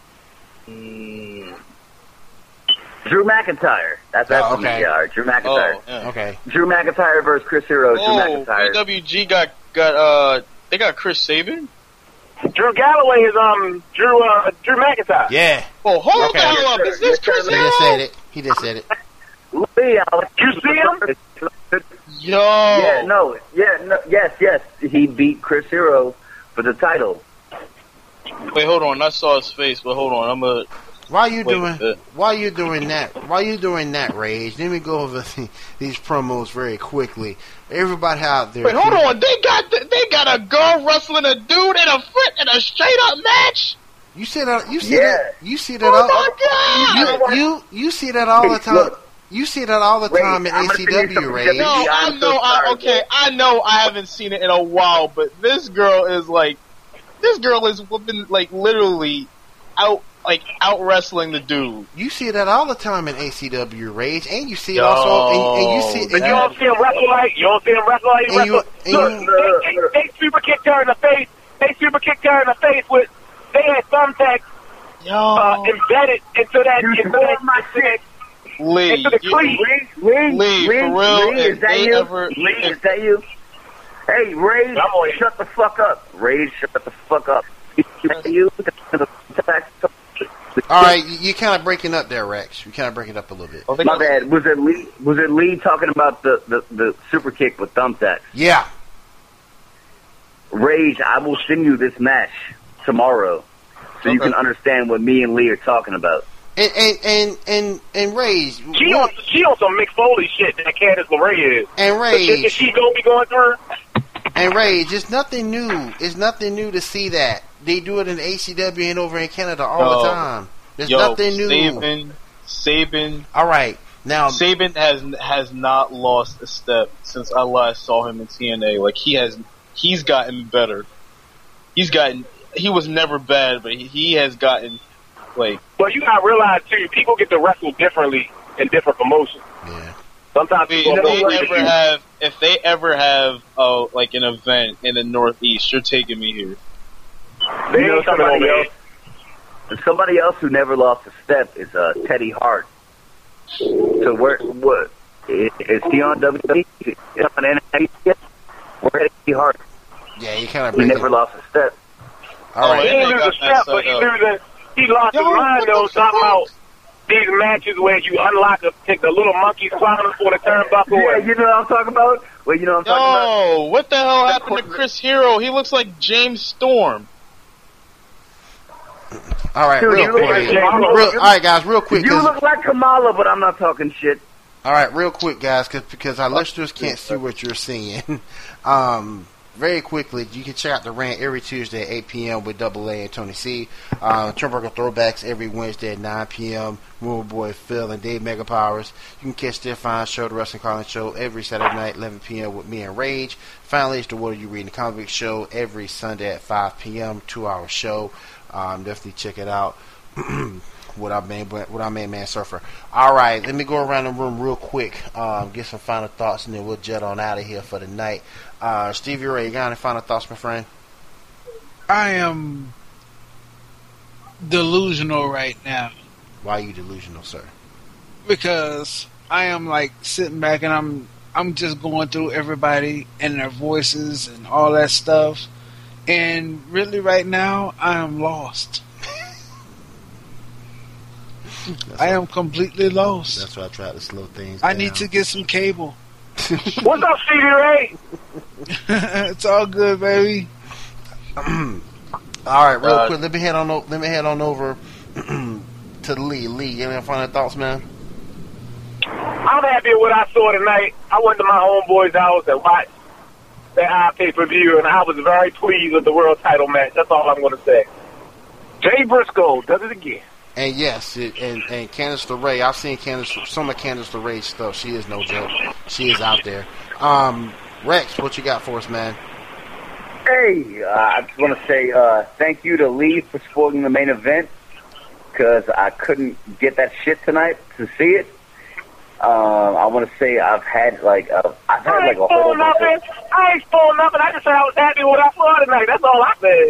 Drew McIntyre. That's that's Oh, who okay. you are. Drew McIntyre. Oh, yeah. Okay. Drew McIntyre versus Chris Hero. Drew Oh, McIntyre. P W G got got uh, they got Chris Sabin. Drew Galloway is um Drew uh Drew McIntyre. Yeah. Oh, hold Okay. the hell up! Is this Chris He just Hero? said it. He just said it. Lee, I'll- You see him? Yo. Yeah, no, yeah, no, yes, yes. He beat Chris Hero for the title. Wait, hold on. I saw his face, but hold on. I'm a. While you Wait, doing, uh, while you doing that, while you doing that, Rage, let me go over the, these promos very quickly. Everybody out there. Wait, hold on. They got they got a girl wrestling a dude in a foot in a straight up match. You see that? You see Yeah. that? You see that? Oh all, my god! you, you you see that all the Hey, time. look. You see that all the Wait, time in I'm gonna A C tell you W, something. Rage. No, I'm I so know. I, sorry, okay, I know. I haven't seen it in a while, but this girl is like, this girl is whooping like literally out like out wrestling the dude. You see that all the time in A C W, Rage, and you see it Yo, also, and, and you see, But and you you, don't see him wrestle like you don't see him wrestle like he And you- wrestle. and Look, you- they, they, they super kicked her in the face. They super kicked her in the face with they had thumbtacks Yo, uh, embedded into that You into stole that, my into that Lee, into the you- cleat. Lee, Lee, Lee, Lee, for real, Lee, if is that they you? ever- Lee, if- is that you? Hey, Ray, I'm on it. shut the fuck up. Ray, shut the fuck up. Is that you? all right, you, you kind of breaking up there, Rex. You kind of breaking up a little bit. Oh, they My got- bad. Was it Lee? Was it Lee talking about the, the, the super kick with thumbtacks? Yeah, Rage, I will send you this match tomorrow, so you Okay. can understand what me and Lee are talking about. and and and and, and Rage, She on she on some Mick Foley shit that Candice LeRae is. and The shit that Rage, she gonna be going through. and Rage. It's nothing new. It's nothing new to see that they do it in A C W and over in Canada all Yo. the time. There's Yo, nothing new. Saban, Saban, All right, now Saban has has not lost a step since I last saw him in T N A. Like he has, he's gotten better. He's gotten. He was never bad, but he, he has gotten like. But you gotta realize too, people get to wrestle differently in different promotions. yeah. Sometimes If people they are more ever confused. have, if they ever have, uh, like an event in the Northeast, you're taking me here. They You know ain't coming somebody over else? Somebody else who never lost a step is uh, Teddy Hart. So where what is, is he on W W E? Is he on N X T yet? Where Teddy Hart? Yeah, you kind of He breaking. never lost a step. All Oh, He right, yeah. ain't lose a got step, messed but he up. losing. He lost Yo, his mind what though. the Talking fuck? about these matches where you unlock a take the little monkey climbing for the turnbuckle. Yeah, and you know what I'm talking about? Well, you know what I'm talking about? Yo, what the hell happened to Chris Hero? He looks like James Storm. All right, Dude, real you look quick. like Kamala. Real, all right, guys, real quick. You 'cause- look like Kamala, but I'm not talking shit. All right, real quick, guys, cause, because our listeners can't see what you're seeing. um, very quickly, you can check out the rant every Tuesday at eight p.m. with Double A and Tony C. Uh, Turnbuckle Throwbacks every Wednesday at nine p.m. Rumor Boy Phil and Dave Megapowers. You can catch their fine show, the Wrestling Calling Show, every Saturday night, eleven p.m. with me and Rage. Finally, it's the What Are You Reading? The Comic Book Show every Sunday at five p.m. Two-hour show. Um, definitely check it out. What our main, what our main man Surfer. All right, let me go around the room real quick, um, get some final thoughts, and then we'll jet on out of here for the night. Uh, Stevie Ray, you got any final thoughts, my friend? I am delusional right now Why are you delusional, sir? because I am like sitting back and I'm I'm just going through everybody and their voices and all that stuff, and really right now I am lost. I am completely lost. That's why I try to slow things I down. need to get some cable. What's up, Stevie Ray? It's all good, baby. All right, real Uh, quick, let me head on. O- let me head on over to Lee. Lee, you have any final thoughts, man? I'm happy with what I saw tonight. I went to my homeboy's house and watched the I pay-per-view, and I was very pleased with the world title match. That's all I'm going to say. Jay Briscoe does it again. And yes, it, and and Candice LeRae, I've seen Candice, some of Candice LeRae's stuff. She is no joke. She is out there. Um, Rex, what you got for us, man? Hey, uh, I just want to say uh, thank you to Lee for spoiling the main event because I couldn't get that shit tonight to see it. Um, I want to say I've had like a, I've had I like ain't a whole spoiled bunch nothing. of, I ain't spoiled nothing. I just said I was happy with what I saw tonight. That's all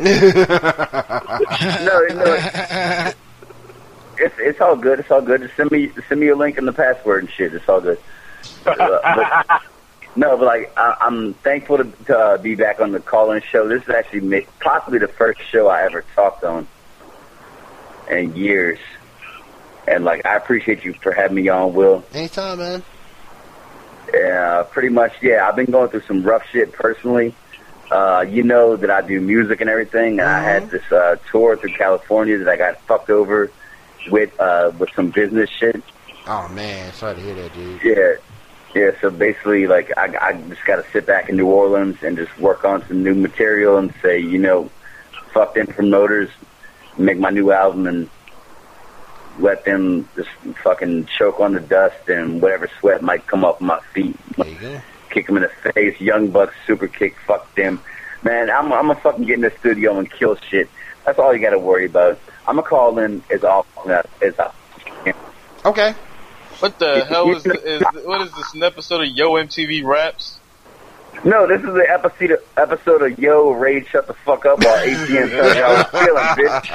I said. no, no, it's it's all good. It's all good. Just send me send me your link and the password and shit. It's all good. Uh, but, no, but like I, I'm thankful to, to uh, be back on the call-in show. This is actually ma- possibly the first show I ever talked on in years. And, like, I appreciate you for having me on, Will. Anytime, man. Yeah, pretty much, yeah. I've been going through some rough shit personally. Uh, you know that I do music and everything, and Mm-hmm. I had this uh, tour through California that I got fucked over with uh, with some business shit. Oh man, sorry to hear that, dude. Yeah, yeah. So basically, like, I, I just got to sit back in New Orleans and just work on some new material and say, you know, fuck them promoters, make my new album and let them just fucking choke on the dust and whatever sweat might come off my feet. There you go. Kick them in the face. Young Bucks super kick. Fuck them. Man, I'm I'm gonna fucking get in the studio and kill shit. That's all you got to worry about. I'm gonna call in as often as I can. Okay. What the hell is, is what is this? An episode of Yo M T V Raps? No, this is the episode episode of Yo Rage Shut the Fuck Up while A T M tells you how I'm feeling, bitch.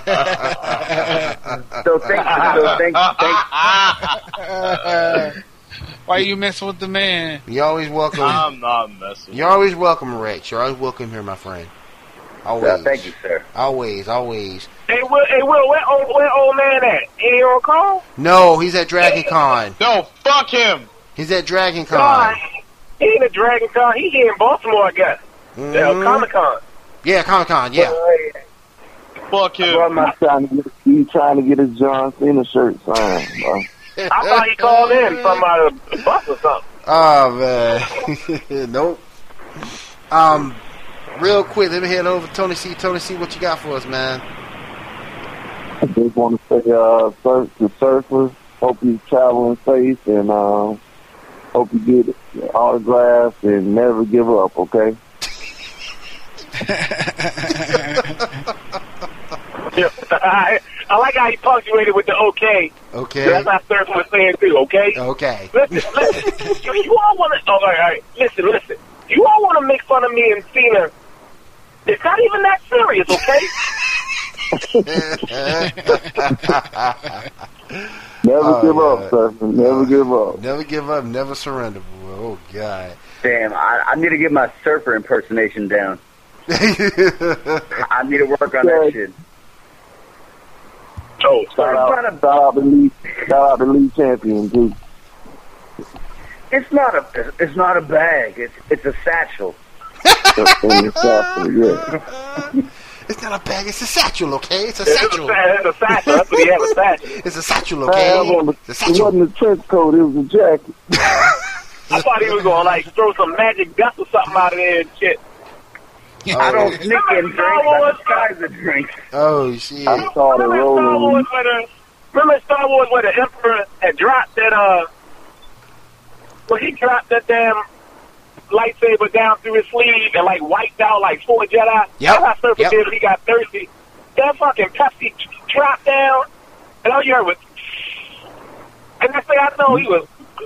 So thank so thank thank. Why you messing with the man? You're always welcome. I'm not messing. You're always welcome, Rex. You're always welcome here, my friend. Always. Uh, thank you, sir. Always, always. Hey, Will, hey, Will, where old, where old man at? Ain't he on call? No, he's at Dragon Con. No, fuck him. He's at Dragon Con. God, he ain't a Dragon Con. He here in Baltimore, I guess. Mhm. Yeah, Comic Con. Yeah, Comic Con. Yeah. Fuck him. Bro, I'm trying to get, he trying to get his John Cena shirt signed, bro. I thought he called in from uh, the bus or something. Oh man. Nope. Um, real quick, let me head over to Tony C. Tony C, what you got for us, man? I just want to say, uh, surf, the surfers, hope you traveling safe and, uh, hope you get autographs and never give up, okay? Yeah, I, I like how he punctuated with the okay. Okay. That's how Surfer was saying too, okay? Okay. Listen, listen. you, you all want to... Oh, all right, all right. Listen, listen. You all want to make fun of me and Cena. It's not even that serious, okay? Never Oh, give God. up, surfer. Never give up. Never give up, never surrender, boy. Oh, God. Damn, I, I need to get my surfer impersonation down. I need to work on that shit. Oh, Shout out, shout out the lead, shout out the lead champion, too. It's not a it's not a bag. It's it's a satchel. Exactly, yeah. It's not a bag. It's a satchel, okay? It's a It's satchel. a, it's a satchel. That's what he had, a satchel. It's a satchel, I okay? have on the, It's a it satchel. wasn't a trench coat, it was a jacket. I thought he was going to, like, throw some magic dust or something out of there and shit. I don't sneak in drinks. I disguise the drinks. Oh, shit. I saw the Remember Star rolling. Wars where the, remember Star Wars where the Emperor had dropped that, uh, where he dropped that damn lightsaber down through his sleeve and, like, wiped out, like, four Jedi? Yep. That's how Surfer Yep. did when he got thirsty. That fucking Pepsi dropped down, and all you heard was, and next thing I know, he was,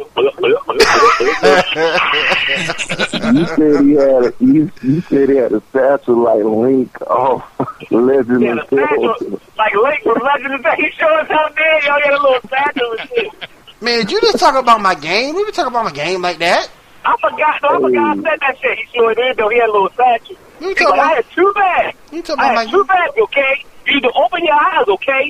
You said he had a, you, you said he had a satchel like Link off Legend yeah, of the satchel, Zelda. like Link from Legend of Zelda. He showed us how big, y'all got a little satchel and shit. Man, did you just talk about my game? We been talking about my game like that. I forgot, no, I forgot I said that shit. He sure did, though. He had a little satchel. You He's talking like, I about, had two bags. you talking I about had two my bags, okay? You need to open your eyes, okay?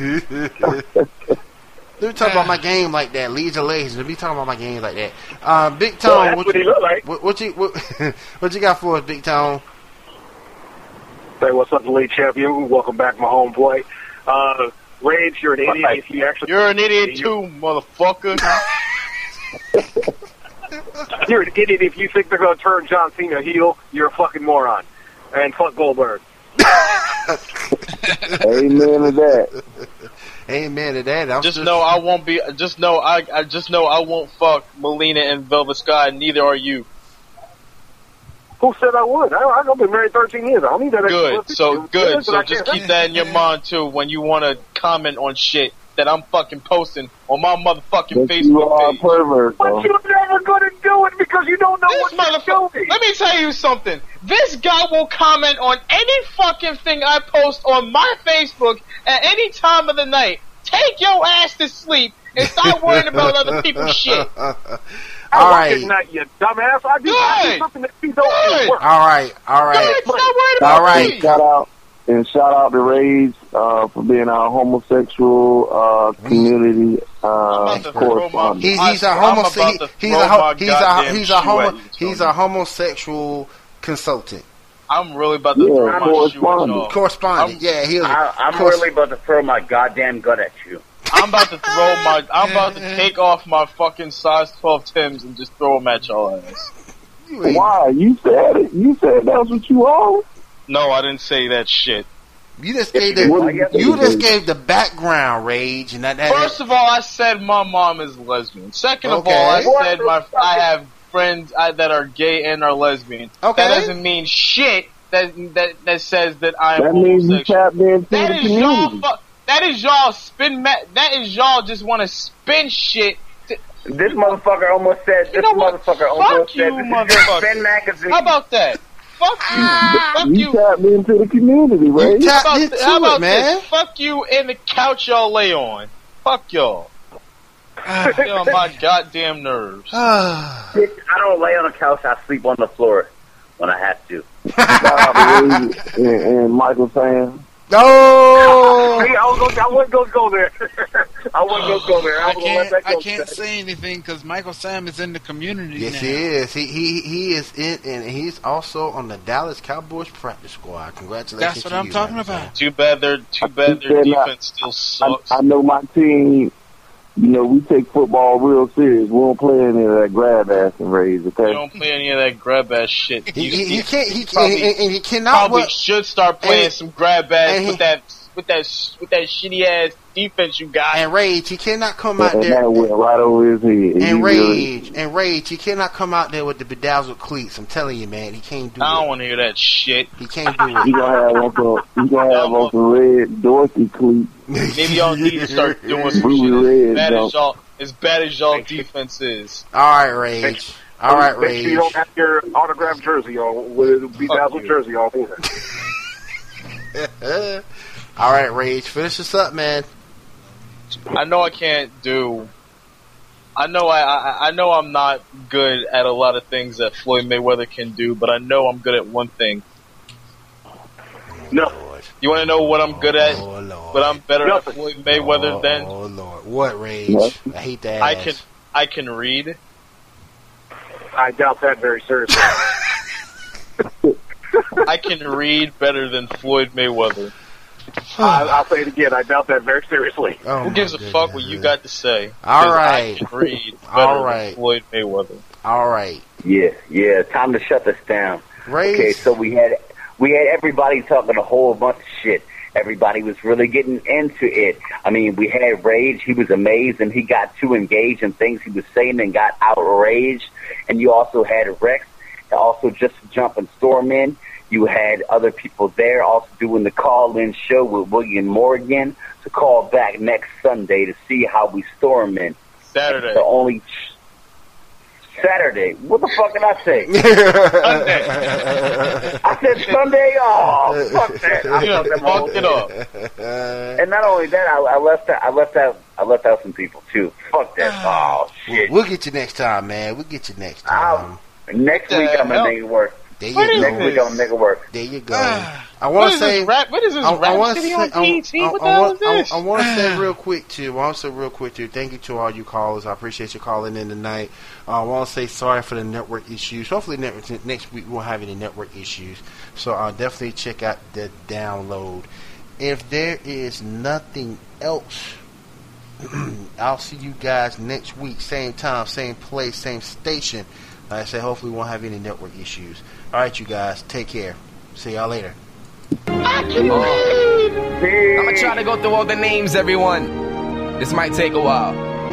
Let me talk about my game like that. Leads of Legends. Let me talk about my game like that. Uh, Big Well, Tone, that's what, what he you, looked like. what, what you what, what you got for us, Big Tone? Hey, what's up, the league champion? Welcome back, my homeboy. Uh, Rage, you're an idiot if you actually... You're an idiot too, motherfucker. You're an idiot if you think they're going to turn John Cena heel. You're a fucking moron. And fuck Goldberg. Amen to that. Amen to that. I'm Just still- know I won't be. Just know I. I just know I won't fuck Melina and Velvet Sky. Neither are you. Who said I would? I, I've been married thirteen years. I don't need that extra Good. pussy. So It's good. but So I just can't keep say- that in your mind too when you want to comment on shit that I'm fucking posting on my motherfucking But you are Facebook a page. pervert, But though. you're never going to do it because you don't know This what you're motherfucker. doing. Let me tell you something. This guy will comment on any fucking thing I post on my Facebook at any time of the night. Take your ass to sleep and stop worrying about other people's shit. All I right. work at night, you dumbass. I do, I do Good. something that you don't Good. do. Work. All right. All right. Good. Stop worrying about All right. me. Shout out and shout out to Rage uh, for being our homosexual uh, community uh, about to throw my- correspondent. He's he's a I'm homo about to he, he's throw a ho- my he's a goddamn he's a shoe at homo you, he's Tony. a homosexual consultant I'm really about to Yeah, throw my shoe at correspondent. y'all. correspondent. yeah, he'll. I, I'm course- really about to throw my goddamn gut at you. I'm about to throw my. I'm about to take off my fucking size twelve Timbs and just throw them at y'all ass. Why? You said it. You said that's what you are. No, I didn't say that shit. You just gave the What do you you think? just gave the background, Rage, and that. that First of all, I said my mom is lesbian. Second of Okay. all, I What said the my fuck I is- have friends uh, that are gay and are lesbian. Okay. That doesn't mean shit. That that that says that I am That means you homosexual. tapped into That the is y'all. community. Fu- that is y'all spin. Ma- that is y'all just want to spin shit. To- This motherfucker almost said. This You know what? motherfucker Fuck almost you, said. This is motherfucker. just Spin Magazine. How about that? Fuck you. Fuck You you. tapped into the community, right? tapped How about, into how about it, man. this? Fuck you and the couch y'all lay on. Fuck y'all. Get on my goddamn nerves. Bitch, I don't lay on the couch. I sleep on the floor when I have to. Shout out to Rage and, and Michael Sam. Oh, Hey, I was going. I wasn't going to go there. I wasn't going to go there. I I was going to let can't. that I go. can't say anything because Michael Sam is in the community yes, now. he is. He he he is in, and he's also on the Dallas Cowboys practice squad. Congratulations! That's what to I'm you, talking Michael about. Too bad their too bad their They're not- defense still I, sucks. I know my team. You know, we take football real serious. We don't play any of that grab ass and raise, You okay? don't play any of that grab ass shit. He, You- he, he you can't. He probably- and, and he cannot. probably What, should start playing and- some grab ass and he- with that with that with that shitty ass defense you got. and Rage, he cannot come out And there. that went right over his head. He And really- Rage, and Rage, he cannot come out there with the bedazzled cleats. I'm telling you, man, he can't do I don't it. want to hear that shit. He can't do it. You gonna have on some, you gonna have on some red Dorothy cleats. Maybe y'all need to start doing some Blue shit red, as bad no. as y'all as bad as y'all defense is. All right, Rage. All right, Make sure you Rage. don't have your autographed jersey on with a bedazzled you. jersey on either. All right, Rage. Finish this up, man. I know I can't do. I know I, I I know I'm not good at a lot of things that Floyd Mayweather can do, but I know I'm good at one thing. No. Lord. You want to know what I'm good at? Oh, Lord. But I'm better at Nothing. Floyd Mayweather oh, than Oh, Lord. What, Rage? What? I hate that. I can. I can read. I doubt that very seriously. I can read better than Floyd Mayweather. I, I'll say it again. I doubt that very seriously. Oh, Who gives a goodness. fuck what you got to say? All 'Cause right. I can read better All right. than Floyd Mayweather. All right. Yeah, yeah. Time to shut this down. Rage. Okay, so we had we had everybody talking a whole bunch of shit. Everybody was really getting into it. I mean, we had Rage. He was amazed, and he got too engaged in things he was saying and got outraged. And you also had Rex, also just to jump and storm in. You had other people there also doing the call-in show with William Morgan to call back next Sunday to see how we storm in. Saturday. The only Saturday. What the fuck did I say? Sunday. I said Sunday. Oh, fuck that! I Yeah, fucked them all. fucked it up. And not only that, I, I left out. I left out. I left out some people too. Fuck that. Oh shit. We'll get you next time, man. We'll get you next time. I'll, next week I'm gonna make it work. There you What is go. Next week I'm gonna make it work. There you go. Ah. I What want to is say. this rap? What is this I, I rap want to city say. on I, P E T? I, What I, the hell want, is this? I, I want to say real quick too. I want to say real quick too. Thank you to all you callers. I appreciate you calling in tonight. Uh, I want to say sorry for the network issues. Hopefully ne- next week we won't have any network issues. So I'll definitely check out the download. If there is nothing else, I'll see you guys next week. Same time, same place, same station. Like I said, hopefully we won't have any network issues. All right, you guys. Take care. See y'all later. I'ma try to go through all the names, everyone. This might take a while.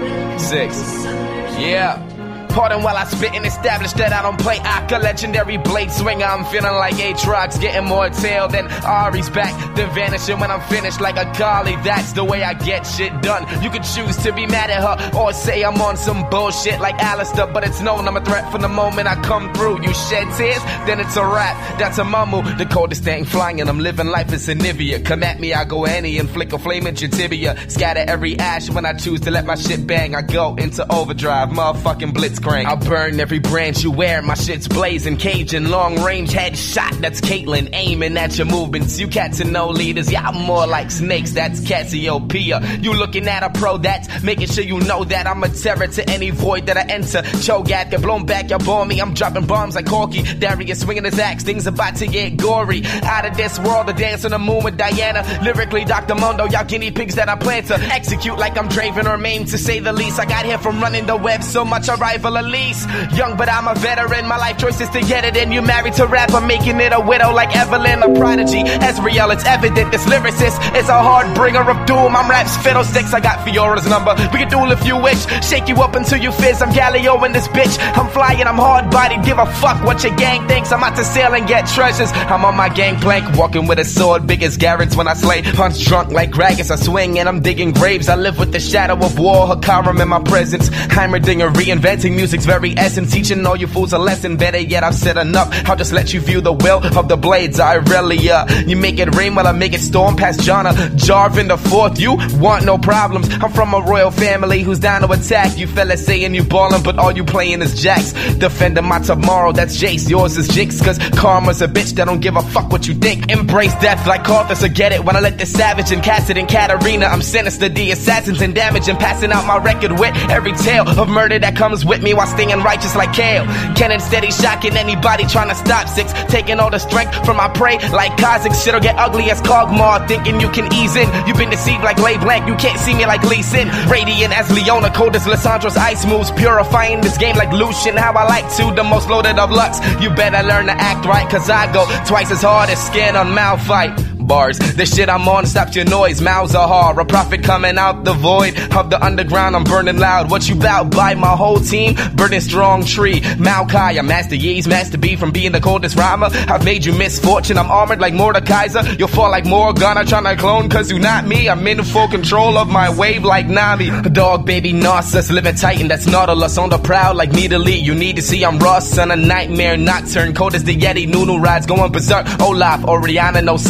Six. Yeah. Pardon while I spit and establish that I don't play Aka, legendary blade swinger. I'm feeling like Aatrox, getting more tail than Ari's back, then vanishing when I'm finished like a golly. That's the way I get shit done. You could choose to be mad at her or say I'm on some bullshit like Alistair, but it's known I'm a threat from the moment I come through. You shed tears, then it's a rap. That's a mumble. The coldest thing flying, and I'm living life as a Nivea. Come at me, I go any and flick a flame at your tibia. Scatter every ash when I choose to let my shit bang. I go into overdrive, motherfucking blitzcrank. I'll burn every brand you wear. My shit's blazing, Cajun, long range headshot. That's Caitlyn aiming at your movements. You cats are no leaders, y'all more like snakes. That's Cassiopeia. You looking at a pro that's making sure you know that I'm a terror to any void that I enter. Cho'Gath, get blown back, y'all bore me. I'm dropping bombs like Corky. Darius swinging his axe, things about to get gory. Out of this world, the dance on the moon with Diana. Lyrically, Doctor Mondo, y'all guinea pigs that I plan to execute like I'm Draven or Mame, to say the least. I got here from running the web, so much I rival Elise. Young, but I'm a veteran. My life choice is to get it in. You married to rap, I'm making it a widow like Evelyn, a prodigy. Ezreal, it's evident this lyricist is a hard bringer of doom. I'm rap's fiddlesticks. I got Fiora's number. We can duel if you wish. Shake you up until you fizz. I'm Galileo in this bitch. I'm flying, I'm hard bodied. Give a fuck what your gang thinks. I'm out to sail and get treasures. I'm on my gangplank, walking with a sword big as Garrett's when I slay. Punch drunk like Gragas, I swing and I'm digging graves. I live with the shadow of war, Hakarim in my presence. Heimerdinger reinventing music's very essence, teaching all you fools a lesson. Better yet, I've said enough. I'll just let you view the will of the blades. I really, uh, you make it rain while I make it storm past Jana. Jarvan the fourth, you want no problems. I'm from a royal family who's down to attack. You fellas saying you ballin', but all you playing is jacks. Defending my tomorrow, that's Jace. Yours is Jinx, cause karma's a bitch that don't give a fuck what you think. Embrace death like Arthur, so get it when I let the savage and Cassidy and Katarina. I'm sinister, the assassins and damage, and passing out my record with every tale of murder that comes with me while staying righteous like Kale. Cannon steady shocking anybody trying to stop six. Taking all the strength from my prey like Kha'Zix. Shit'll get ugly as Kog'Maw, thinking you can ease in. You've been deceived like LeBlanc, you can't see me like Lee Sin. Radiant as Leona, cold as Lissandro's ice moves. Purifying this game like Lucian, how I like to. The most loaded of Lux. You better learn to act right, cause I go twice as hard as skin on Malphite. Bars, the shit I'm on stops your noise. Mouths are hard, a prophet coming out the void of the underground. I'm burning loud. What you bout? By my whole team, burning strong tree. Maokai, I'm Master Ye's, Master B from being the coldest rhymer. I've made you misfortune. I'm armored like Mordekaiser. You'll fall like Morgana trying to clone, cause you not me. I'm in full control of my wave like Nami. Dog baby Narcissus, living Titan, that's Nautilus on the prowl like Nidalee. You need to see I'm Ross, son of Nightmare Nocturne. Cold as the Yeti, Nunu rides going berserk. Olaf, Oriana, no suicide.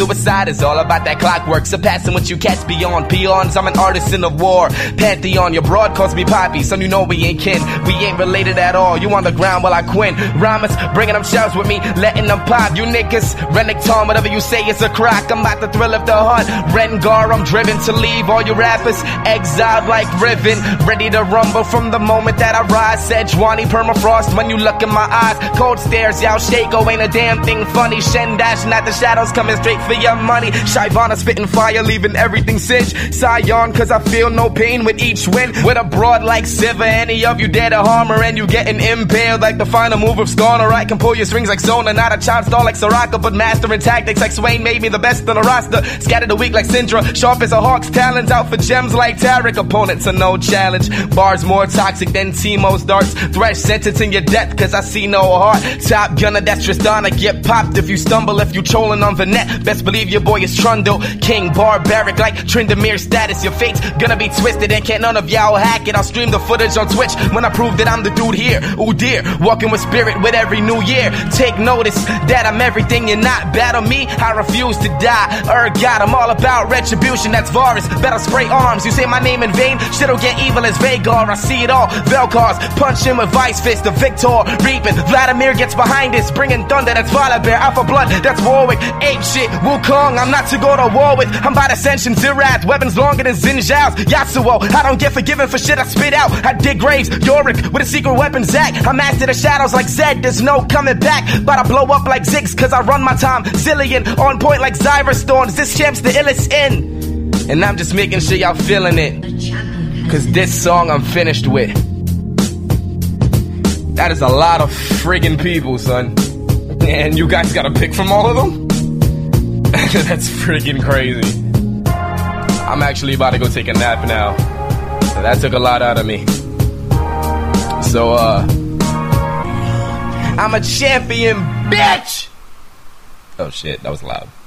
God is all about that clockwork, surpassing what you cats beyond peons. I'm an artisan of war, pantheon. Your broad calls me Poppy, son, you know we ain't kin. We ain't related at all. You on the ground while I quin. Rhymes, bringing them shells with me, letting them pop. You niggas, Rennick Tom, whatever you say is a crock. I'm about the thrill of the hunt. Rengar, I'm driven to leave all you rappers exiled like Riven, ready to rumble from the moment that I rise. Sejuani permafrost when you look in my eyes. Cold stares, y'all Shaco, ain't a damn thing funny. Shen dashing at the shadows, coming straight for your money. Shyvana spitting fire, leaving everything singed. Sion, cause I feel no pain with each win. With a broad like Siva, any of you dare to harm her, and you getting impaled like the final move of Scorn. Or I can pull your strings like Zona, not a child star like Soraka, but mastering tactics like Swain made me the best on the roster. Scattered the weak like Syndra, sharp as a hawk's talons, out for gems like Tarek. Opponents are no challenge. Bars more toxic than Teemo's darts. Thresh sentencing your death, cause I see no heart. Top gunner, that's Tristana, get popped if you stumble, if you trolling on the net. Best believe your boy is Trundle, king barbaric like Tryndamere status. Your fate's gonna be twisted and can't none of y'all hack it. I'll stream the footage on Twitch when I prove that I'm the dude here. Ooh dear, walking with spirit with every new year. Take notice that I'm everything you're not. Battle me, I refuse to die. Ergot, I'm all about retribution, that's Varus. Better spray arms, you say my name in vain, shit'll get evil as Vagar. I see it all, Vel'Kar's punch him with Vice Fist. The Victor reaping, Vladimir gets behind this, bringing thunder, that's Volibear. Alpha Blood, that's Warwick. Ape shit, Wukong, I'm not to go to war with. I'm by Ascension, Zirath, weapons longer than Xin Zhao's. Yasuo, I don't get forgiven for shit I spit out. I dig graves, Yorick with a secret weapon, Zac. I master the shadows like Zed, there's no coming back. But I blow up like Ziggs, cause I run my time. Zillion, on point like Zyra Storms. This champ's the illest in, and I'm just making sure y'all feeling it, cause this song I'm finished with. That is a lot of friggin' people, son. And you guys gotta pick from all of them? That's friggin' crazy. I'm actually about to go take a nap now. That took a lot out of me. So, uh... I'm a champion, bitch! Oh shit, that was loud.